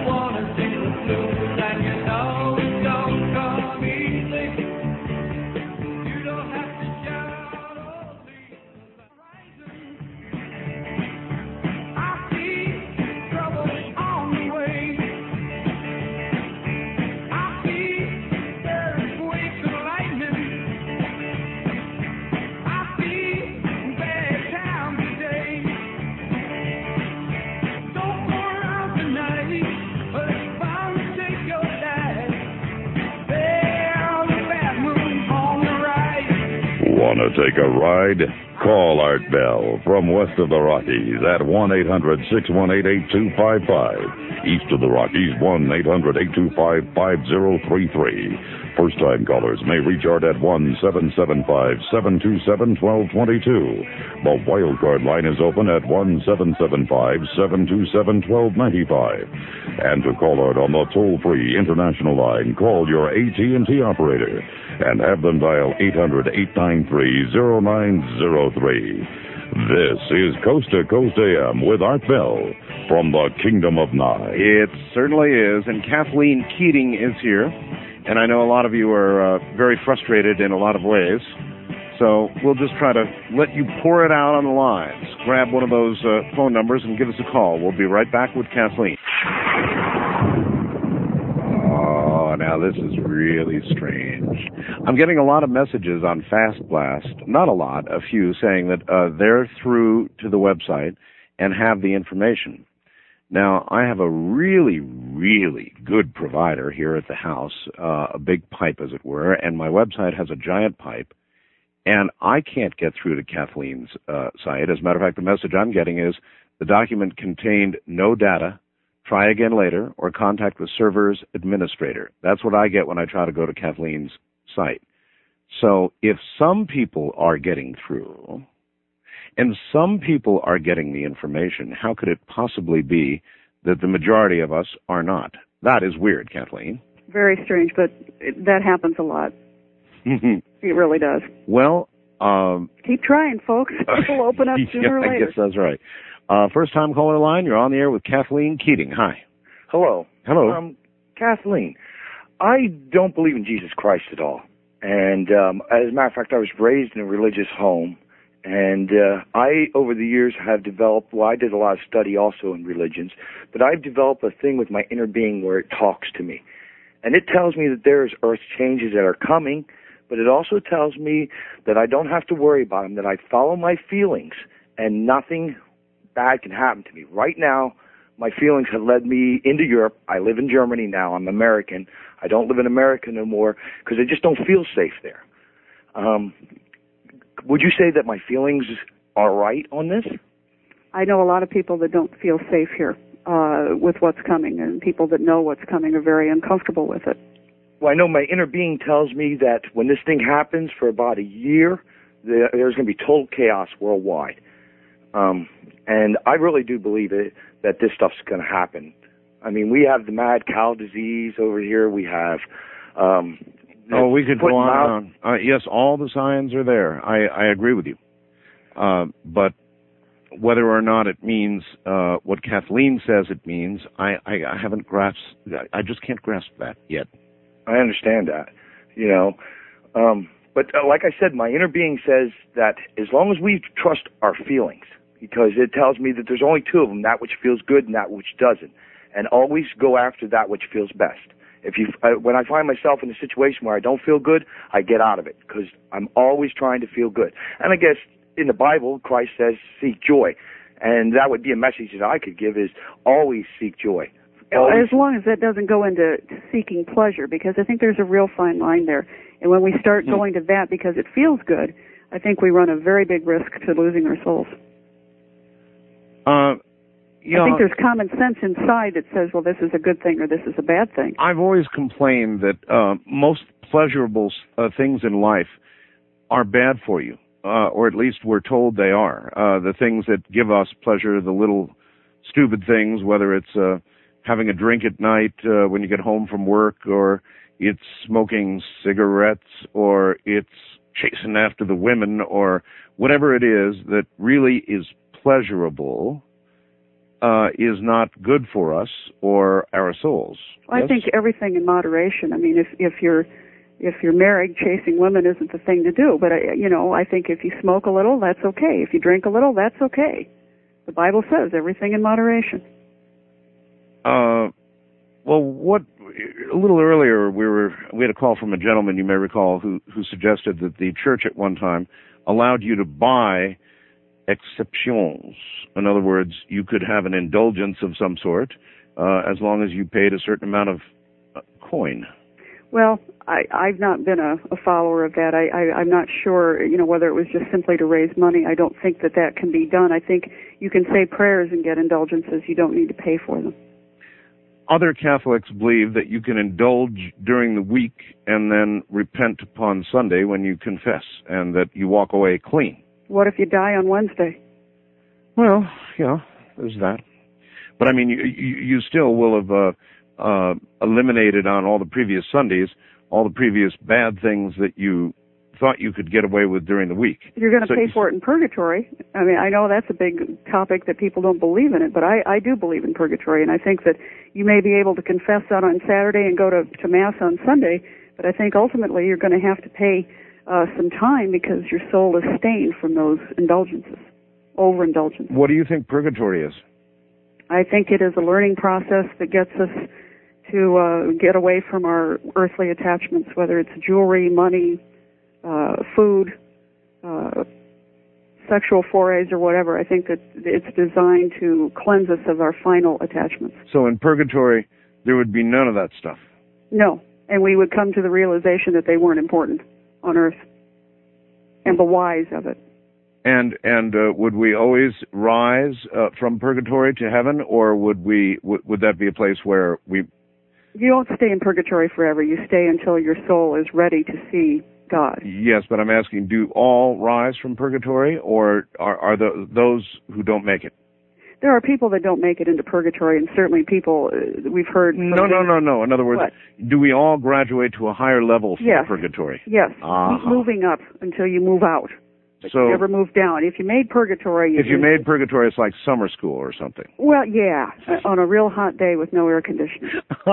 Want to take a ride? Call Art Bell from west of the Rockies at one eight hundred six one eight eight two five five. East of the Rockies, one eight hundred eight two five five zero three three. First-time callers may reach Art at one seven seven five seven two seven one two two two. The wildcard line is open at one seven seven five seven two seven one two nine five. And to call Art on the toll-free international line, call your A T and T operator and have them dial eight hundred eight nine three zero nine zero three. This is Coast to Coast A M with Art Bell from the Kingdom of Nye. It certainly is, and Kathleen Keating is here, and I know a lot of you are uh, very frustrated in a lot of ways, so we'll just try to let you pour it out on the lines. Grab one of those uh, phone numbers and give us a call. We'll be right back with Kathleen. Oh, now this is really strange. I'm getting a lot of messages on Fast Blast, not a lot, a few, saying that uh, they're through to the website and have the information. Now, I have a really, really good provider here at the house, uh, a big pipe, as it were, and my website has a giant pipe, and I can't get through to Kathleen's uh, site. As a matter of fact, the message I'm getting is the document contained no data. Try again later, or contact the server's administrator. That's what I get when I try to go to Kathleen's site. So if some people are getting through, and some people are getting the information, how could it possibly be that the majority of us are not? That is weird, Kathleen. Very strange, but it, that happens a lot. It really does. Well, um... keep trying, folks. It'll open up sooner yeah, or later. I guess that's right. Uh, first time caller line, you're on the air with Kathleen Keating. Hi. Hello. Hello. Um, Kathleen, I don't believe in Jesus Christ at all. And um, as a matter of fact, I was raised in a religious home. And uh, I, over the years, have developed, well, I did a lot of study also in religions, but I've developed a thing with my inner being where it talks to me. And it tells me that there's earth changes that are coming, but it also tells me that I don't have to worry about them, that I follow my feelings, and nothing bad can happen to me. Right now, my feelings have led me into Europe. I live in Germany now. I'm American. I don't live in America no more because I just don't feel safe there. Um, would you say that my feelings are right on this? I know a lot of people that don't feel safe here uh, with what's coming, and people that know what's coming are very uncomfortable with it. Well, I know my inner being tells me that when this thing happens for about a year, there, there's going to be total chaos worldwide. Um, and I really do believe it, that this stuff's going to happen. I mean, we have the mad cow disease over here. We have... Um, oh, we could go on. Uh, yes, all the signs are there. I, I agree with you. Uh, but whether or not it means uh, what Kathleen says it means, I, I, I haven't grasped... I just can't grasp that yet. I understand that, you know. Um, but uh, like I said, my inner being says that as long as we trust our feelings, because it tells me that there's only two of them, that which feels good and that which doesn't, and always go after that which feels best. If you, uh, when I find myself in a situation where I don't feel good, I get out of it because I'm always trying to feel good. And I guess in the Bible, Christ says, seek joy. And that would be a message that I could give is always seek joy. Always. As long as that doesn't go into seeking pleasure, because I think there's a real fine line there. And when we start hmm. going to that because it feels good, I think we run a very big risk to losing our souls. Uh, you I know, think there's common sense inside that says, well, this is a good thing or this is a bad thing. I've always complained that uh, most pleasurable uh, things in life are bad for you, uh, or at least we're told they are. Uh, the things that give us pleasure, the little stupid things, whether it's uh, having a drink at night uh, when you get home from work, or it's smoking cigarettes, or it's chasing after the women, or whatever it is that really is pleasurable uh, is not good for us or our souls. Well, yes? I think everything in moderation. I mean, if if you're if you're married, chasing women isn't the thing to do. But I, you know, I think if you smoke a little, that's okay. If you drink a little, that's okay. The Bible says everything in moderation. Uh, well, what a little earlier we were we had a call from a gentleman you may recall who who suggested that the church at one time allowed you to buy exceptions. In other words, you could have an indulgence of some sort uh, as long as you paid a certain amount of uh, coin. Well, I, I've not been a, a follower of that. I, I, I'm not sure, you know, whether it was just simply to raise money. I don't think that that can be done. I think you can say prayers and get indulgences. You don't need to pay for them. Other Catholics believe that you can indulge during the week and then repent upon Sunday when you confess, and that you walk away clean. What if you die on Wednesday? Well, yeah, there's that. But I mean, you, you, you still will have uh, uh, eliminated on all the previous Sundays all the previous bad things that you thought you could get away with during the week. You're going to so pay for it in purgatory. I mean, I know that's a big topic that people don't believe in it, but I, I do believe in purgatory, and I think that you may be able to confess that on Saturday and go to, to Mass on Sunday, but I think ultimately you're going to have to pay uh, some time because your soul is stained from those indulgences, overindulgence. What do you think purgatory is? I think it is a learning process that gets us to uh, get away from our earthly attachments, whether it's jewelry, money, uh, food, uh, sexual forays, or whatever. I think that it's designed to cleanse us of our final attachments. So in purgatory, there would be none of that stuff? No, and we would come to the realization that they weren't important on earth, and the whys of it. And and uh, would we always rise uh, from purgatory to heaven, or would we w- would that be a place where we... You don't stay in purgatory forever. You stay until your soul is ready to see God. Yes, but I'm asking, do all rise from purgatory, or are, are the, those who don't make it? There are people that don't make it into purgatory, and certainly people uh, we've heard... No, no, no, no. In other words, what? Do we all graduate to a higher level from yes. purgatory? Yes, uh-huh. moving up until you move out. But so you never move down. If you made purgatory... You if you made purgatory, it's like summer school or something. Well, yeah, on a real hot day with no air conditioning.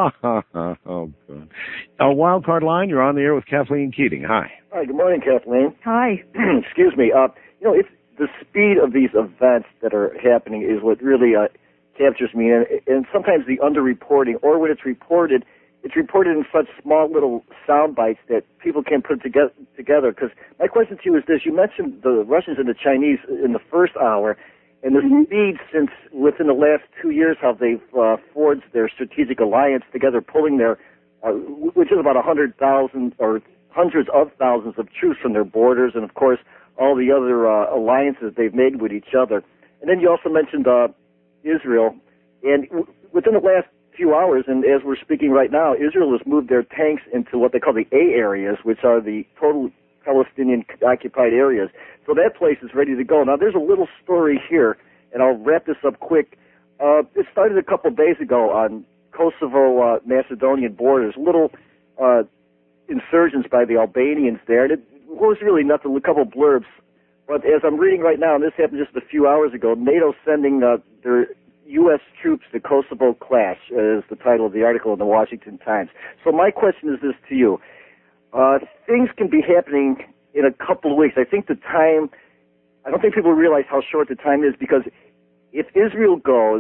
Oh, God. A wild card line, you're on the air with Kathleen Keating. Hi. Hi, good morning, Kathleen. Hi. Excuse me. Uh, you know, it's the speed of these events that are happening is what really uh, captures me, and, and sometimes the underreporting, or when it's reported, it's reported in such small little sound bites that people can't put it together. Because my question to you is this. You mentioned the Russians and the Chinese in the first hour, and the mm-hmm. speed since within the last two years how they've uh, forged their strategic alliance together, pulling their, uh, which is about one hundred thousand or hundreds of thousands of troops from their borders, and, of course, all the other uh, alliances they've made with each other. And then you also mentioned uh, Israel. And w- within the last few hours, and as we're speaking right now, Israel has moved their tanks into what they call the A areas, which are the total Palestinian occupied areas. So that place is ready to go. Now, there's a little story here, and I'll wrap this up quick. Uh, it started a couple of days ago on Kosovo-Macedonian uh, borders, little uh, insurgents by the Albanians there. And it was really nothing, a couple of blurbs. But as I'm reading right now, and this happened just a few hours ago, NATO sending uh, their U S troops to Kosovo clash, uh, is the title of the article in the Washington Times. So my question is this to you. Uh, things can be happening in a couple of weeks. I think the time, I don't think people realize how short the time is, because if Israel goes,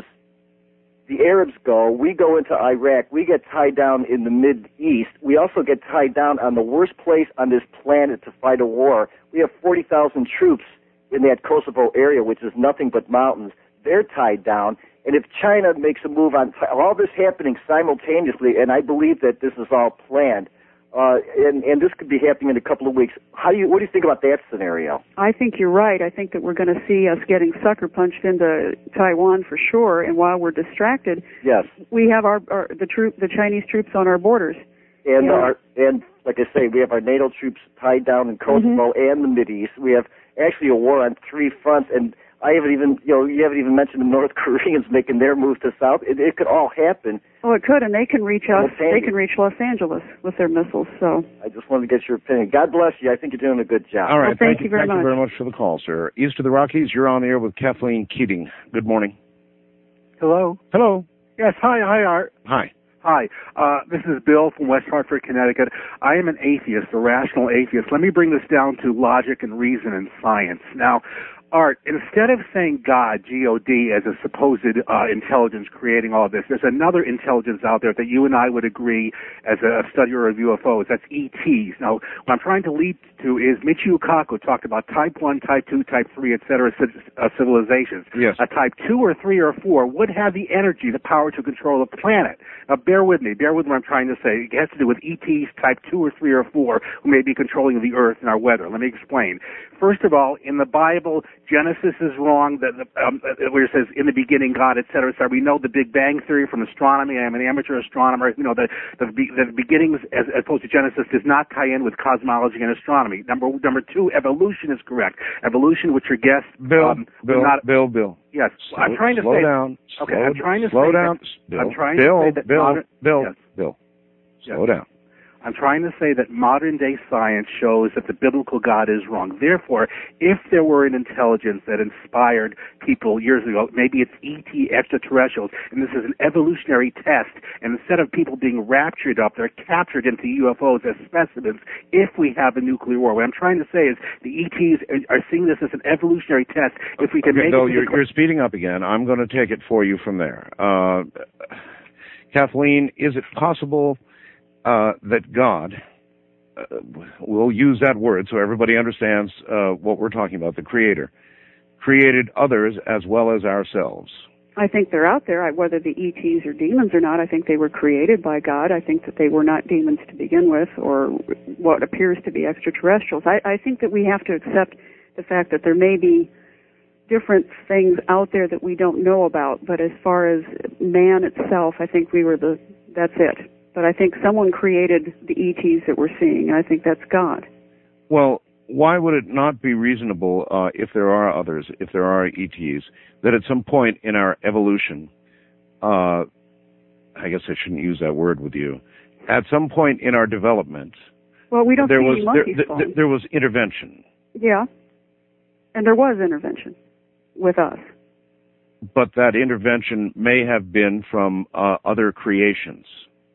the Arabs go, we go into Iraq, we get tied down in the Mid-East. We also get tied down on the worst place on this planet to fight a war. We have forty thousand troops in that Kosovo area, which is nothing but mountains. They're tied down. And if China makes a move on all this happening simultaneously, and I believe that this is all planned, uh, and, and this could be happening in a couple of weeks, how do you, what do you think about that scenario? I think you're right. I think that we're going to see us getting sucker punched into Taiwan for sure. And while we're distracted, yes, we have our, our the troop, the Chinese troops on our borders. And yeah. our, and like I say, we have our NATO troops tied down in Kosovo mm-hmm. and the Mideast. We have actually a war on three fronts, and I haven't even, you know, you haven't even mentioned the North Koreans making their move to south. It, it could all happen. Oh, it could, and they can reach us. They can reach Los Angeles with their missiles. So I just wanted to get your opinion. God bless you. I think you're doing a good job. All right, well, thank, thank you very thank much. you very much for the call, sir. East of the Rockies, you're on the air with Kathleen Keating. Good morning. Hello. Hello. Yes. Hi. Hi, Art. Hi. Hi, uh, this is Bill from West Hartford, Connecticut. I am an atheist, a rational atheist. Let me bring this down to logic and reason and science. Now, Art, instead of saying God, G O D, as a supposed uh, intelligence creating all this, there's another intelligence out there that you and I would agree as a studier of U F Os. That's E Ts. Now, what I'm trying to lead to is Michio Kaku talked about type one, type two, type three, et cetera, uh, civilizations. Yes. A type two or three or four would have the energy, the power to control a planet. Now, bear with me. Bear with what I'm trying to say. It has to do with E Ts type two or three or four who may be controlling the Earth and our weather. Let me explain. First of all, in the Bible, Genesis is wrong, that um, where it says, in the beginning, God, et cetera, et cetera. We know the Big Bang Theory from astronomy. I'm an amateur astronomer. You know, the, the, the beginnings, as, as opposed to Genesis, does not tie in with cosmology and astronomy. Number number two, evolution is correct. Evolution, which your guest... Bill, um, Bill, not, Bill, Bill. Yes, Slow, I'm trying to slow say... down. Okay, slow, I'm trying to slow say... down. That, Bill, I'm trying Bill, to say that Bill, modern, Bill, yes. Bill, slow Yes. down. I'm trying to say that modern-day science shows that the biblical God is wrong. Therefore, if there were an intelligence that inspired people years ago, maybe it's E T extraterrestrials, and this is an evolutionary test, and instead of people being raptured up, they're captured into U F Os as specimens if we have a nuclear war. What I'm trying to say is the E Ts are seeing this as an evolutionary test. If we can Okay, make Bill, it... you're, you're speeding up again. I'm going to take it for you from there. Uh, Kathleen, is it possible... Uh, that God, uh, we'll use that word so everybody understands uh, what we're talking about, the Creator, created others as well as ourselves? I think they're out there, whether the E Ts are demons or not. I think they were created by God. I think that they were not demons to begin with, or what appears to be extraterrestrials. I, I think that we have to accept the fact that there may be different things out there that we don't know about, but as far as man itself, I think we were the, that's it. But I think someone created the E Ts that we're seeing, and I think that's God. Well, why would it not be reasonable, uh, if there are others, if there are E Ts, that at some point in our evolution, uh, I guess I shouldn't use that word with you, at some point in our development, well, we don't there see was any monkeys there, there, there was intervention. Yeah, and there was intervention with us. But that intervention may have been from uh, other creations.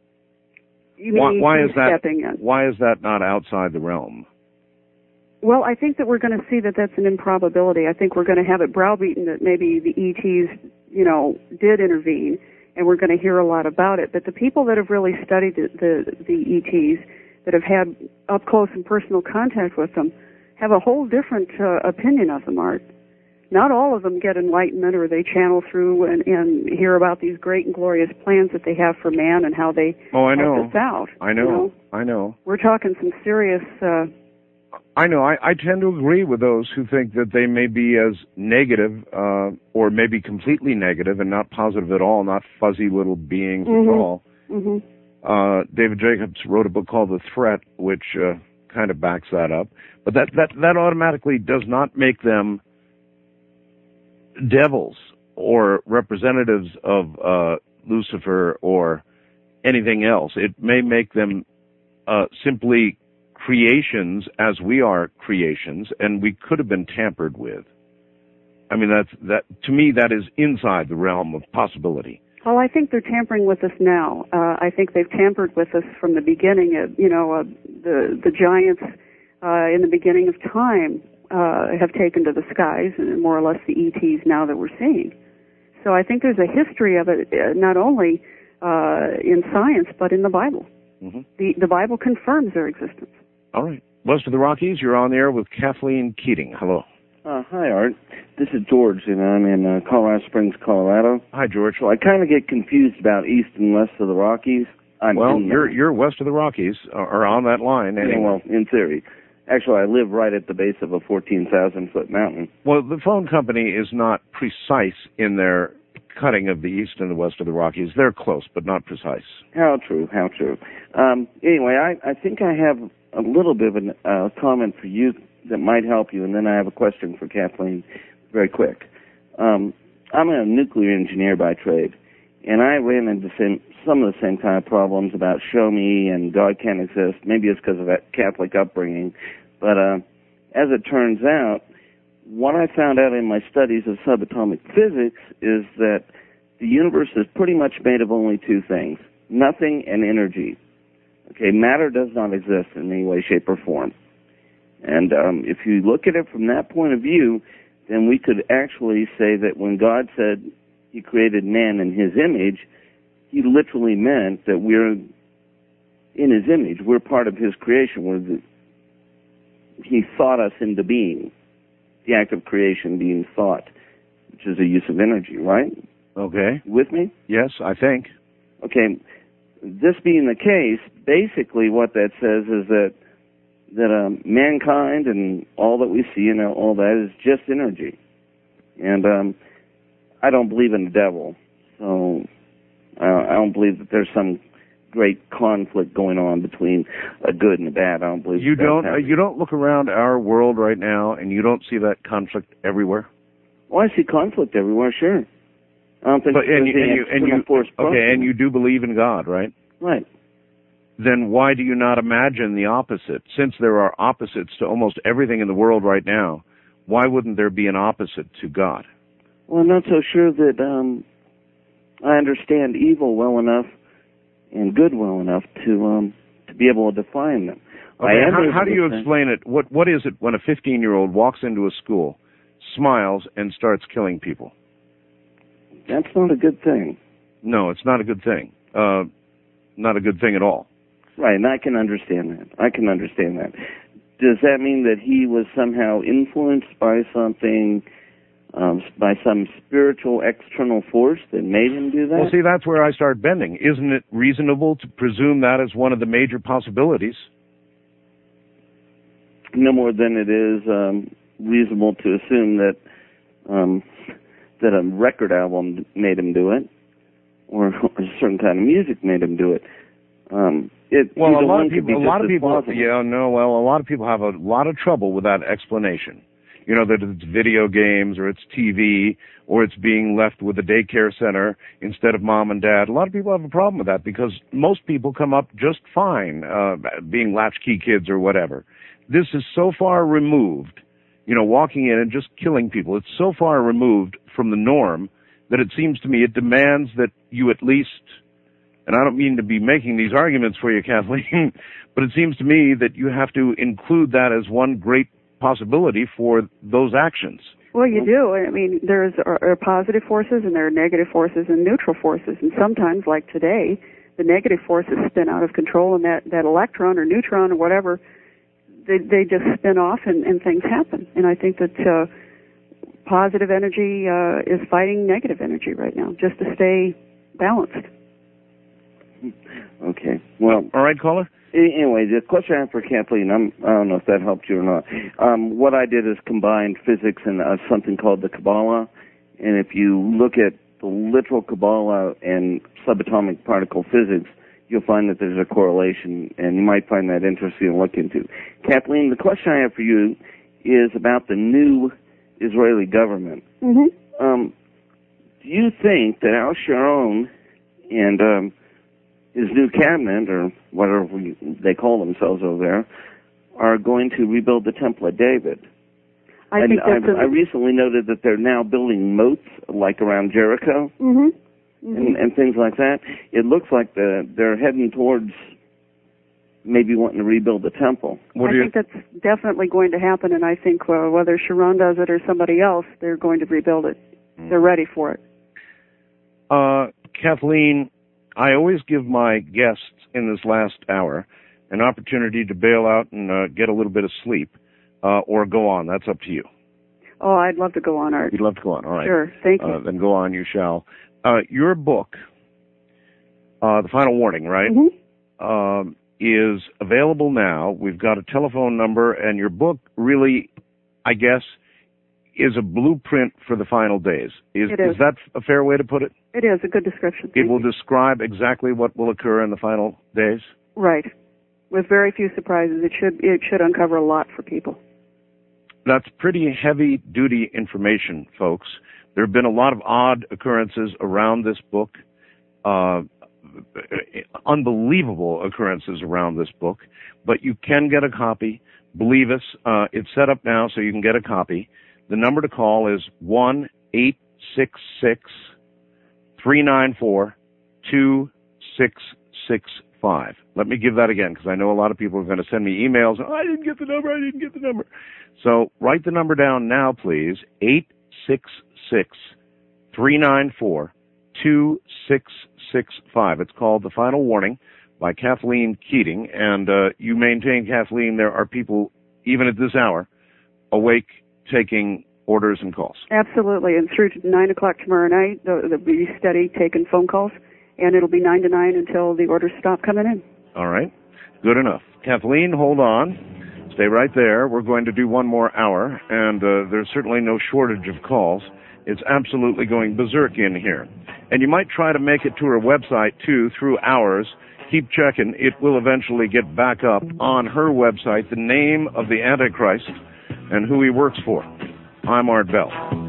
You mean why, why is that? Stepping in? Why is that not outside the realm? Well, I think that we're going to see that that's an improbability. I think we're going to have it browbeaten that maybe the E Ts, you know, did intervene, and we're going to hear a lot about it. But the people that have really studied the the, the E Ts, that have had up close and personal contact with them, have a whole different uh, opinion of them, Art. Not all of them get enlightenment, or they channel through and, and hear about these great and glorious plans that they have for man and how they oh, I know. help us out. I know. You know. I know. We're talking some serious... Uh, I know. I, I tend to agree with those who think that they may be as negative, uh, or maybe completely negative and not positive at all, not fuzzy little beings mm-hmm. at all. Mm-hmm. Uh, David Jacobs wrote a book called The Threat, which uh, kind of backs that up. But that, that, that automatically does not make them devils or representatives of uh, Lucifer or anything else. It may make them uh, simply creations as we are creations, and we could have been tampered with. I mean, that's that to me, that is inside the realm of possibility. Well, I think they're tampering with us now. Uh, I think they've tampered with us from the beginning. Of, you know, uh, the the giants uh, in the beginning of time uh, have taken to the skies, and more or less the E Ts now that we're seeing. So I think there's a history of it, uh, not only uh, in science but in the Bible. Mm-hmm. The the Bible confirms their existence. All right, West of the Rockies, you're on the air with Kathleen Keating. Hello. Uh, hi, Art. This is George, and I'm in uh, Colorado Springs, Colorado. Hi, George. So I kind of get confused about east and west of the Rockies. I'm well, in you're the, you're west of the Rockies, or on that line, anyway. Yeah, well, in theory. Actually, I live right at the base of a fourteen thousand foot mountain. Well, the phone company is not precise in their cutting of the east and the west of the Rockies. They're close, but not precise. How true, how true. Um, anyway, I, I think I have a little bit of a uh, comment for you that might help you, and then I have a question for Kathleen very quick. Um, I'm a nuclear engineer by trade, and I ran into same, some of the same kind of problems about show me and God can't exist. Maybe it's because of that Catholic upbringing. But uh, as it turns out, what I found out in my studies of subatomic physics is that the universe is pretty much made of only two things, nothing and energy. Okay, matter does not exist in any way, shape, or form. And um, if you look at it from that point of view, then we could actually say that when God said he created man in his image, he literally meant that we're in his image. We're part of his creation. We're the, he thought us into being. The act of creation being thought, which is a use of energy, right? Okay. You with me? Yes, I think. Okay. This being the case, basically what that says is that that um, mankind and all that we see and all that is just energy. And um, I don't believe in the devil, so uh, I don't believe that there's some great conflict going on between a good and a bad. I don't believe You that don't. that's Uh, you don't look around our world right now, and you don't see that conflict everywhere. Well, I see conflict everywhere, sure. I don't think But and you, there's and any you, and external you force okay, pushing and it. you do believe in God, right? Right. Then why do you not imagine the opposite? Since there are opposites to almost everything in the world right now, why wouldn't there be an opposite to God? Well, I'm not so sure that um, I understand evil well enough and good well enough to um, to be able to define them. Okay, I am how, able how do to you say- explain it? What What is it when a fifteen-year-old walks into a school, smiles, and starts killing people? That's not a good thing. No, it's not a good thing. Uh, not a good thing at all. Right, and I can understand that. I can understand that. Does that mean that he was somehow influenced by something, um, by some spiritual external force that made him do that? Well, see, that's where I start bending. Isn't it reasonable to presume that as one of the major possibilities? No more than it is um, reasonable to assume that um, that a record album made him do it, or a certain kind of music made him do it. Um, it Well, a either lot one of could people, be a just lot of as people, plausible. yeah, no, well, a lot of people have a lot of trouble with that explanation. You know, that it's video games or it's T V or it's being left with a daycare center instead of mom and dad. A lot of people have a problem with that because most people come up just fine, uh, being latchkey kids or whatever. This is so far removed, you know, walking in and just killing people. It's so far removed from the norm that it seems to me it demands that you at least, and I don't mean to be making these arguments for you, Kathleen, but it seems to me that you have to include that as one great possibility for those actions. Well, you do. I mean, there's are, are positive forces and there are negative forces and neutral forces. And sometimes, like today, the negative forces spin out of control, and that, that electron or neutron or whatever, they, they just spin off and, and things happen. And I think that uh, positive energy uh, is fighting negative energy right now, just to stay balanced. Okay. Well, all right, caller. Anyway, the question I have for Kathleen, I'm, I don't know if that helped you or not. Um, what I did is combined physics and uh, something called the Kabbalah. And if you look at the literal Kabbalah and subatomic particle physics, you'll find that there's a correlation, and you might find that interesting to look into. Kathleen, the question I have for you is about the new Israeli government. Mm-hmm. Um, do you think that Al Sharon and um, his new cabinet, or whatever we, they call themselves over there, are going to rebuild the Temple of David? I and think that's I, I recently noted that they're now building moats, like around Jericho, Mm-hmm. Mm-hmm. and, and things like that. It looks like the, they're heading towards maybe wanting to rebuild the temple. I think that's definitely going to happen, and I think uh, whether Sharon does it or somebody else, they're going to rebuild it. Mm. They're ready for it. Uh, Kathleen, I always give my guests in this last hour an opportunity to bail out and uh, get a little bit of sleep, uh, or go on. That's up to you. Oh, I'd love to go on, Art. You'd love to go on. All right. Sure. Thank you. Uh, then go on. You shall. Uh, your book, uh, The Final Warning, right, Mm-hmm. um, is available now. We've got a telephone number, and your book really, I guess, is a blueprint for the final days. Is, It is. is that a fair way to put it? It is a good description. It will describe exactly what will occur in the final days? Right. With very few surprises. It should it should uncover a lot for people. That's pretty heavy-duty information, folks. There have been a lot of odd occurrences around this book, uh, unbelievable occurrences around this book, but you can get a copy. Believe us, uh, it's set up now so you can get a copy. The number to call is one eight six six, three nine four, two six six five. Let me give that again, because I know a lot of people are going to send me emails. Oh, I didn't get the number. I didn't get the number. So write the number down now, please. eight six six, three nine four, two six six five. It's called The Final Warning by Kathleen Keating. And uh, you maintain, Kathleen, there are people, even at this hour, awake taking orders and calls. Absolutely. And through to nine o'clock tomorrow night, they'll, they'll be steady taking phone calls. And it'll be nine to nine until the orders stop coming in. All right. Good enough. Kathleen, hold on. Stay right there. We're going to do one more hour, and uh, there's certainly no shortage of calls. It's absolutely going berserk in here. And you might try to make it to her website, too, through ours. Keep checking. It will eventually get back up on her website, the name of the Antichrist and who he works for. I'm Art Bell.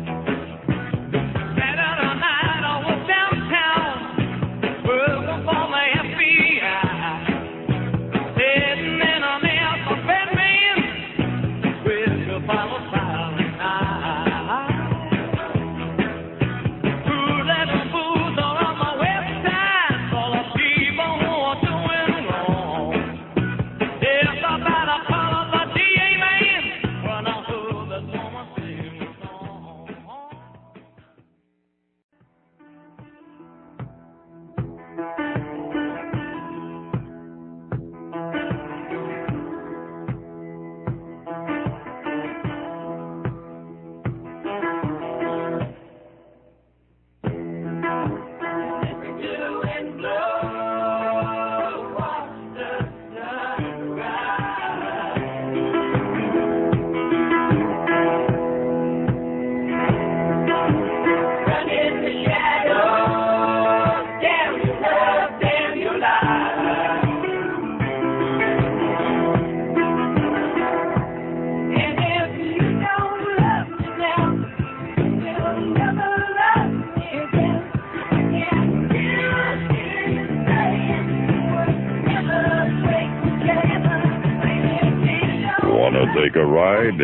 Take a ride?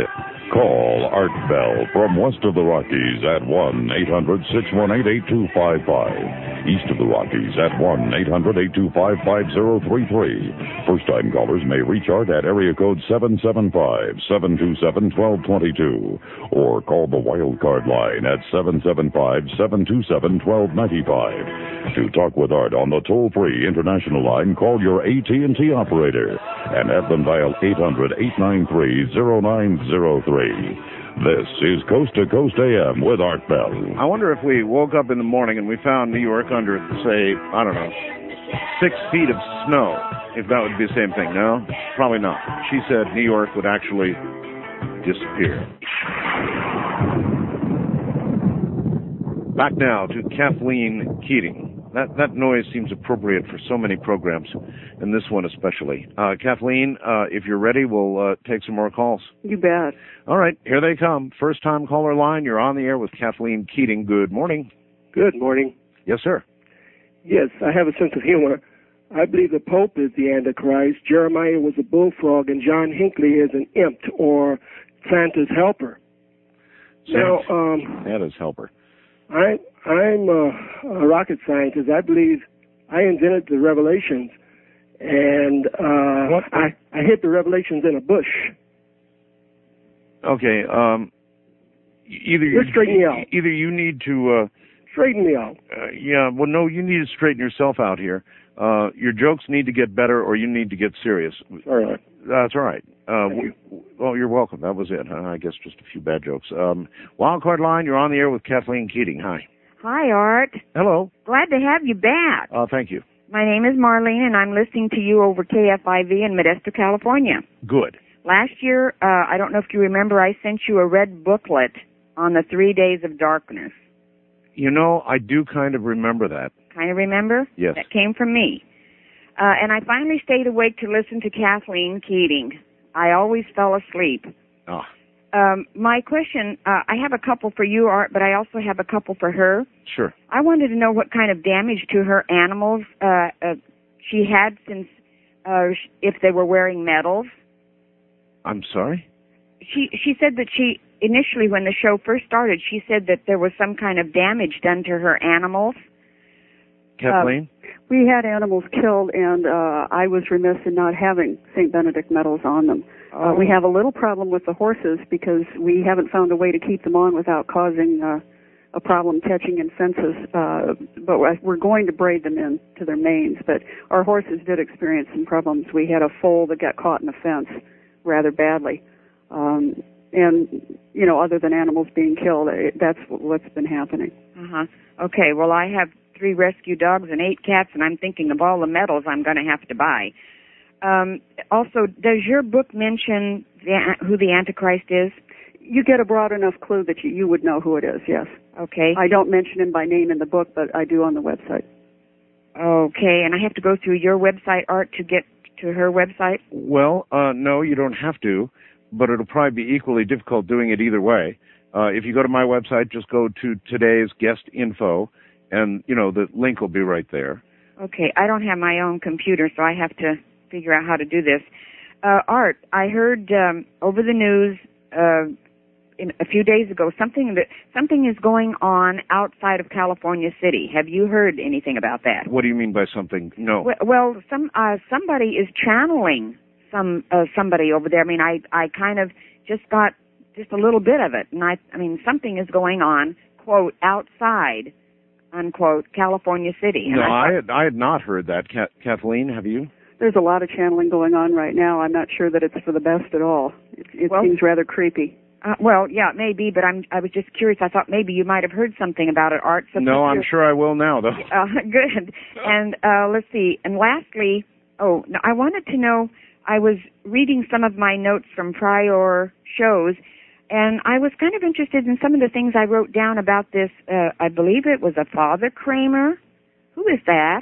Call Art Bell from west of the Rockies at one eight hundred, six one eight, eight two five five. East of the Rockies at one eight hundred, eight two five, five zero three three. First-time callers may reach Art at area code seven seven five, seven two seven, one two two two or call the wild card line at seven seven five, seven two seven, one two nine five. To talk with Art on the toll-free international line, call your A T and T operator and have them dial eight hundred, eight nine three, zero nine zero three. This is Coast to Coast A M with Art Bell. I wonder if we woke up in the morning and we found New York under, say, I don't know, six feet of snow, if that would be the same thing. No? Probably not. She said New York would actually disappear. Back now to Kathleen Keating. That that noise seems appropriate for so many programs, and this one especially. Uh, Kathleen, uh, if you're ready, we'll uh, take some more calls. You bet. All right, here they come. First-time caller line. You're on the air with Kathleen Keating. Good morning. Good morning. Yes, sir. Yes, I have a sense of humor. I believe the Pope is the Antichrist, Jeremiah was a bullfrog, and John Hinckley is an imp or Santa's helper. Now, um, Santa's helper. I, I'm a, a rocket scientist. I believe I invented the revelations, and uh, what? I, I hid the revelations in a bush. Okay. Um, either Just straighten me out. Either you need to uh, straighten me out. Uh, yeah. Well, no, you need to straighten yourself out here. Uh, your jokes need to get better, or you need to get serious. All right. That's all right. Uh, w- well, you're welcome. That was it. Huh? I guess just a few bad jokes. Um, Wildcard line, you're on the air with Kathleen Keating. Hi. Hi, Art. Hello. Glad to have you back. Uh, thank you. My name is Marlene, and I'm listening to you over K F I V in Modesto, California. Good. Last year, uh, I don't know if you remember, I sent you a red booklet on the three days of darkness. You know, I do kind of remember that. Kind of remember? Yes. That came from me. Uh, and I finally stayed awake to listen to Kathleen Keating. I always fell asleep. Ah. Um, my question, uh, I have a couple for you, Art, but I also have a couple for her. Sure. I wanted to know what kind of damage to her animals uh, uh, she had since, uh, if they were wearing medals. I'm sorry? She she said that she, initially when the show first started, she said that there was some kind of damage done to her animals. Kathleen? Uh, We had animals killed, and uh, I was remiss in not having Saint Benedict medals on them. Oh. Uh, we have a little problem with the horses because we haven't found a way to keep them on without causing uh, a problem catching in fences. Uh, but we're going to braid them in to their manes. But our horses did experience some problems. We had a foal that got caught in a fence rather badly. Um, and, you know, other than animals being killed, it, that's what's been happening. Uh-huh. Okay, well, I have three rescue dogs and eight cats, and I'm thinking of all the medals I'm going to have to buy. Um, also, does your book mention the, who the Antichrist is? You get a broad enough clue that you, you would know who it is, yes. Okay. I don't mention him by name in the book, but I do on the website. Okay, and I have to go through your website, Art, to get to her website? Well, uh, no, you don't have to, but it'll probably be equally difficult doing it either way. Uh, if you go to my website, just go to today's guest info, and, you know, the link will be right there. Okay, I don't have my own computer, so I have to figure out how to do this. Uh, Art, I heard um, over the news uh, in, a few days ago something that something is going on outside of California City. Have you heard anything about that? What do you mean by something? No. Well, well some uh, somebody is channeling some uh, somebody over there. I mean, I I kind of just got just a little bit of it, and I I mean something is going on, quote, outside, unquote, California City. And No, I, I had, I had not heard that. Ka- Kathleen, have you? There's a lot of channeling going on right now. I'm not sure that it's for the best at all. It, it Well- seems rather creepy. Uh, well, yeah, it may be, but I'm I was just curious. I thought maybe you might have heard something about it, Art. So No, put I'm your- sure I will now, though. Uh, good. And uh, let's see. And lastly, oh, no, I wanted to know. I was reading some of my notes from prior shows, and I was kind of interested in some of the things I wrote down about this. Uh, I believe it was a Father Kramer. Who is that?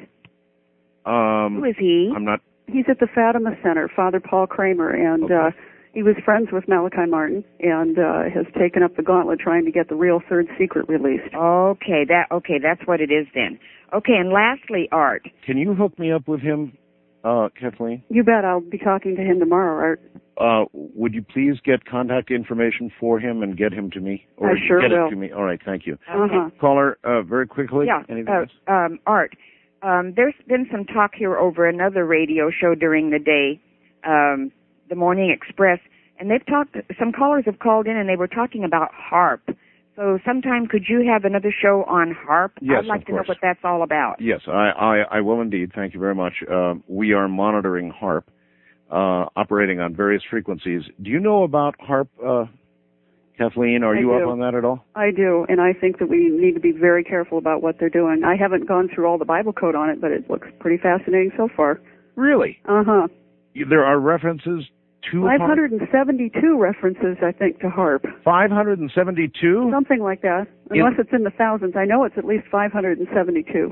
Um, Who is he? I'm not. He's at the Fatima Center, Father Paul Kramer, and Okay. uh, he was friends with Malachi Martin and uh, has taken up the gauntlet trying to get the real Third Secret released. Okay, that okay, that's what it is then. Okay, and lastly, Art. Can you hook me up with him, uh, Kathleen? You bet. I'll be talking to him tomorrow, Art. Uh, would you please get contact information for him and get him to me? Or I sure get will. it to me. All right, thank you. Uh-huh. Caller, uh, very quickly. Yeah, Anything uh, else? um, Art. Um, there's been some talk here over another radio show during the day, um, the Morning Express, and they've talked. Some callers have called in and they were talking about HAARP. So sometime could you have another show on HAARP? Yes, I'd like of to know course. what that's all about. Yes, I, I, I will indeed. Thank you very much. Uh, we are monitoring HAARP, uh, operating on various frequencies. Do you know about HAARP, uh, Kathleen? Are I you do. up on that at all? I do, and I think that we need to be very careful about what they're doing. I haven't gone through all the Bible code on it, but it looks pretty fascinating so far. Really? Uh-huh. There are references to five HAARP? hundred seventy-two references, I think, to HAARP. five hundred seventy-two? Something like that. Unless it's in the thousands. I know it's at least five hundred seventy-two.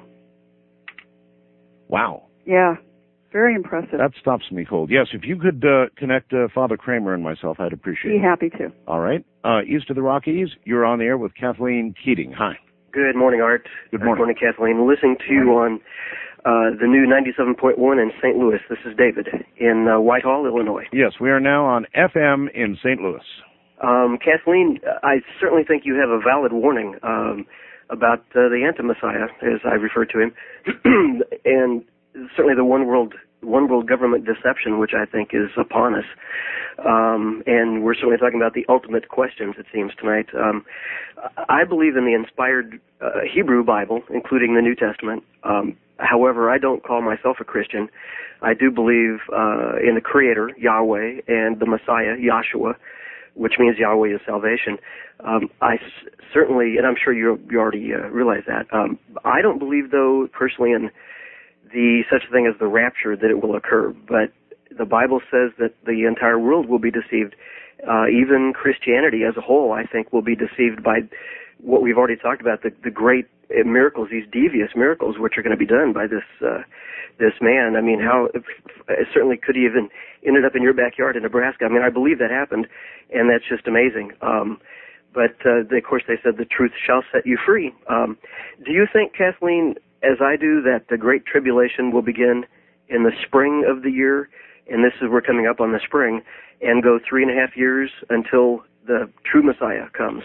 Wow. Yeah. Very impressive. That stops me cold. Yes, if you could uh, connect uh, Father Kramer and myself, I'd appreciate Be it. happy to. All right. Uh, east of the Rockies, you're on the air with Kathleen Keating. Hi. Good morning, Art. Good Good morning. morning, Kathleen. Listening to you on uh, the new ninety-seven point one in Saint Louis. This is David in uh, Whitehall, Illinois. Yes, we are now on F M in Saint Louis. Um, Kathleen, I certainly think you have a valid warning um, about uh, the anti-Messiah, as I refer to him, and certainly the one world one world government deception, which I think is upon us. Um, and we're certainly talking about the ultimate questions, it seems, tonight. Um, I believe in the inspired uh, Hebrew Bible, including the New Testament. Um, however, I don't call myself a Christian. I do believe uh, in the Creator, Yahweh, and the Messiah, Yahshua, which means Yahweh is salvation. Um, I s- certainly, and I'm sure you you already uh, realize that. Um, I don't believe, though, personally, in the such a thing as the rapture, that it will occur. But the Bible says that the entire world will be deceived. Uh, even Christianity as a whole, I think, will be deceived by what we've already talked about, the, the great miracles, these devious miracles, which are going to be done by this uh, this man. I mean, how if, certainly could he even ended up in your backyard in Nebraska? I mean, I believe that happened, and that's just amazing. Um, but uh, they, of course, they said the truth shall set you free. Um, do you think, Kathleen, as I do, that the Great Tribulation will begin in the spring of the year, and this is we're coming up on the spring, and go three and a half years until the true Messiah comes?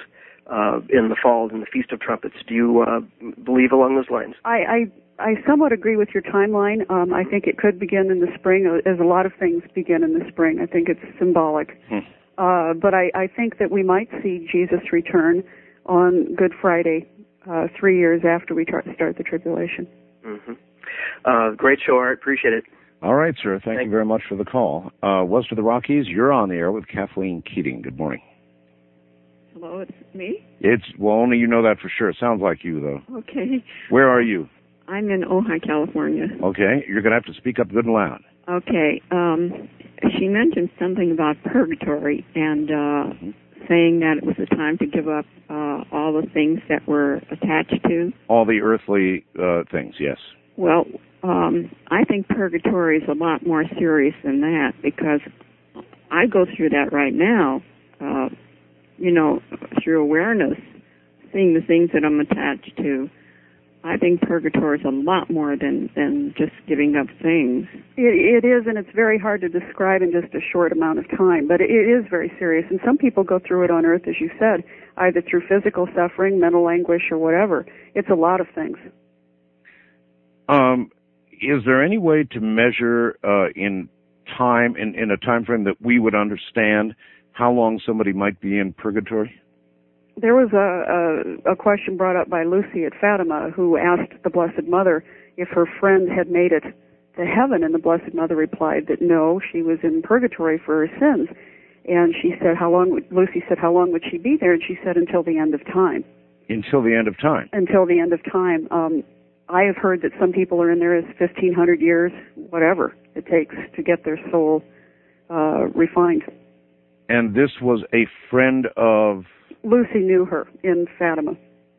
uh, in the fall in the Feast of Trumpets. Do you uh, believe along those lines? I, I I somewhat agree with your timeline. Um, I think it could begin in the spring, as a lot of things begin in the spring. I think it's symbolic. Hmm. Uh, but I, I think that we might see Jesus return on Good Friday, uh, three years after we tar- start the tribulation. Mm-hmm. Uh, great show, Art. Appreciate it. All right, sir. Thank, Thank you very much for the call. Uh, West of the Rockies, you're on the air with Kathleen Keating. Good morning. Hello, it's me? It's, well, only you know that for sure. It sounds like you, though. Okay. Where are you? I'm in Ojai, California. Okay. You're going to have to speak up good and loud. Okay. Um, she mentioned something about purgatory and uh, mm-hmm. saying that it was a time to give up uh, all the things that were attached to. All the earthly uh, things, yes. Well, um, I think purgatory is a lot more serious than that, because I go through that right now, uh, you know, through awareness, seeing the things that I'm attached to. I think purgatory is a lot more than, than just giving up things. It, it is, and it's very hard to describe in just a short amount of time, but it, it is very serious. And some people go through it on earth, as you said, either through physical suffering, mental anguish, or whatever. It's a lot of things. Um, is there any way to measure uh, in time, in, in a time frame that we would understand how long somebody might be in purgatory? There was a, a, a question brought up by Lucy at Fatima, who asked the Blessed Mother if her friend had made it to heaven, and the Blessed Mother replied that no, she was in purgatory for her sins. And she said, how long would, Lucy said, how long would she be there? And she said, until the end of time. Until the end of time? Until the end of time. Um, I have heard that some people are in there as fifteen hundred years, whatever it takes to get their soul uh, refined. And this was a friend of... Lucy knew her in Fatima.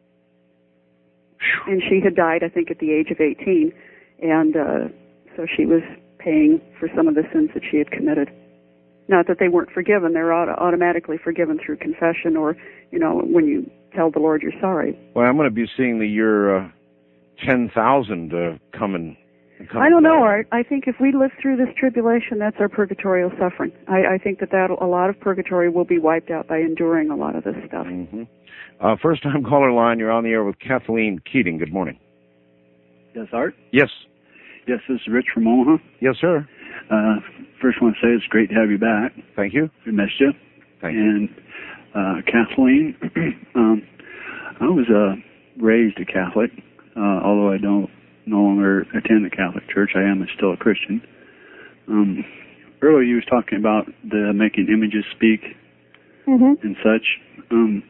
And she had died, I think, at the age of eighteen. And uh, so she was paying for some of the sins that she had committed. Not that they weren't forgiven. They're auto- automatically forgiven through confession, or, you know, when you tell the Lord you're sorry. Well, I'm going to be seeing the year uh, ten thousand uh, coming. I don't know, Art. I think if we live through this tribulation, that's our purgatorial suffering. I, I think that, that a lot of purgatory will be wiped out by enduring a lot of this stuff. Mm-hmm. Uh, first-time caller line, you're on the air with Kathleen Keating. Good morning. Yes, Art? Yes. Yes, this is Rich from Omaha. Yes, sir. Uh, first want to say it's great to have you back. Thank you. We missed you. Thank and, you. And uh, Kathleen, um, I was uh, raised a Catholic, uh, although I don't no longer attend the Catholic Church. I am still a Christian. Um, earlier you was talking about the making images speak mm-hmm. and such. Um,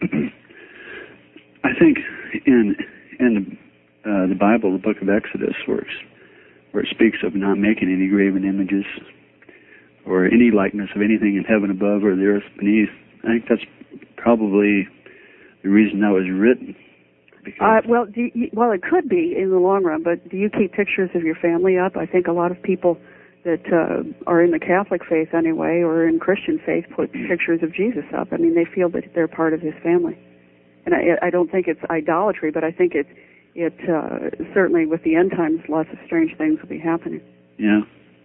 I think in in the, uh, the Bible, the book of Exodus, where, where it speaks of not making any graven images or any likeness of anything in heaven above or the earth beneath, I think that's probably the reason that was written. Uh, well, do you, well, it could be in the long run, but do you keep pictures of your family up? I think a lot of people that uh, are in the Catholic faith anyway, or in Christian faith, put pictures of Jesus up. I mean, they feel that they're part of his family. And I, I don't think it's idolatry, but I think it, it uh, certainly with the end times, lots of strange things will be happening. Yeah.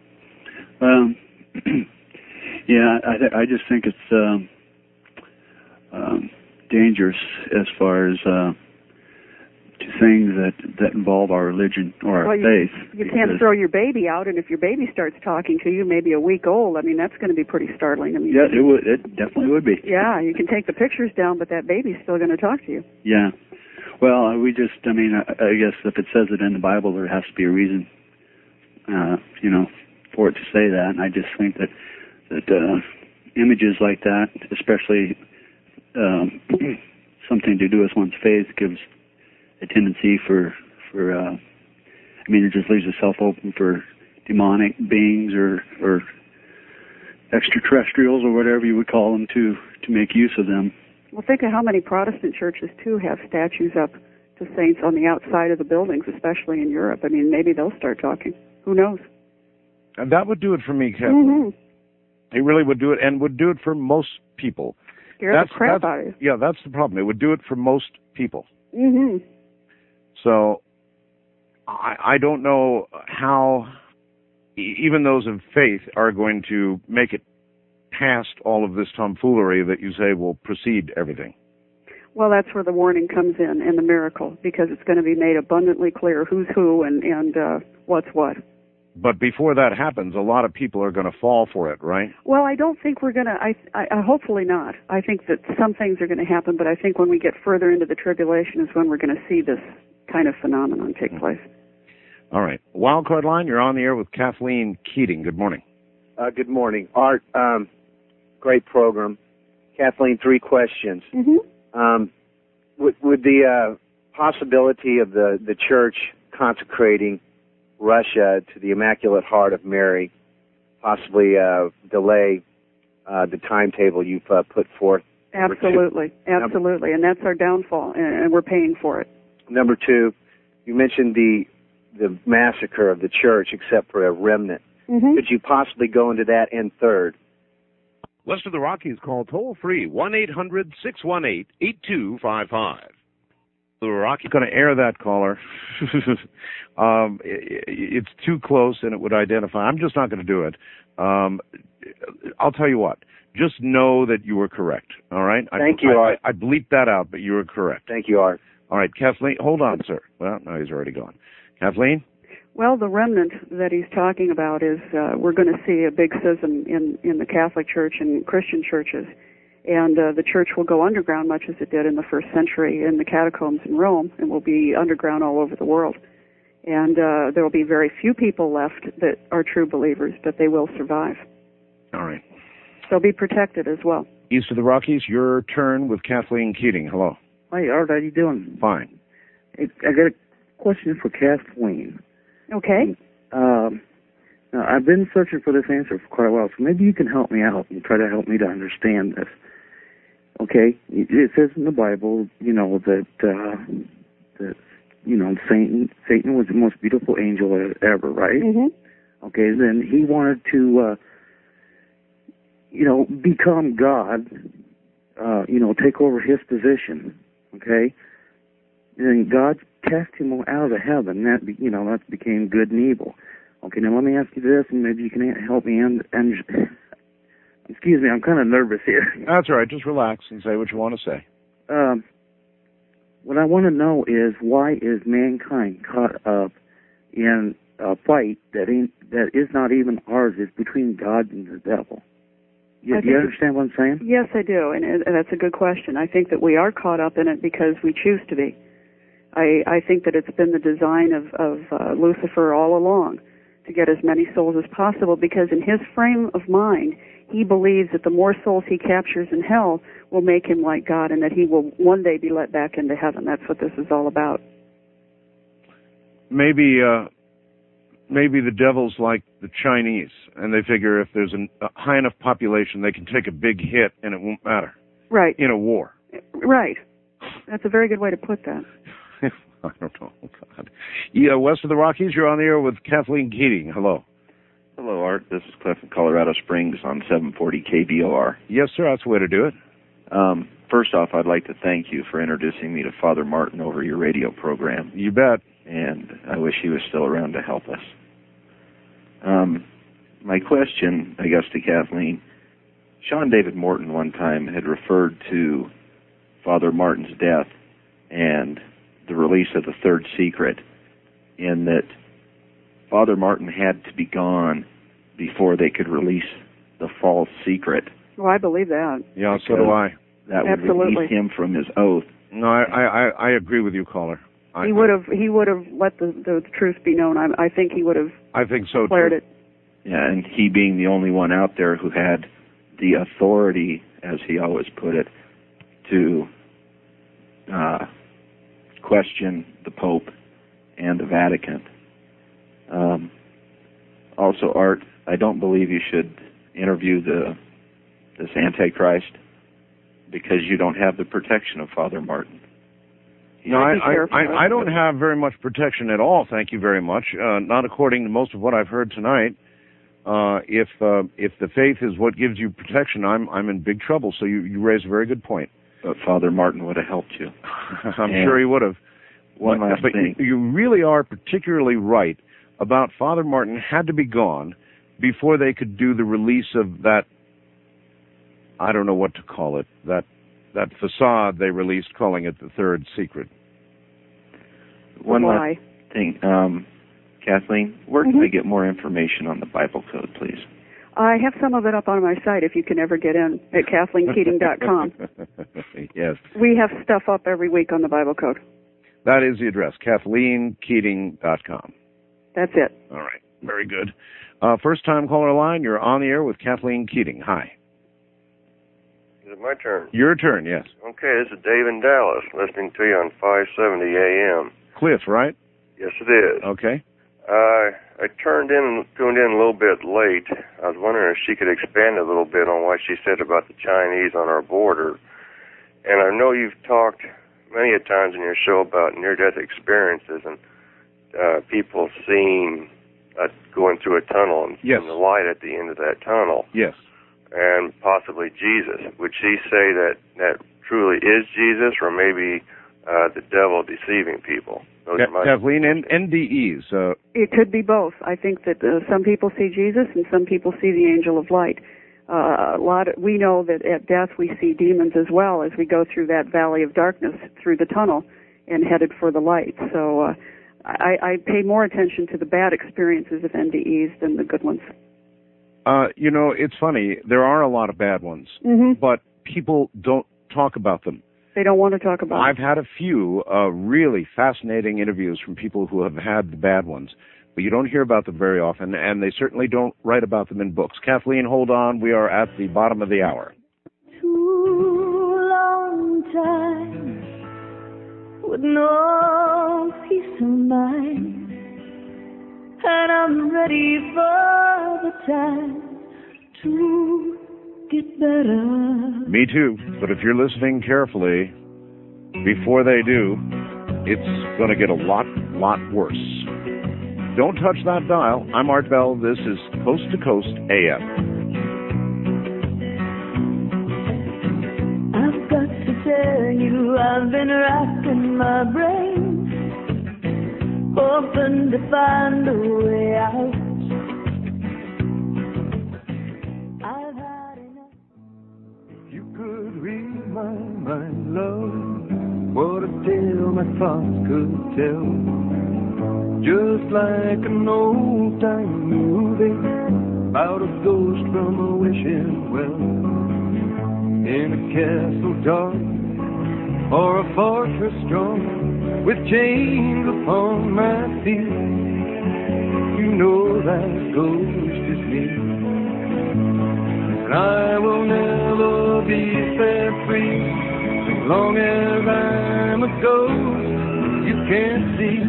Um, yeah, I, th- I just think it's um, um, dangerous as far as... Uh, to things that, that involve our religion or our well, you, faith. You can't throw your baby out, and if your baby starts talking to you, maybe a week old, I mean, that's going to be pretty startling. I mean, yeah, it would. It definitely would be. Yeah, you can take the pictures down, but that baby's still going to talk to you. Yeah. Well, we just, I mean, I, I guess if it says it in the Bible, there has to be a reason, uh, you know, for it to say that. And I just think that, that uh, images like that, especially um, something to do with one's faith, gives a tendency for, for uh, I mean, it just leaves itself open for demonic beings or, or extraterrestrials or whatever you would call them to, to make use of them. Well, think of how many Protestant churches, too, have statues up to saints on the outside of the buildings, especially in Europe. I mean, maybe they'll start talking. Who knows? And that would do it for me, Kathleen. Mm-hmm. It really would do it, and would do it for most people. Scare that's, the crap that's, out of you. Yeah, that's the problem. It would do it for most people. Mm-hmm. So, I, I don't know how even those of faith are going to make it past all of this tomfoolery that you say will precede everything. Well, that's where the warning comes in, and the miracle, because it's going to be made abundantly clear who's who and, and uh, what's what. But before that happens, a lot of people are going to fall for it, right? Well, I don't think we're going to, I, I, hopefully not. I think that some things are going to happen, but I think when we get further into the tribulation is when we're going to see this kind of phenomenon take place. All right. Wildcard Line, you're on the air with Kathleen Keating. Good morning. Uh, good morning. Art, um, great program. Kathleen, three questions. Mm-hmm. Um, with, with the uh, possibility of the, the church consecrating Russia to the Immaculate Heart of Mary, possibly uh, delay uh, the timetable you've uh, put forth. Absolutely, absolutely, and that's our downfall, and we're paying for it. Number two, you mentioned the the massacre of the church, except for a remnant. Mm-hmm. Could you possibly go into that? And third, West of the Rockies, call toll free one eight hundred six one eight eight two five five. The Rockies going to air that caller. um, it, it's too close, and it would identify. I'm just not going to do it. Um, I'll tell you what. Just know that you were correct. All right. Thank I, you, I, Art. I, I bleeped that out, but you were correct. Thank you, Art. All right, Kathleen. Hold on, sir. Well, no, he's already gone. Kathleen. Well, the remnant that he's talking about is uh, we're going to see a big schism in in the Catholic Church and Christian churches. And uh, the church will go underground, much as it did in the first century in the catacombs in Rome, and will be underground all over the world. And uh, there will be very few people left that are true believers, but they will survive. All right. So be protected as well. East of the Rockies, your turn with Kathleen Keating. Hello. Hi, Art. How you doing? Fine. I got a question for Kathleen. Okay. Um, now, I've been searching for this answer for quite a while, so maybe you can help me out and try to help me to understand this. Okay, it says in the Bible, you know, that, uh, that you know, Satan Satan was the most beautiful angel ever, right? Mm-hmm. Okay, then he wanted to, uh, you know, become God, uh, you know, take over his position, okay? And God cast him out of heaven. That, be, you know, that became good and evil. Okay, now let me ask you this, and maybe you can help me understand. Excuse me, I'm kind of nervous here. That's all right. Just relax and say what you want to say. Um, what I want to know is why is mankind caught up in a fight that ain't, that is not even ours? It's between God and the devil. You, do you understand what I'm saying? Yes, I do, and, and that's a good question. I think that we are caught up in it because we choose to be. I, I think that it's been the design of, of uh, Lucifer all along to get as many souls as possible, because in his frame of mind, he believes that the more souls he captures in hell will make him like God, and that he will one day be let back into heaven. That's what this is all about. Maybe, uh, maybe the devil's like the Chinese, and they figure if there's an, a high enough population, they can take a big hit, and it won't matter. Right. In a war. Right. That's a very good way to put that. I don't know. Oh, God. Yeah, West of the Rockies, you're on the air with Kathleen Keating. Hello. Hello, Art. This is Cliff in Colorado Springs on seven forty K B O R. Yes, sir. That's the way to do it. Um, first off, I'd like to thank you for introducing me to Father Martin over your radio program. You bet. And I wish he was still around to help us. Um, my question, I guess, to Kathleen, Sean David Morton one time had referred to Father Martin's death and the release of the third secret, in that Father Martin had to be gone before they could release the false secret. Well, I believe that. Yeah, so do I. That would Absolutely. release him from his oath. No, I, I, I agree with you, caller. I, he would have he would have let the, the truth be known. I, I think he would have I think so declared too. it. Yeah, and he being the only one out there who had the authority, as he always put it, to uh, question the Pope and the Vatican. Um, also, Art, I don't believe you should interview the this Antichrist because you don't have the protection of Father Martin. No, I, I, I, I don't have very much protection at all, thank you very much. Uh, not according to most of what I've heard tonight. Uh, if uh, if the faith is what gives you protection, I'm I'm in big trouble. So you, you raise a very good point. But Father Martin would have helped you. I'm and sure he would have. One but, last but thing. You, you really are particularly right about Father Martin had to be gone before they could do the release of that, I don't know what to call it, that that facade they released, calling it the Third Secret. One Why? last thing, um, Kathleen, where can Mm-hmm. I get more information on the Bible Code, please? I have some of it up on my site if you can ever get in at Kathleen Keating dot com. Yes. We have stuff up every week on the Bible Code. That is the address, Kathleen Keating dot com. That's it. All right. Very good. Uh, first time caller line, you're on the air with Kathleen Keating. Hi. Is it my turn? Your turn, yes. Okay, this is Dave in Dallas, listening to you on five seventy A M. Cliff, right? Yes, it is. Okay. Uh, I turned in, tuned in a little bit late. I was wondering if she could expand a little bit on what she said about the Chinese on our border. And I know you've talked many a times in your show about near-death experiences and uh, people seeing uh, going through a tunnel and yes. seeing the light at the end of that tunnel. Yes. And possibly Jesus. Would she say that that truly is Jesus, or maybe uh, the devil deceiving people? Those Ka- are my Kathleen, N- NDEs. Uh, It could be both. I think that uh, some people see Jesus and some people see the angel of light. Uh, a lot. Of, we know that at death we see demons as well as we go through that valley of darkness through the tunnel and headed for the light. So uh, I, I pay more attention to the bad experiences of N D Es than the good ones. uh, you know, it's funny. There are a lot of bad ones, Mm-hmm. but people don't talk about them. They don't want to talk about I've it. had a few uh, really fascinating interviews from people who have had the bad ones, but you don't hear about them very often, and they certainly don't write about them in books. Kathleen, hold on. We are at the bottom of the hour. Too long time with no peace of mind, and I'm ready for the time to get better. Me too, but if you're listening carefully, before they do, it's going to get a lot, lot worse. Don't touch that dial. I'm Art Bell. This is Coast to Coast A M. I've got to tell you, I've been racking my brain, hoping to find a way out. I've had enough. You could read my mind, love, what a tale my thoughts could tell. Just like an old-time movie about a ghost from a wishing well, in a castle dark or a fortress strong, with chains upon my feet. You know that ghost is me, and I will never be set free as long as I'm a ghost you can't see.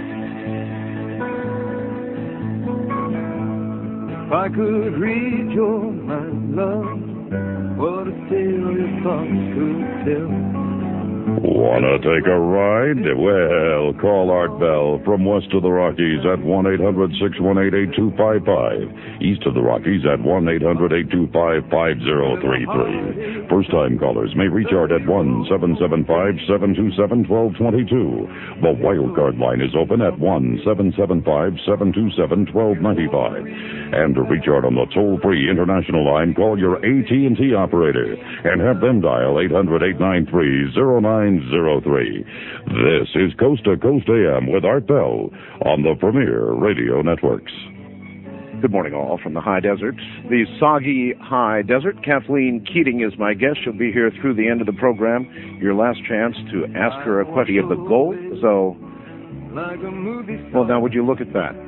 If I could read your mind, love, what a tale your thoughts could tell. Wanna take a ride? Well, call Art Bell from west of the Rockies at one eight hundred six one eight eight two five five. East of the Rockies at one eight hundred eight two five five zero three three. First-time callers may reach Art at one seven seven five seven two seven one two two two. The wildcard line is open at one seven seven five seven two seven one two nine five. And to reach Art on the toll-free international line, call your A T and T operator and have them dial eight hundred eight nine three zero nine zero three. This is Coast to Coast A M with Art Bell on the Premier Radio Networks. Good morning, all, from the high desert, the soggy high desert. Kathleen Keating is my guest. She'll be here through the end of the program. Your last chance to ask her a question of the gold. So, well, now would you look at that?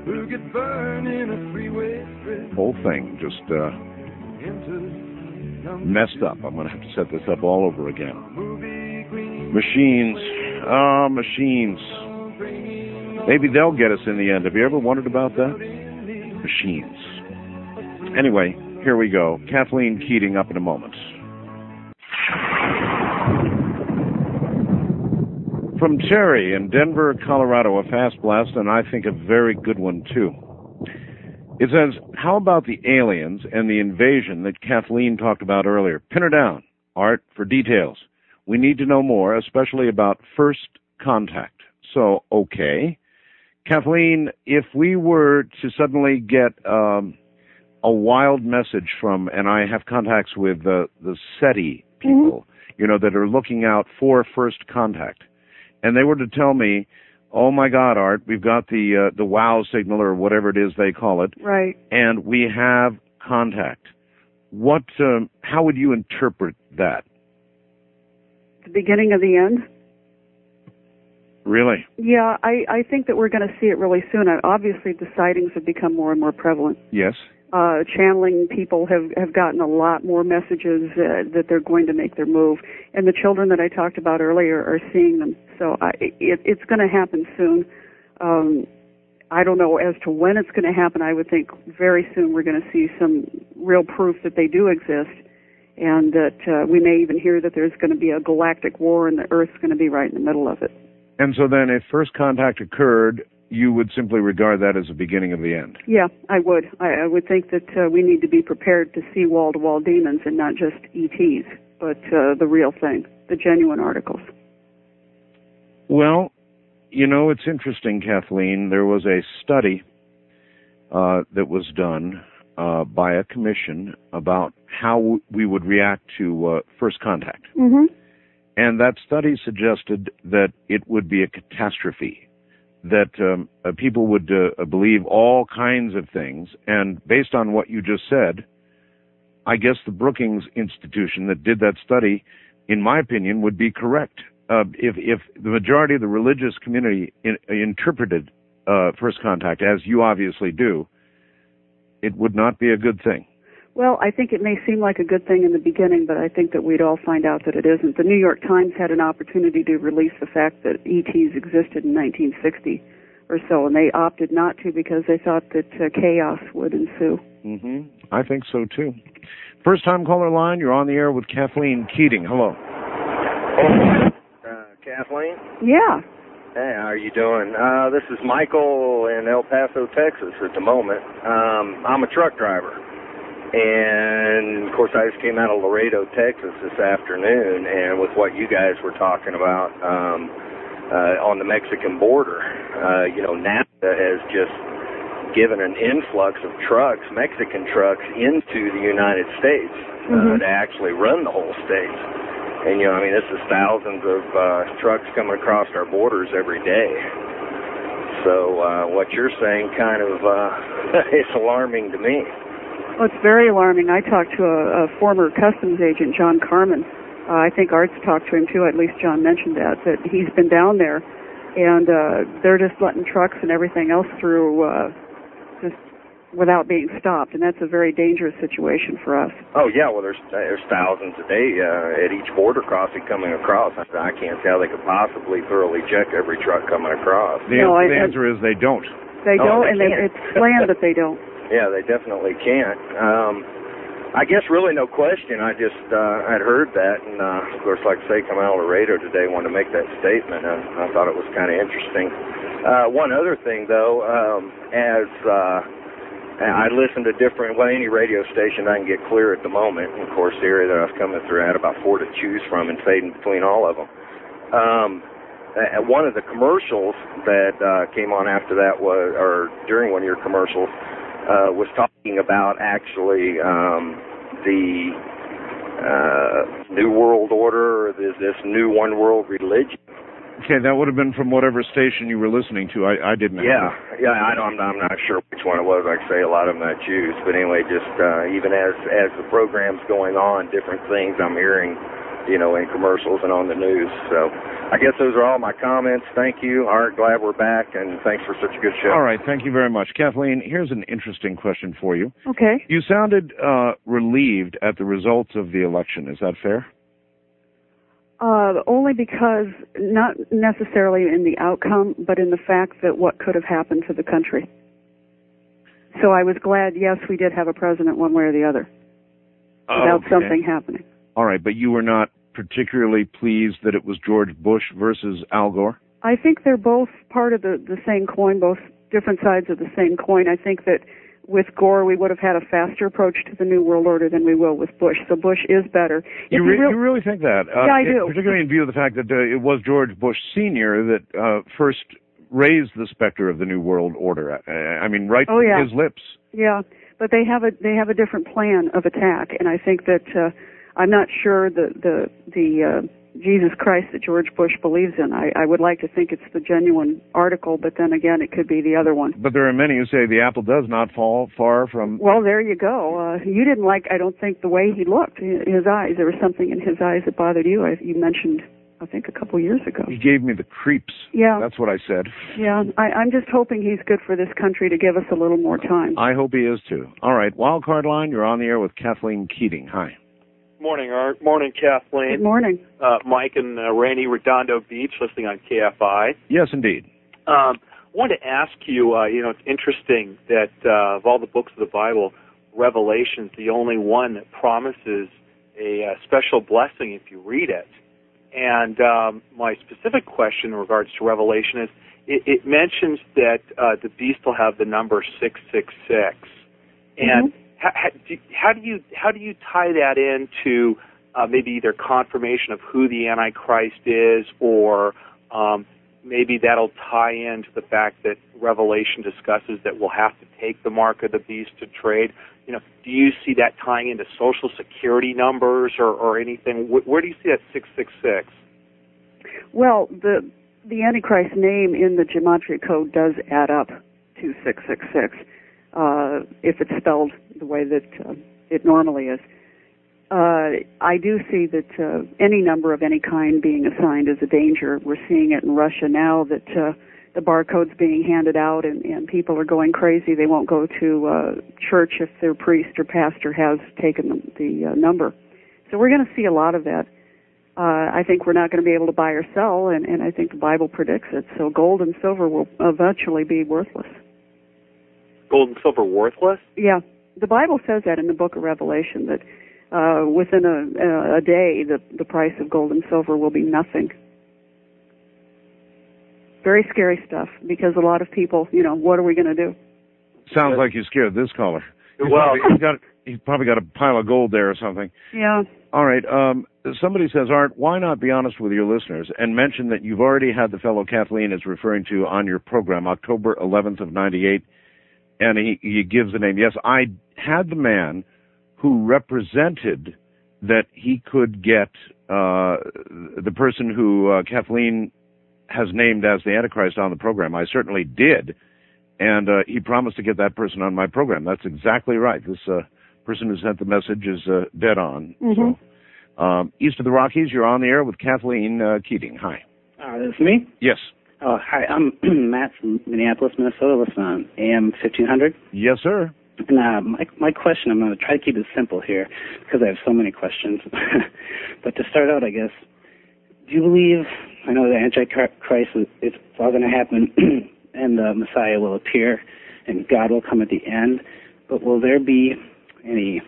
Whole thing just uh, messed up. I'm going to have to set this up all over again. Machines. Ah, machines. Maybe they'll get us in the end. Have you ever wondered about that? Machines. Anyway, here we go. Kathleen Keating up in a moment. From Terry in Denver, Colorado, a fast blast, and I think a very good one, too. It says, how about the aliens and the invasion that Kathleen talked about earlier? Pin her down, Art, for details. We need to know more, especially about first contact. So, okay. Kathleen, if we were to suddenly get um, a wild message from, and I have contacts with uh, the SETI people, you know, that are looking out for first contact, and they were to tell me, oh my God, Art, we've got the uh, the WOW signal or whatever it is they call it, right, and we have contact. What? Um, how would you interpret that? The beginning of the end. Really? Yeah, I, I think that we're going to see it really soon. Uh, Obviously, the sightings have become more and more prevalent. Yes. Uh, channeling people have, have gotten a lot more messages uh, that they're going to make their move. And the children that I talked about earlier are seeing them. So I, it, it's going to happen soon. Um, I don't know as to when it's going to happen. I would think very soon we're going to see some real proof that they do exist. And that uh, we may even hear that there's going to be a galactic war and the Earth's going to be right in the middle of it. And so then if first contact occurred, you would simply regard that as the beginning of the end? Yeah, I would. I, I would think that uh, we need to be prepared to see wall-to-wall demons and not just E Ts, but uh, the real thing, the genuine articles. Well, you know, it's interesting, Kathleen. There was a study uh, that was done uh, by a commission about how we would react to uh, first contact. Mm-hmm. And that study suggested that it would be a catastrophe, that um, uh, people would uh, believe all kinds of things. And based on what you just said, I guess the Brookings Institution that did that study, in my opinion, would be correct. Uh, if, if the majority of the religious community in, interpreted uh, first contact, as you obviously do, it would not be a good thing. Well, I think it may seem like a good thing in the beginning, but I think that we'd all find out that it isn't. The New York Times had an opportunity to release the fact that E Ts existed in nineteen sixty or so, and they opted not to because they thought that uh, chaos would ensue. Mm-hmm. I think so, too. First-time caller line, you're on the air with Kathleen Keating. Hello. Uh, Kathleen? Yeah. Hey, how are you doing? Uh, this is Michael in El Paso, Texas at the moment. Um, I'm a truck driver. And, of course, I just came out of Laredo, Texas this afternoon, and with what you guys were talking about um, uh, on the Mexican border, uh, you know, NAFTA has just given an influx of trucks, Mexican trucks, into the United States uh, mm-hmm. to actually run the whole state. And, you know, I mean, this is thousands of uh, trucks coming across our borders every day. So uh, what you're saying kind of uh, is alarming to me. Well, it's very alarming. I talked to a, a former customs agent, John Carmen. Uh, I think Art's talked to him, too. At least John mentioned that, that he's been down there, and uh, they're just letting trucks and everything else through uh, just without being stopped, and that's a very dangerous situation for us. Oh, yeah. Well, there's there's thousands a day uh, at each border crossing coming across. I, I can't see how they could possibly thoroughly check every truck coming across. The, no, the I, answer is they don't. They oh, don't, they and they, it's planned that they don't. Yeah, they definitely can't. Um, I guess really no question. I just uh, had heard that, and uh, of course, like I say, coming out of Laredo today, wanted to make that statement. And I thought it was kind of interesting. Uh, one other thing, though, um, as uh, I listen to different, well, any radio station I can get clear at the moment. And of course, the area that I was coming through, I had about four to choose from, and fading between all of them. Um, uh, one of the commercials that uh, came on after that was, or during one of your commercials. Uh, was talking about actually um, the uh, New World Order, or this, this new one world religion. Okay, that would have been from whatever station you were listening to. I, I didn't. Yeah, yeah. I don't. I'm not sure which one it was. Like I say, a lot of them I choose. But anyway, just uh, even as as the program's going on, different things I'm hearing, you know, in commercials and on the news. So I guess those are all my comments. Thank you. Art, glad we're back, and thanks for such a good show. All right, thank you very much. Kathleen, here's an interesting question for you. Okay. You sounded uh, relieved at the results of the election. Is that fair? Uh, only because, not necessarily in the outcome, but in the fact that what could have happened to the country. So I was glad, yes, we did have a president one way or the other, without okay. something happening. All right, but you were not particularly pleased that it was George Bush versus Al Gore? I think they're both part of the, the same coin, both different sides of the same coin. I think that with Gore, we would have had a faster approach to the New World Order than we will with Bush. So Bush is better. You, re- you really think that? Uh, yeah, I it, do. Particularly in view of the fact that uh, it was George Bush Senior that uh, first raised the specter of the New World Order. Uh, I mean, right oh, from yeah. his lips. Yeah, but they have a they have a different plan of attack, and I think that uh, I'm not sure the the the uh, Jesus Christ that George Bush believes in. I, I would like to think it's the genuine article, but then again, it could be the other one. But there are many who say the apple does not fall far from... Well, there you go. Uh, you didn't like, I don't think, the way he looked, his eyes. There was something in his eyes that bothered you. I, you mentioned, I think, a couple years ago. He gave me the creeps. Yeah. That's what I said. Yeah, I, I'm just hoping he's good for this country to give us a little more time. I hope he is, too. All right, Wild Card Line, you're on the air with Kathleen Keating. Hi. Morning, Art. Morning, Kathleen. Good morning. Uh, Mike in uh, rainy Redondo Beach, listening on K F I. Yes, indeed. Um, I wanted to ask you, uh, you know, it's interesting that uh, of all the books of the Bible, Revelation's the only one that promises a uh, special blessing if you read it. And um, my specific question in regards to Revelation is, it, it mentions that uh, the beast will have the number six six six. And Mm-hmm. How, how do you how do you tie that into uh, maybe either confirmation of who the Antichrist is, or um, maybe that'll tie into the fact that Revelation discusses that we'll have to take the mark of the beast to trade? You know, do you see that tying into Social Security numbers or, or anything? Where, where do you see that six six six? Well, the the Antichrist name in the Gematria Code does add up to six six six. Uh, if it's spelled the way that uh, it normally is. Uh, I do see that uh, any number of any kind being assigned is a danger. We're seeing it in Russia now that uh, the barcode's being handed out and, and people are going crazy. They won't go to uh, church if their priest or pastor has taken the, the uh, number. So we're going to see a lot of that. Uh, I think we're not going to be able to buy or sell, and, and I think the Bible predicts it. So gold and silver will eventually be worthless. Gold and silver worthless? Yeah, the Bible says that in the book of Revelation, that uh, within a, a day the, the price of gold and silver will be nothing. Very scary stuff, because a lot of people, you know, what are we going to do? Sounds like you scared this caller. He's Well, probably, he's got he's probably got a pile of gold there or something. Yeah. All right. Um, somebody says, Art, why not be honest with your listeners and mention that you've already had the fellow Kathleen is referring to on your program, October eleventh of ninety-eight. And he, he gives the name. Yes, I had the man who represented that he could get uh, the person who uh, Kathleen has named as the Antichrist on the program. I certainly did. And uh, he promised to get that person on my program. That's exactly right. This uh, person who sent the message is uh, dead on. Mm-hmm. So, um, East of the Rockies, you're on the air with Kathleen uh, Keating. Hi. Uh, this is me? Yes. Oh, hi. I'm Matt from Minneapolis, Minnesota, listening on A M fifteen hundred. Yes, sir. And uh, my, my question, I'm going to try to keep it simple here because I have so many questions. But to start out, I guess, do you believe, I know the Antichrist, it's all going to happen and the Messiah will appear and God will come at the end, but will there be any,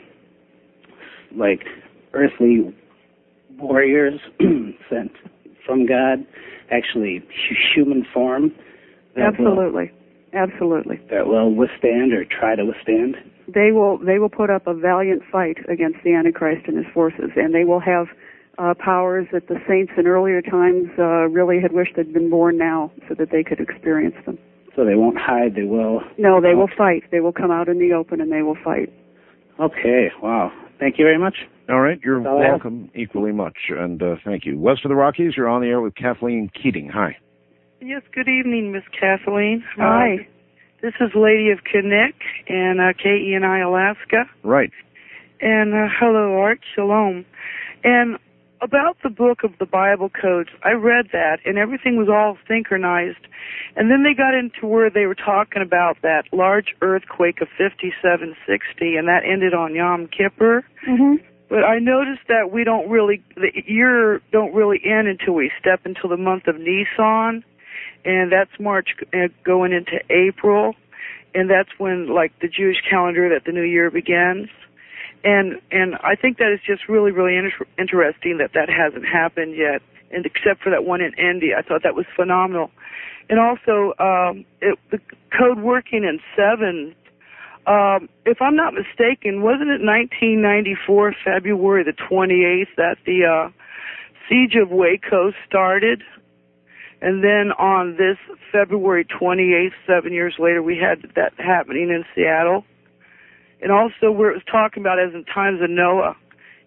like, earthly warriors sent from God, actually human form? Absolutely. Will, Absolutely. That will withstand or try to withstand? They will they will put up a valiant fight against the Antichrist and his forces, and they will have uh, powers that the saints in earlier times uh, really had wished they'd been born now so that they could experience them. So they won't hide, they will... No, they will fight. They will come out in the open and they will fight. Okay, wow. Thank you very much. All right, you're welcome equally much, and uh, thank you. West of the Rockies, you're on the air with Kathleen Keating. Hi. Yes, good evening, Miss Kathleen. Hi. Uh, this is Lady of Kinnick in uh, K E N I, Alaska. Right. And uh, hello, Art. Shalom. And about the book of the Bible codes, I read that, and everything was all synchronized. And then they got into where they were talking about that large earthquake of fifty-seven sixty, and that ended on Yom Kippur. Mm-hmm. But I noticed that we don't really, the year don't really end until we step into the month of Nisan, and that's March uh, going into April, and that's when, like, the Jewish calendar, that the new year begins. And and I think that is just really, really inter- interesting that that hasn't happened yet, and except for that one in India. I thought that was phenomenal. And also, um, it, the code working in seven, um, if I'm not mistaken, wasn't it nineteen ninety-four, February the twenty-eighth, that the uh, siege of Waco started? And then on this February twenty-eighth, seven years later, we had that happening in Seattle. And also where it was talking about as in times of Noah,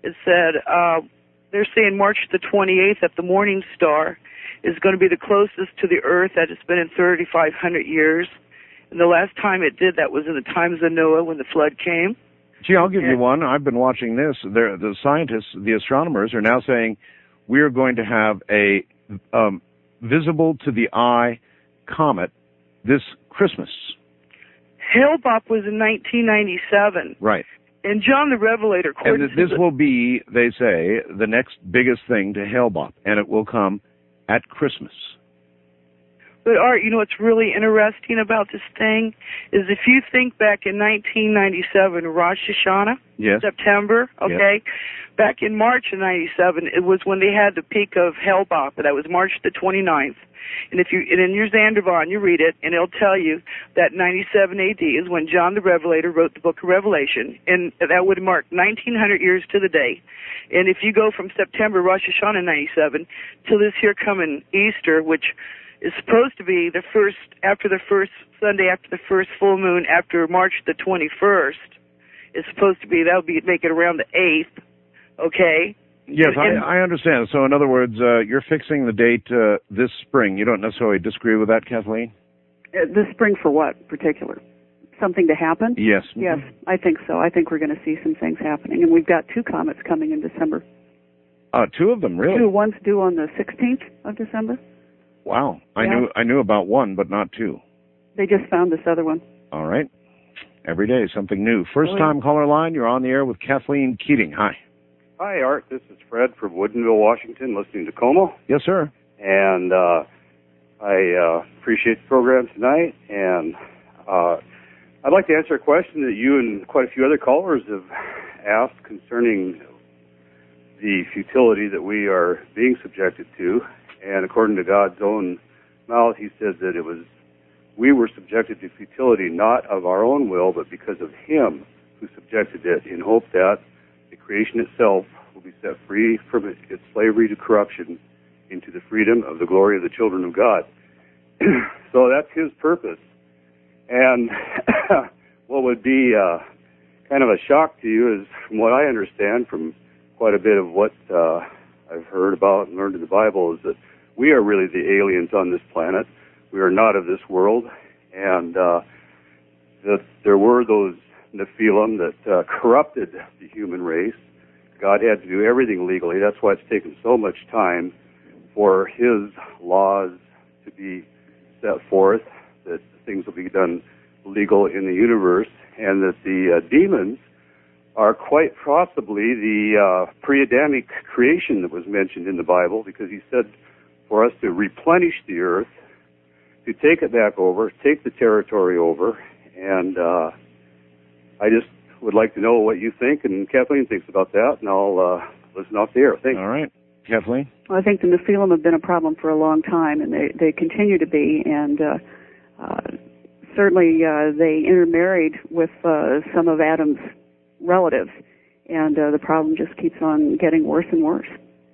it said uh, they're saying March the twenty-eighth at the Morning Star is going to be the closest to the Earth that it's been in thirty-five hundred years. And the last time it did that was in the times of Noah when the flood came. Gee, I'll give you one. I've been watching this. They're, the scientists, the astronomers, are now saying we're going to have a um, visible to the eye comet this Christmas. Hale-Bopp was in nineteen ninety-seven. Right. And John the Revelator... And this will be, they say, the next biggest thing to Hale-Bopp, and it will come at Christmas. But Art, you know what's really interesting about this thing is if you think back in nineteen ninety-seven, Rosh Hashanah, yes. September, okay, yes. back in March of ninety-seven, it was when they had the peak of Hale-Bopp, that was March the twenty-ninth. And if you, and in your Zandervan, you read it, and it'll tell you that ninety-seven A D is when John the Revelator wrote the book of Revelation, and that would mark nineteen hundred years to the day. And if you go from September, Rosh Hashanah ninety-seven, till this here coming Easter, which is supposed to be the first, after the first Sunday, after the first full moon, after March the twenty-first, it's supposed to be, that would be, make it around the eighth, okay? Yes, and, I, I understand. So, in other words, uh, you're fixing the date uh, this spring. You don't necessarily disagree with that, Kathleen? Uh, this spring for what, particular? Something to happen? Yes. Yes, I think so. I think we're going to see some things happening. And we've got two comets coming in December. Uh, two of them, really? Two. One's due on the sixteenth of December. Wow. I yeah. knew I knew about one, but not two. They just found this other one. All right. Every day, something new. First-time caller line, you're on the air with Kathleen Keating. Hi. Hi, Art. This is Fred from Woodinville, Washington, listening to Como. Yes, sir. And uh, I uh, appreciate the program tonight. And uh, I'd like to answer a question that you and quite a few other callers have asked concerning the futility that we are being subjected to. And according to God's own mouth, he said that it was we were subjected to futility not of our own will, but because of him who subjected it, in hope that the creation itself will be set free from its slavery to corruption into the freedom of the glory of the children of God. So that's his purpose. And what would be uh, kind of a shock to you is, from what I understand from quite a bit of what uh, I've heard about and learned in the Bible, is that we are really the aliens on this planet. We are not of this world. And uh, that there were those Nephilim that uh, corrupted the human race. God had to do everything legally. That's why it's taken so much time for his laws to be set forth, that things will be done legal in the universe, and that the uh, demons are quite possibly the uh, pre-Adamic creation that was mentioned in the Bible, because he said for us to replenish the earth, to take it back over, take the territory over, and uh, I just would like to know what you think and Kathleen thinks about that, and I'll uh, listen off the air. Thanks. All right. Kathleen? Well, I think the Nephilim have been a problem for a long time, and they, they continue to be, and uh, uh, certainly uh, they intermarried with uh, some of Adam's relatives, and uh, the problem just keeps on getting worse and worse.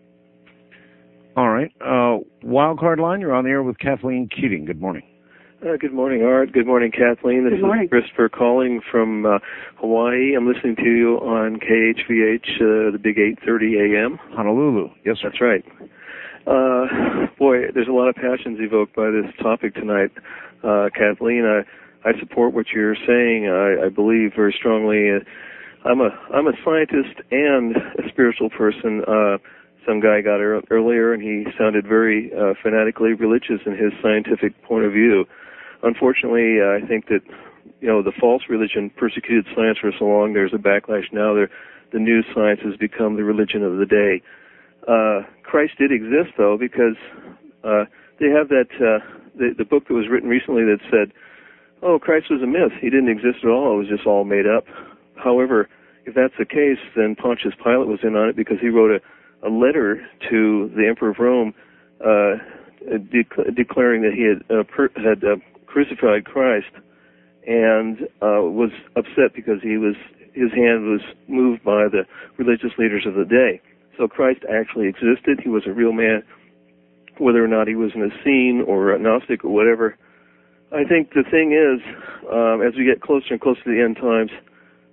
All right. Uh, Wildcard line, you're on the air with Kathleen Keating. Good morning. Uh, good morning, Art. Good morning, Kathleen. This good morning. is Christopher calling from uh, Hawaii. I'm listening to you on K H V H, uh, the big eight thirty A M. Honolulu. Yes, sir. That's right. Uh, boy, there's a lot of passions evoked by this topic tonight. Uh, Kathleen, I, I support what you're saying. I, I believe very strongly. Uh, I'm a I'm a scientist and a spiritual person. Uh, Some guy got er- earlier, and he sounded very uh, fanatically religious in his scientific point of view. Unfortunately, uh, I think that, you know, the false religion persecuted science for so long. There's a backlash now. There, the new science has become the religion of the day. Uh, Christ did exist, though, because uh, they have that uh, the, the book that was written recently that said, "Oh, Christ was a myth. He didn't exist at all. It was just all made up." However, if that's the case, then Pontius Pilate was in on it, because he wrote a a letter to the Emperor of Rome uh, de- declaring that he had uh, per- had uh, crucified Christ, and uh, was upset because he was his hand was moved by the religious leaders of the day. So Christ actually existed. He was a real man, whether or not he was an Essene or a Gnostic or whatever. I think the thing is, um, as we get closer and closer to the end times,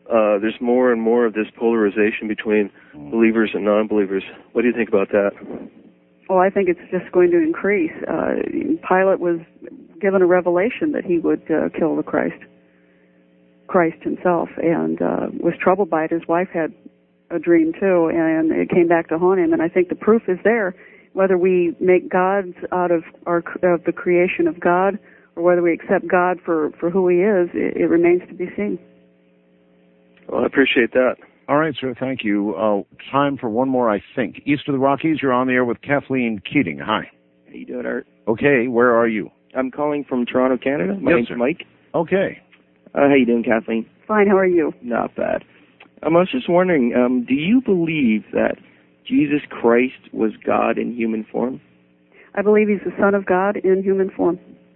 uh, there's more and more of this polarization between believers and non-believers. What do you think about that? Well, I think it's just going to increase. Uh, Pilate was given a revelation that he would uh, kill the Christ, Christ himself, and uh, was troubled by it. His wife had a dream too, and it came back to haunt him. And I think the proof is there. Whether we make gods out of our of the creation of God, or whether we accept God for, for who He is, it, it remains to be seen. Well, I appreciate that. All right, sir. Thank you. Uh, time for one more, I think. East of the Rockies, you're on the air with Kathleen Keating. Hi. How you doing, Art? Okay. Where are you? I'm calling from Toronto, Canada. My Yes, name's sir. Mike. Okay. Uh, how you doing, Kathleen? Fine. How are you? Not bad. Um, I was just wondering, um, do you believe that Jesus Christ was God in human form? I believe He's the Son of God in human form.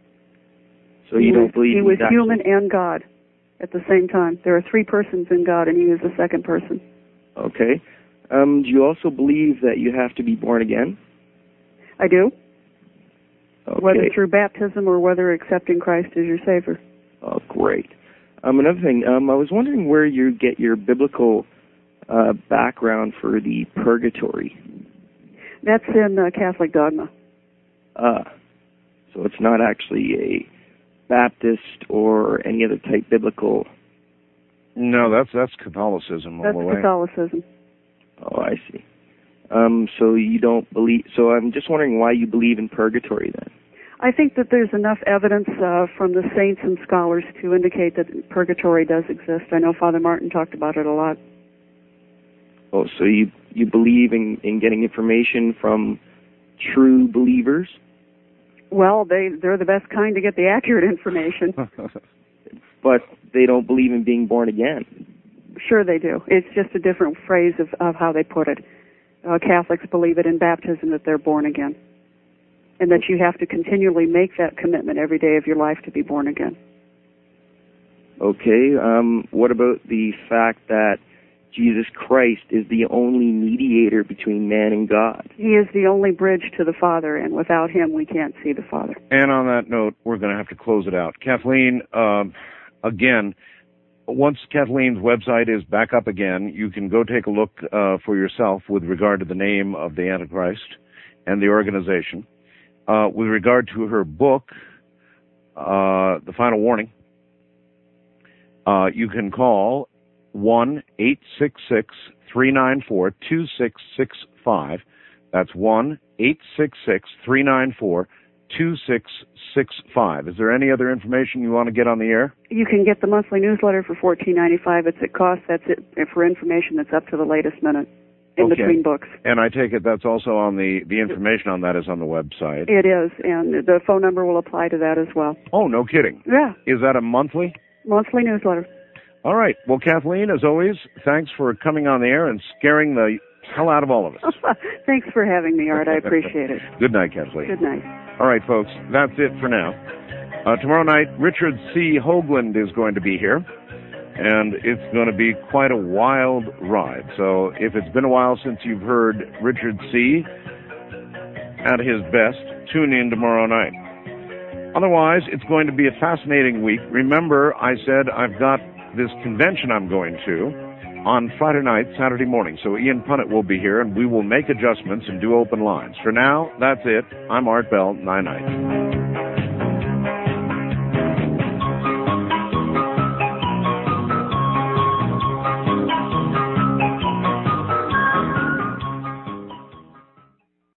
So you he don't was, believe He was he's actually- human and God at the same time. There are three persons in God, and He was the second person. Okay. Um, do you also believe that you have to be born again? I do. Okay. Whether through baptism or whether accepting Christ as your Savior. Oh, great. Um, another thing, um, I was wondering where you get your biblical uh, background for the purgatory. That's in uh, Catholic dogma. Uh, so it's not actually a Baptist or any other type biblical. No, that's that's Catholicism all That's the way. Catholicism. Oh, I see. Um, so you don't believe. So I'm just wondering why you believe in purgatory then. I think that there's enough evidence uh, from the saints and scholars to indicate that purgatory does exist. I know Father Martin talked about it a lot. Oh, so you you believe in, in getting information from true believers? Well, they they're the best kind to get the accurate information. But they don't believe in being born again. Sure they do. It's just a different phrase of, of how they put it. Uh, Catholics believe it in baptism that they're born again, and that you have to continually make that commitment every day of your life to be born again. Okay. Um, what about the fact that Jesus Christ is the only mediator between man and God? He is the only bridge to the Father, and without Him we can't see the Father. And on that note, we're going to have to close it out. Kathleen, um, again, once Kathleen's website is back up again, you can go take a look uh, for yourself with regard to the name of the Antichrist and the organization. Uh, with regard to her book, uh, The Final Warning, uh, you can call one eight six six, three nine four, two six six five. That's one eight six six, three nine four, two six six five. Is there any other information you want to get on the air? You can get the monthly newsletter for fourteen ninety-five. It's at cost. That's it for information that's up to the latest minute in Okay. between books. And I take it that's also on the, the information on that is on the website. It is, and the phone number will apply to that as well. Oh, no kidding. Yeah, Is that a monthly? monthly newsletter. All right. Well, Kathleen, as always, thanks for coming on the air and scaring the hell out of all of us. Thanks for having me, Art. I appreciate it. Good night, Kathleen. Good night. All right, folks, that's it for now. Uh, tomorrow night, Richard C. Hoagland is going to be here, and it's going to be quite a wild ride. So if it's been a while since you've heard Richard C. at his best, tune in tomorrow night. Otherwise, it's going to be a fascinating week. Remember, I said I've got this convention I'm going to on Friday night, Saturday morning. So Ian Punnett will be here, and we will make adjustments and do open lines. For now, that's it. I'm Art Bell. Night night.